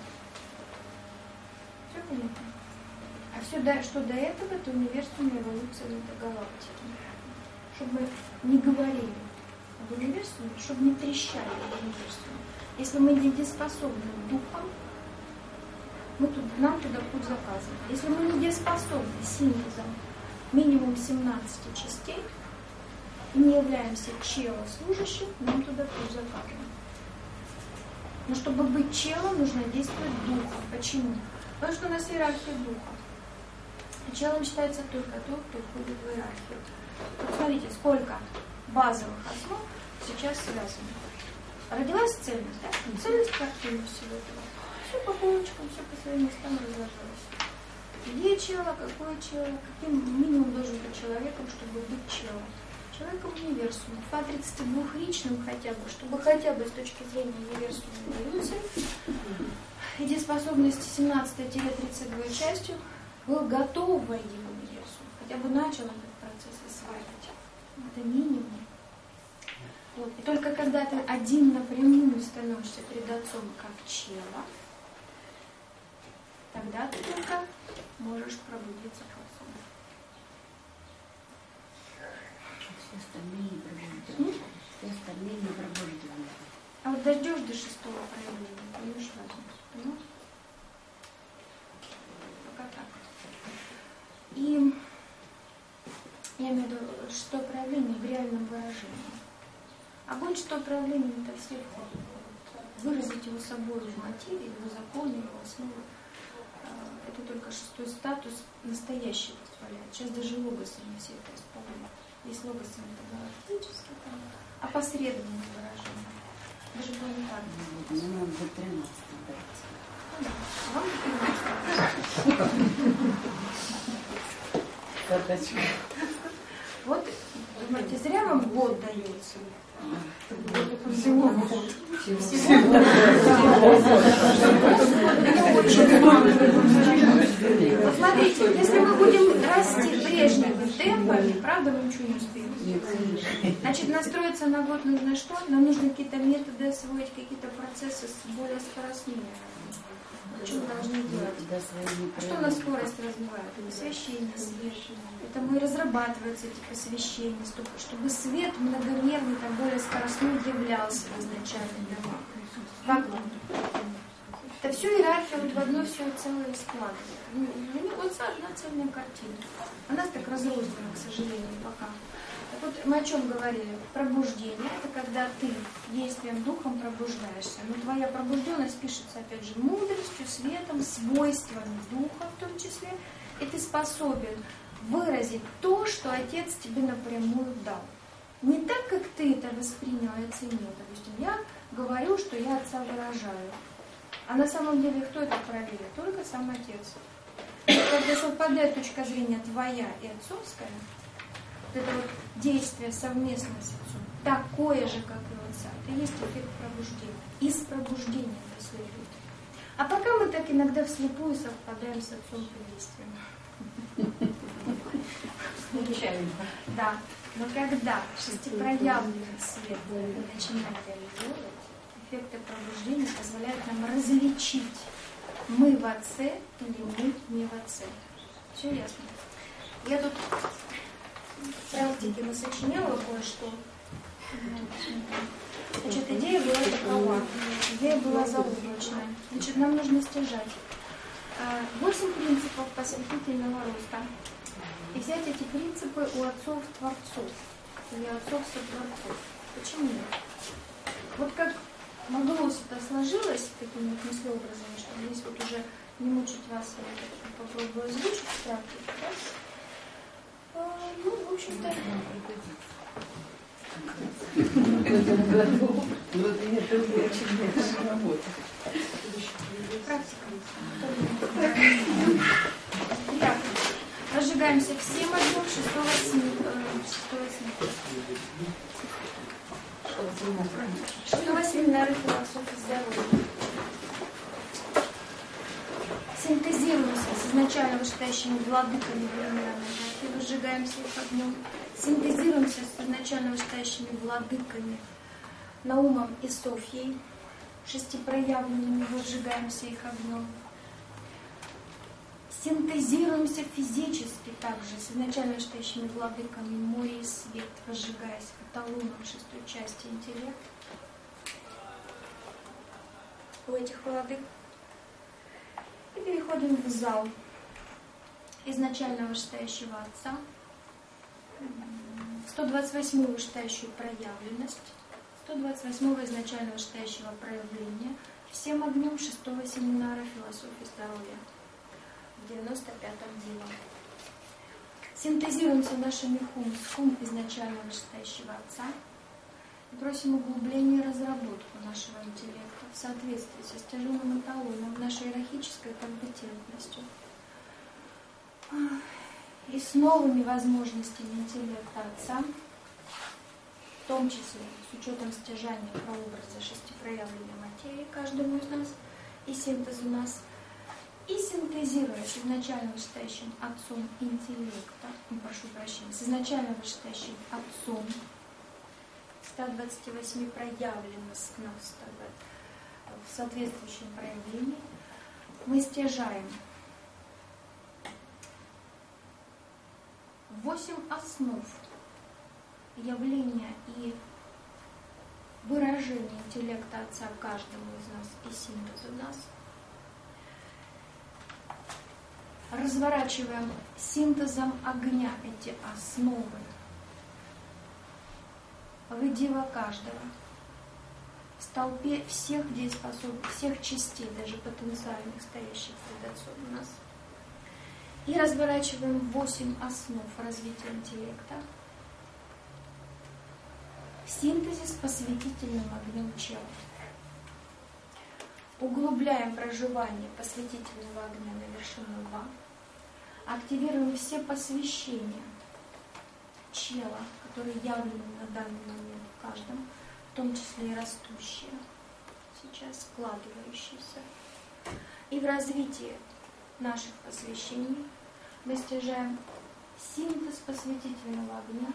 Все понятно? А все, что до этого, это универсум и эволюция метагалактики. Чтобы не говорили об универсуме, чтобы не трещали об универсуме. Если мы недееспособны духом, нам туда путь заказан. Если мы недееспособны синтезом минимум 17 частей, и не являемся чело-служащим, нам туда путь заказан. Но чтобы быть челом, нужно действовать духом. Почему? Потому что у нас иерархия духа. Началом считается только тот, кто входит в иерархию. Вот смотрите, сколько базовых основ сейчас связано. Родилась цельность, да? Цельность картины всего этого. Все по полочкам, все по своим местам разложилось. Где чело, какое чело, каким минимум должен быть человеком, чтобы быть челом. Человеком универсума, в адресе двухличным хотя бы, чтобы хотя бы с точки зрения универсума эволюции и дееспособности 17-32 частью был готов войти в универсум, хотя бы начал этот процесс осваивать. Это минимум. Вот. И только когда ты один напрямую становишься перед отцом как чело, тогда ты только можешь пробудиться к отцу. Все остальные пробуждены. Все остальные не пробуждены. А вот дождешь до 6-го проявления, поймешь разницу. Понимаешь? Пока так. И я имею в виду 6-е проявление в реальном выражении. Огонь 6-е проявление это все входит. Выразить его собой в материи, его законы, его основы. Это только 6-й статус настоящий позволяет. Сейчас даже логосы не все это исполняют. Есть логосы метагалактические, опосредованные выражения. Даже планетарные. Мне надо до 13 дать. А вам вот, думаете, зря вам год дается? Всего год. Вот смотрите, если мы будем расти прежними темпами, правда, мы ничего не успеем. Значит, настроиться на год нужно что? Нам нужно какие-то методы освоить, какие-то процессы более скоростными. Что мы должны делать? А что на скорость развивает? Посвящение, свет. Это мы разрабатываются эти посвящения, чтобы свет многомерный, там, более скоростной являлся в изначальном домах. Как вам? Это все иерархия вот в одно все целое складывает. У него вот одна цельная картина. У нас так разрознена, к сожалению, пока. Так вот, мы о чем говорили? Пробуждение – это когда ты действием духом пробуждаешься. Но твоя пробужденность пишется, опять же, мудростью, светом, свойствами духа в том числе. И ты способен выразить то, что Отец тебе напрямую дал. Не так, как ты это воспринял и оценил. Допустим, я говорю, что я Отца выражаю. А на самом деле кто это проверит? Только сам Отец. Когда совпадает точка зрения твоя и отцовская, вот это вот действие совместно с Отцом, такое же, как и у Отца, это есть эффект пробуждения. Из пробуждения это следует. А пока мы так иногда вслепую совпадаем с Отцом по действиям. Случайно. Да. Но когда шестипроявленный свет начинает реализовывать, эффекты пробуждения позволяют нам различить, мы в Отце или мы не в Отце. Все ясно? Я тут в практике насочиняла кое-что. Значит, идея была такова. Идея была заоблачная. Значит, нам нужно стяжать 8 принципов посвятительного роста. И взять эти принципы у отцов-творцов или отцов-сотворцов. Почему? Вот как Магулос это сложилось такими вот мыслеобразами, что здесь вот уже не мучить вас, я попробую озвучить в практике, да? Ну, в общем-то... Практика. Итак, разжигаемся все мозгов 6-го семинара философии здоровья. Синтезируемся с изначально вышестоящими владыками временной энергии, разжигаемся их огнем. Синтезируемся с изначально вышестоящими владыками Наумом и Софьей, шестипроявленными, разжигаемся их огнем. Синтезируемся физически также с изначально вышестоящими владыками море и свет, разжигаясь каталоном 6-й части интеллект. У этих владык. И переходим в зал изначально вышестоящего Отца, 128-ю вышестоящую проявленность, 128-го изначально вышестоящего проявления, всем огнем 6-го семинара философии здоровья. в 95-м деле. Синтезируемся нашими хум изначально вышестоящего Отца и просим углубления и разработку нашего интеллекта в соответствии со стяженным эталоном, нашей иерархической компетентностью и с новыми возможностями интеллекта Отца, в том числе с учетом стяжания прообраза шестипроявления материи каждому из нас и синтезу нас, и синтезируя с изначально вышестоящим Отцом интеллекта, прошу прощения, с изначально вышестоящим Отцом 128 проявленных нас в соответствующем проявлении, мы стяжаем 8 основ явления и выражения интеллекта Отца каждому из нас и синтезу нас. Разворачиваем синтезом огня эти основы в идео каждого, в столпе всех дееспособных, всех частей, даже потенциальных, стоящих перед Отцом у нас. И разворачиваем 8 основ развития интеллекта в синтезе с посвятительным огнем чела. Углубляем проживание посвятительного огня на вершину 2. Активируем все посвящения чела, которые явлены на данный момент в каждом, в том числе и растущие, сейчас складывающиеся. И в развитии наших посвящений мы стяжаем синтез посвятительного огня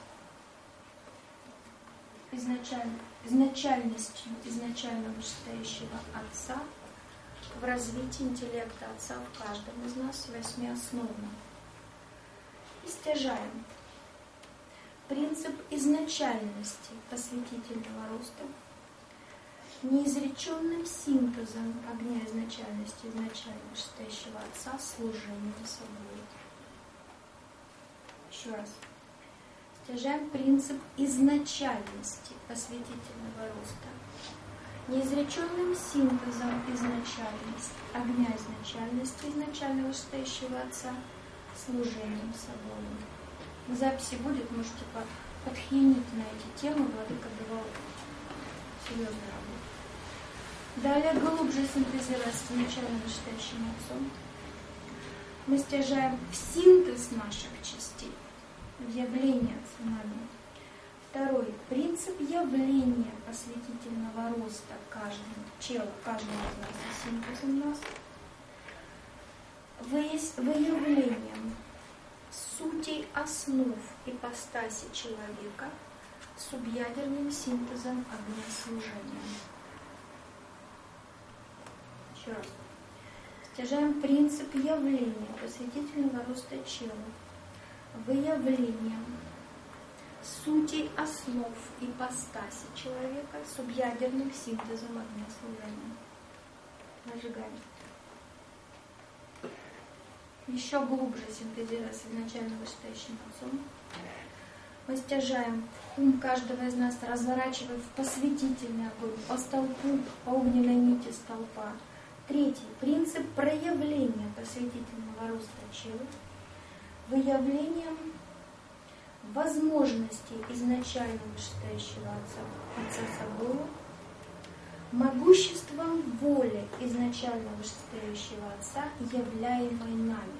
изначальностью изначально вышестоящего Отца в развитии интеллекта Отца в каждом из нас 8 основном. И стяжаем принцип изначальности посвятительного роста неизреченным синтезом огня изначальности изначально вышестоящего Отца служением собой. Еще раз. Стяжаем принцип изначальности посвятительного роста неизреченным синтезом изначальности, огня изначальности изначально вышестоящего Отца служением собой. В записи будет, можете подхинить на эти темы, Владыка давал серьезную работу. Далее, глубже синтезируя с изначально вышестоящим Отцом, мы стяжаем в синтез наших частей, в явление нами. Второй. Принцип явления посвятительного роста каждого из нас и синтезом нас. Выявлением сутей основ ипостаси человека субъядерным синтезом огня служения. Еще раз. Стяжаем принцип явления посвятительного роста чела выявлением сути основ ипостаси человека субъядерным синтезом огня служения. Нажигаем. Еще глубже синтезируя с изначально вышестоящим Отцом, мы стяжаем ум каждого из нас, разворачивая в посвятительный огонь по столпу, по огненной нити столпа. Третий. Принцип проявления посвятительного роста чела выявлением возможностей изначально вышестоящего Отца собою, могуществом воли изначально вышестоящего Отца, являемой нами.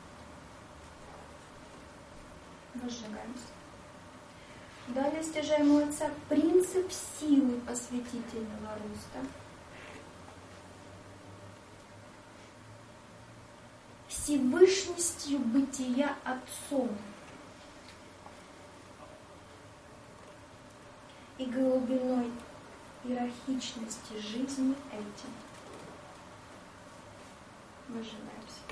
Разжигаемся. Далее стяжаем у Отца принцип силы посвятительного роста, всевышностью бытия Отцом и глубиной иерархичности жизни этим. Выжигаемся.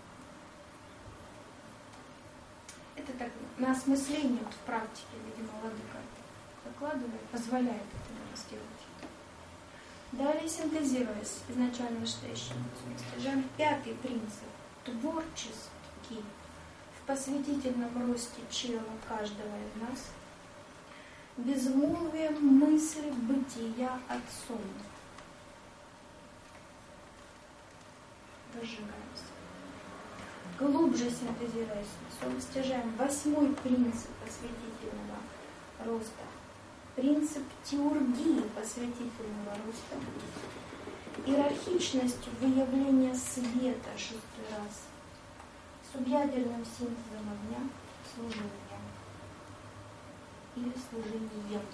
Это так на осмысление в практике, видимо, Владыка закладывает, позволяет это сделать. Далее, синтезируясь изначально вышестоящим Отцом, стяжаем пятый принцип творческий в посвятительном росте чела каждого из нас, безмолвием мысли бытия Отцом. Разжигаемся. Глубже синтезируя с Отцом, стяжаем 8-й принцип посвятительного роста. Принцип теургии посвятительного роста. Иерархичностью выявления света 6-й раз. Субъядерным синтезом огня, служением или служением.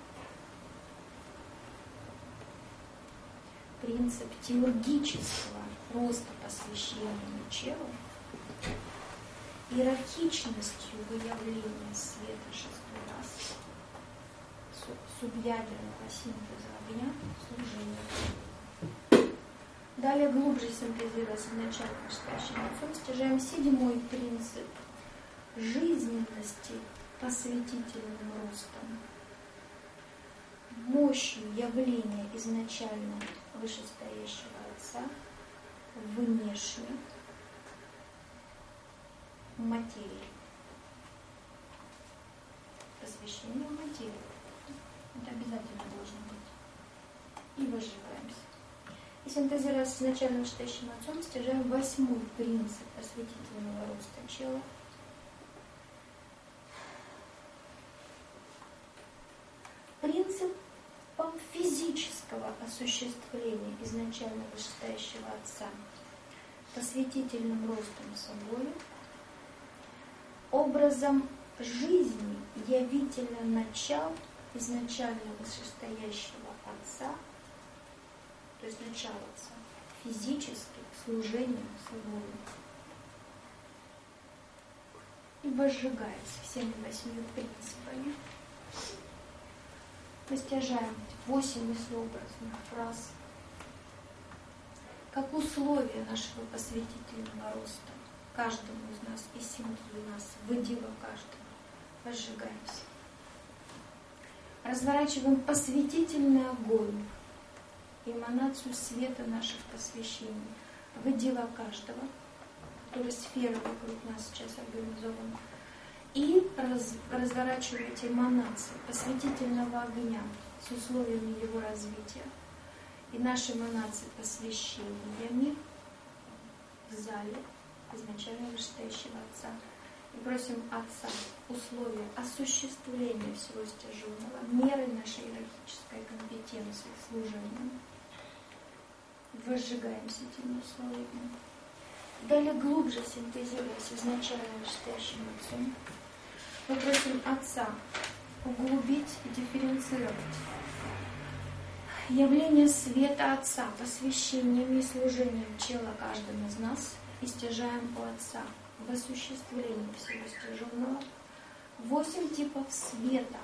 Принцип теургического роста посвящения челу, иерархичностью выявления света 6-й раз, субъядерного синтеза огня, служения. Далее, глубже синтезируя с изначально вышестоящим Отцом, стяжаем 7-й принцип жизненности посвятительным ростом, мощью явления изначально вышестоящего Отца внешне материи. Посвящение материи. Это обязательно должно быть. И возжигаемся. И синтезируя с изначально вышестоящим Отцом, стяжаем 8-й принцип осветительного роста чела. Принцип физического осуществления изначально вышестоящего Отца посвятительным ростом собой, образом жизни явительно начал изначально вышестоящего Отца, то есть начало Отца, физически служением собой. И возжигаясь всеми 8 принципами, мы стяжаем 8 мыслеобразных фраз как условие нашего посвятительного роста каждому из нас и синтезу нас, выдела каждого. Возжигаемся. Разворачиваем посвятительный огонь, эманацию света наших посвящений, выдела каждого, который сфера вокруг нас сейчас организована, и разворачиваете эманации посвятительного огня с условиями его развития и наши эманации посвящениями в зале изначально вышестоящего Отца. И просим Отца условия осуществления всего стяженного, меры нашей иерархической компетенции, служения. Возжигаемся этими условиями. Далее, глубже синтезируясь изначально вышестоящим Отцом, мы просим Отца углубить и дифференцировать явление света Отца посвящением и служением чела каждому из нас и стяжаем у Отца в осуществлении всего стяженного 8 типов света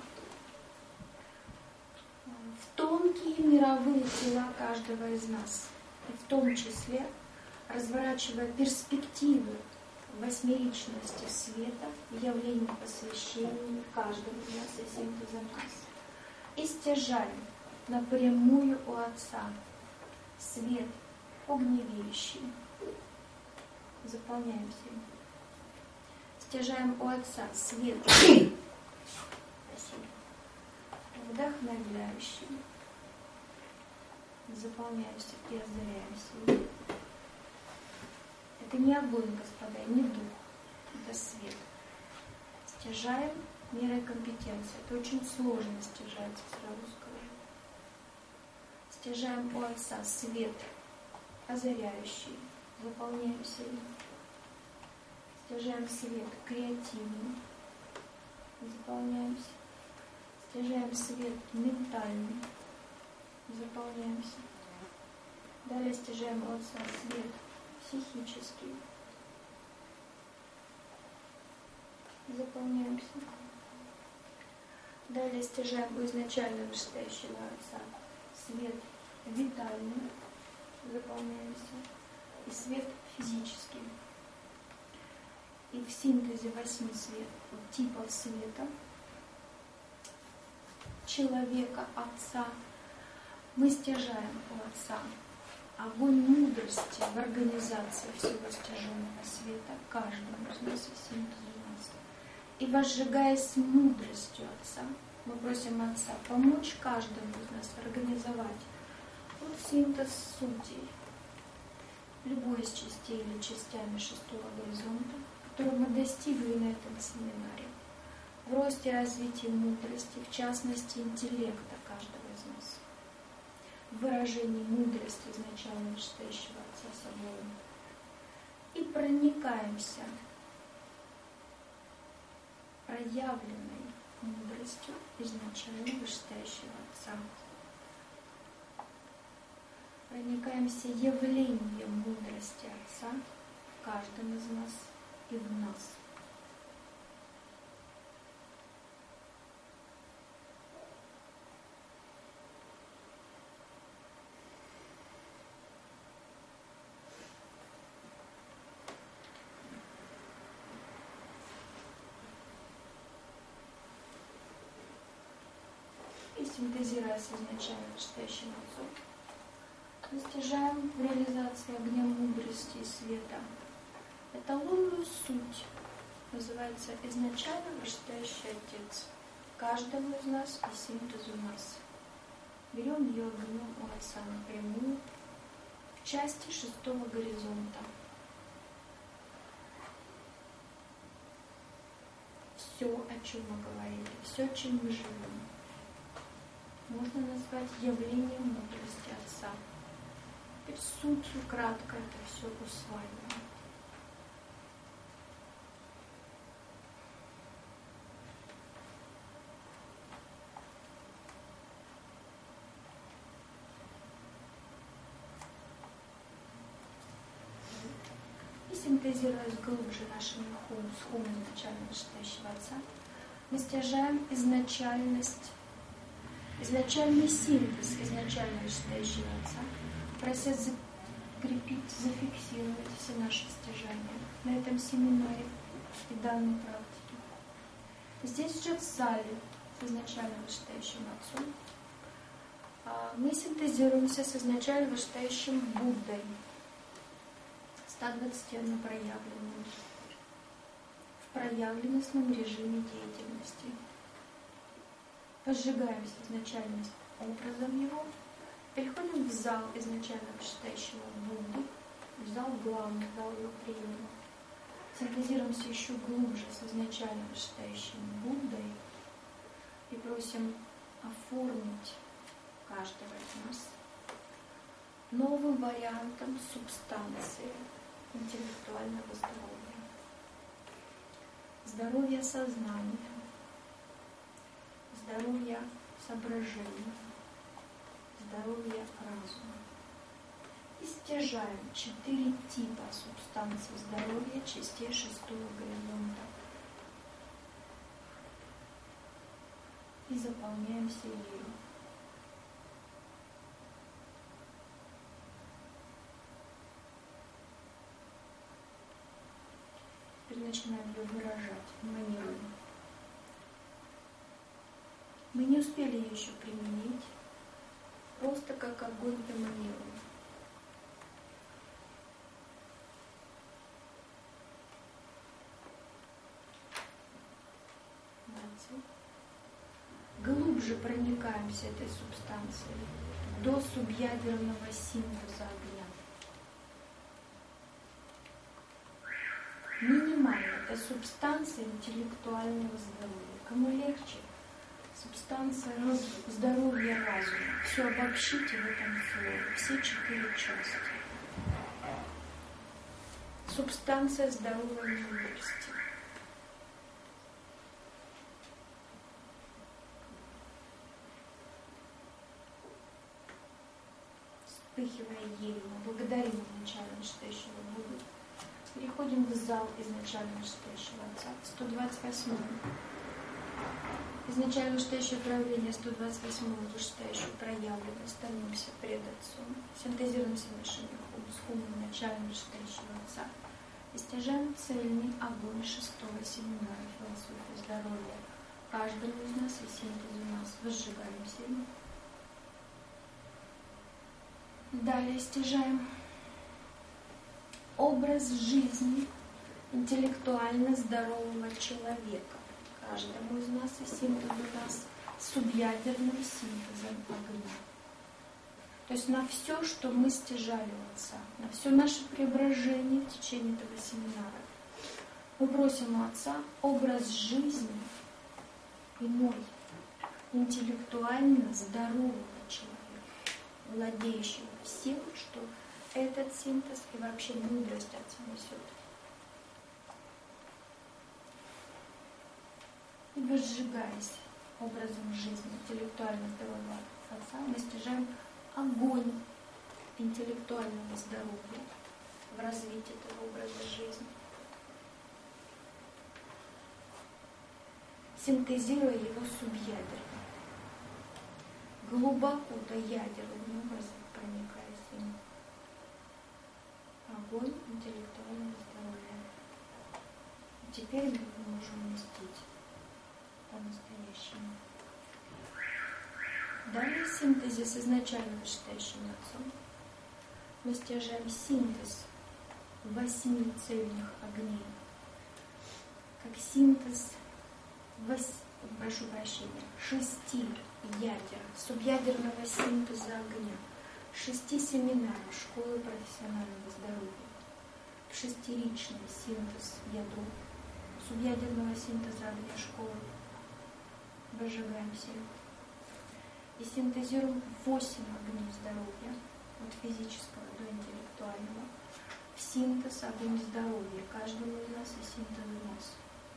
в тонкие мировые тела каждого из нас, и в том числе разворачивая перспективы 8-личности света в явлении посвящения каждому из нас и синтеза нас. И стяжаем напрямую у Отца свет огневеющий. Заполняемся им. Стяжаем у Отца свет вдохновляющий. Заполняемся и озаряемся им. Это не огонь, господа, не дух, это свет. Стяжаем мерой компетенции. Это очень сложно стяжается, сразу скажу. Стяжаем у Отца свет озаряющий, заполняемся им. Стяжаем свет креативный, заполняемся. Стяжаем свет ментальный, заполняемся. Далее стяжаем у Отца свет психический. Заполняемся. Далее стяжаем у изначально вышестоящего Отца свет витальный. Заполняемся. И свет физический. И в синтезе 8 типов света человека, Отца, мы стяжаем у Отца огонь мудрости в организации всего стяженного света каждому из нас и синтезу нас. И возжигаясь мудростью Отца, мы просим Отца помочь каждому из нас организовать вот синтез сутей, любой из частей или частями шестого горизонта, который мы достигли на этом семинаре, в росте и развитии мудрости, в частности интеллекта каждого из нас, в выражении мудрости изначально вышестоящего Отца собой, и проникаемся проявленной мудростью изначально вышестоящего Отца. Проникаемся явлением мудрости Отца в каждом из нас и в нас. И синтезируя с изначально вышестоящим Отцом, достижаем реализации огня мудрости и света. Эталонную суть называется изначально вышестоящий Отец. Каждому из нас и синтезу нас. Берем ее огнем у Отца напрямую в части шестого горизонта. Все, о чем мы говорили, все, чем мы живем, можно назвать явлением мудрости Отца. Теперь сутью кратко это все усваиваем. И синтезируясь глубже нашим с хумом изначально вышестоящего Отца, мы стяжаем изначальный синтез изначально вышестоящего Отца, прося закрепить, зафиксировать все наши стяжания на этом семинаре и данной практике. Здесь же в зале с изначально вышестоящим Отцом мы синтезируемся с изначально вышестоящим Буддой, 121 проявленным, в проявленностном режиме деятельности. Возжигаемся изначально образом его, переходим в зал изначально вышестоящего Будды, в зал главный, в зал его приема. Синтезируемся еще глубже с изначально вышестоящим Буддой и просим оформить каждого из нас новым вариантом субстанции интеллектуального здоровья. Здоровья сознания, здоровья соображения, здоровья разума. И стяжаем 4 типа субстанций здоровья частей шестого горизонта. И заполняемся ею. Теперь начинаем ее выражать, эманируем. Мы не успели ее еще применить, просто как огонь эманируем. Глубже проникаемся этой субстанцией до субъядерного синтеза огня. Минимально это субстанция интеллектуального здоровья. Кому легче? Субстанция здоровья разума. Все обобщите в этом слове. Все 4 части. Субстанция здоровой мудрости. Вспыхивая ею, мы благодарим изначально вышестоящего Будду. Переходим в зал изначально вышестоящего Отца, 128. Изначально вышестоящее проявление 128 вышестоящего проявления становимся пред Отцом, синтезируемся нашим с хумом начальным вышестоящего Отца и стяжаем цельный огонь шестого семинара философии здоровья. Каждому из нас и синтезу нас возжигаемся им. Далее стяжаем образ жизни интеллектуально здорового человека. Каждому из нас и синтезу нас субъядерным синтезом огня. То есть на все, что мы стяжали у Отца, на все наше преображение в течение этого семинара. Мы просим у Отца образ жизни иной, интеллектуально здорового человека, владеющего всем, что этот синтез и вообще мудрость Отца несет. И возжигаясь образом жизни интеллектуально здорового Отца, мы стяжаем огонь интеллектуального здоровья в развитии этого образа жизни, синтезируя его субъядерно, глубоко до ядерным образом проникаясь им. Огонь интеллектуального здоровья. Теперь мы его можем уместить по-настоящему. Далее синтезис изначально вышестоящим Отцом. Мы стяжаем синтез 8 цельных огней, как синтез, прошу прощения, 6 ядер, субъядерного синтеза огня, 6 семинаров школы профессионального здоровья, 6-ричный синтез ядра, субъядерного синтеза огня школы. Выжигаем всех. И синтезируем 8 огней здоровья, от физического до интеллектуального, в синтез огонь здоровья каждому из нас и синтез в нас.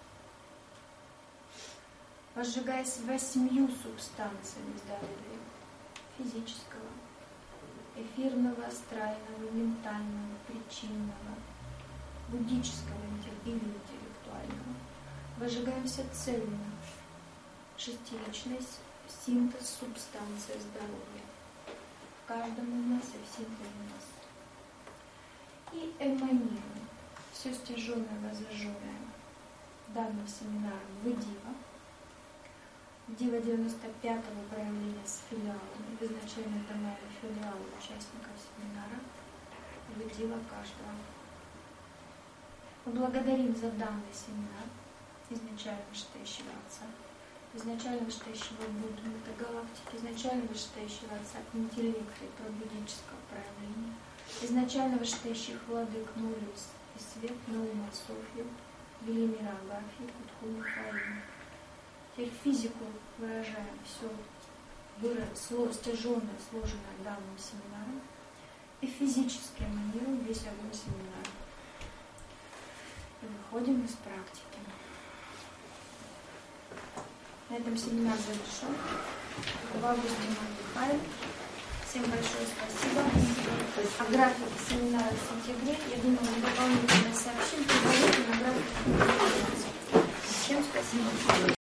Возжигаясь 8 субстанциями здоровья, физического, эфирного, астрального, ментального, причинного, буддического или интеллектуального, возжигаемся цельно, 6-ричный синтез субстанции здоровья в каждом из нас и в синтезе нас. И эманируем все стяженное, возжженное данным семинаром в Дива. Дива 95-го проявления с филиалами, изначально дома филиала участников семинара, в Дива каждого. Мы благодарим за данный семинар изначально вышестоящего Отца, изначально вышестоящего Будды, метагалактики, изначально вышестоящего Отца интеллекта и пробудического проявления, изначально вышестоящих владык Нолиус и Свет, Наума Софью, Велимира Агафьи, Кутху Михаила. Теперь физику выражаем все стяженное, сложенное данным семинаром, и физически эманируем весь огонь семинара. И выходим из практики. На этом семинар завершен. В августе мы отдыхаем. Всем большое спасибо. О графике семинара в сентябре, я думаю, мы дополнительно сообщим, предварительно график. Всем спасибо.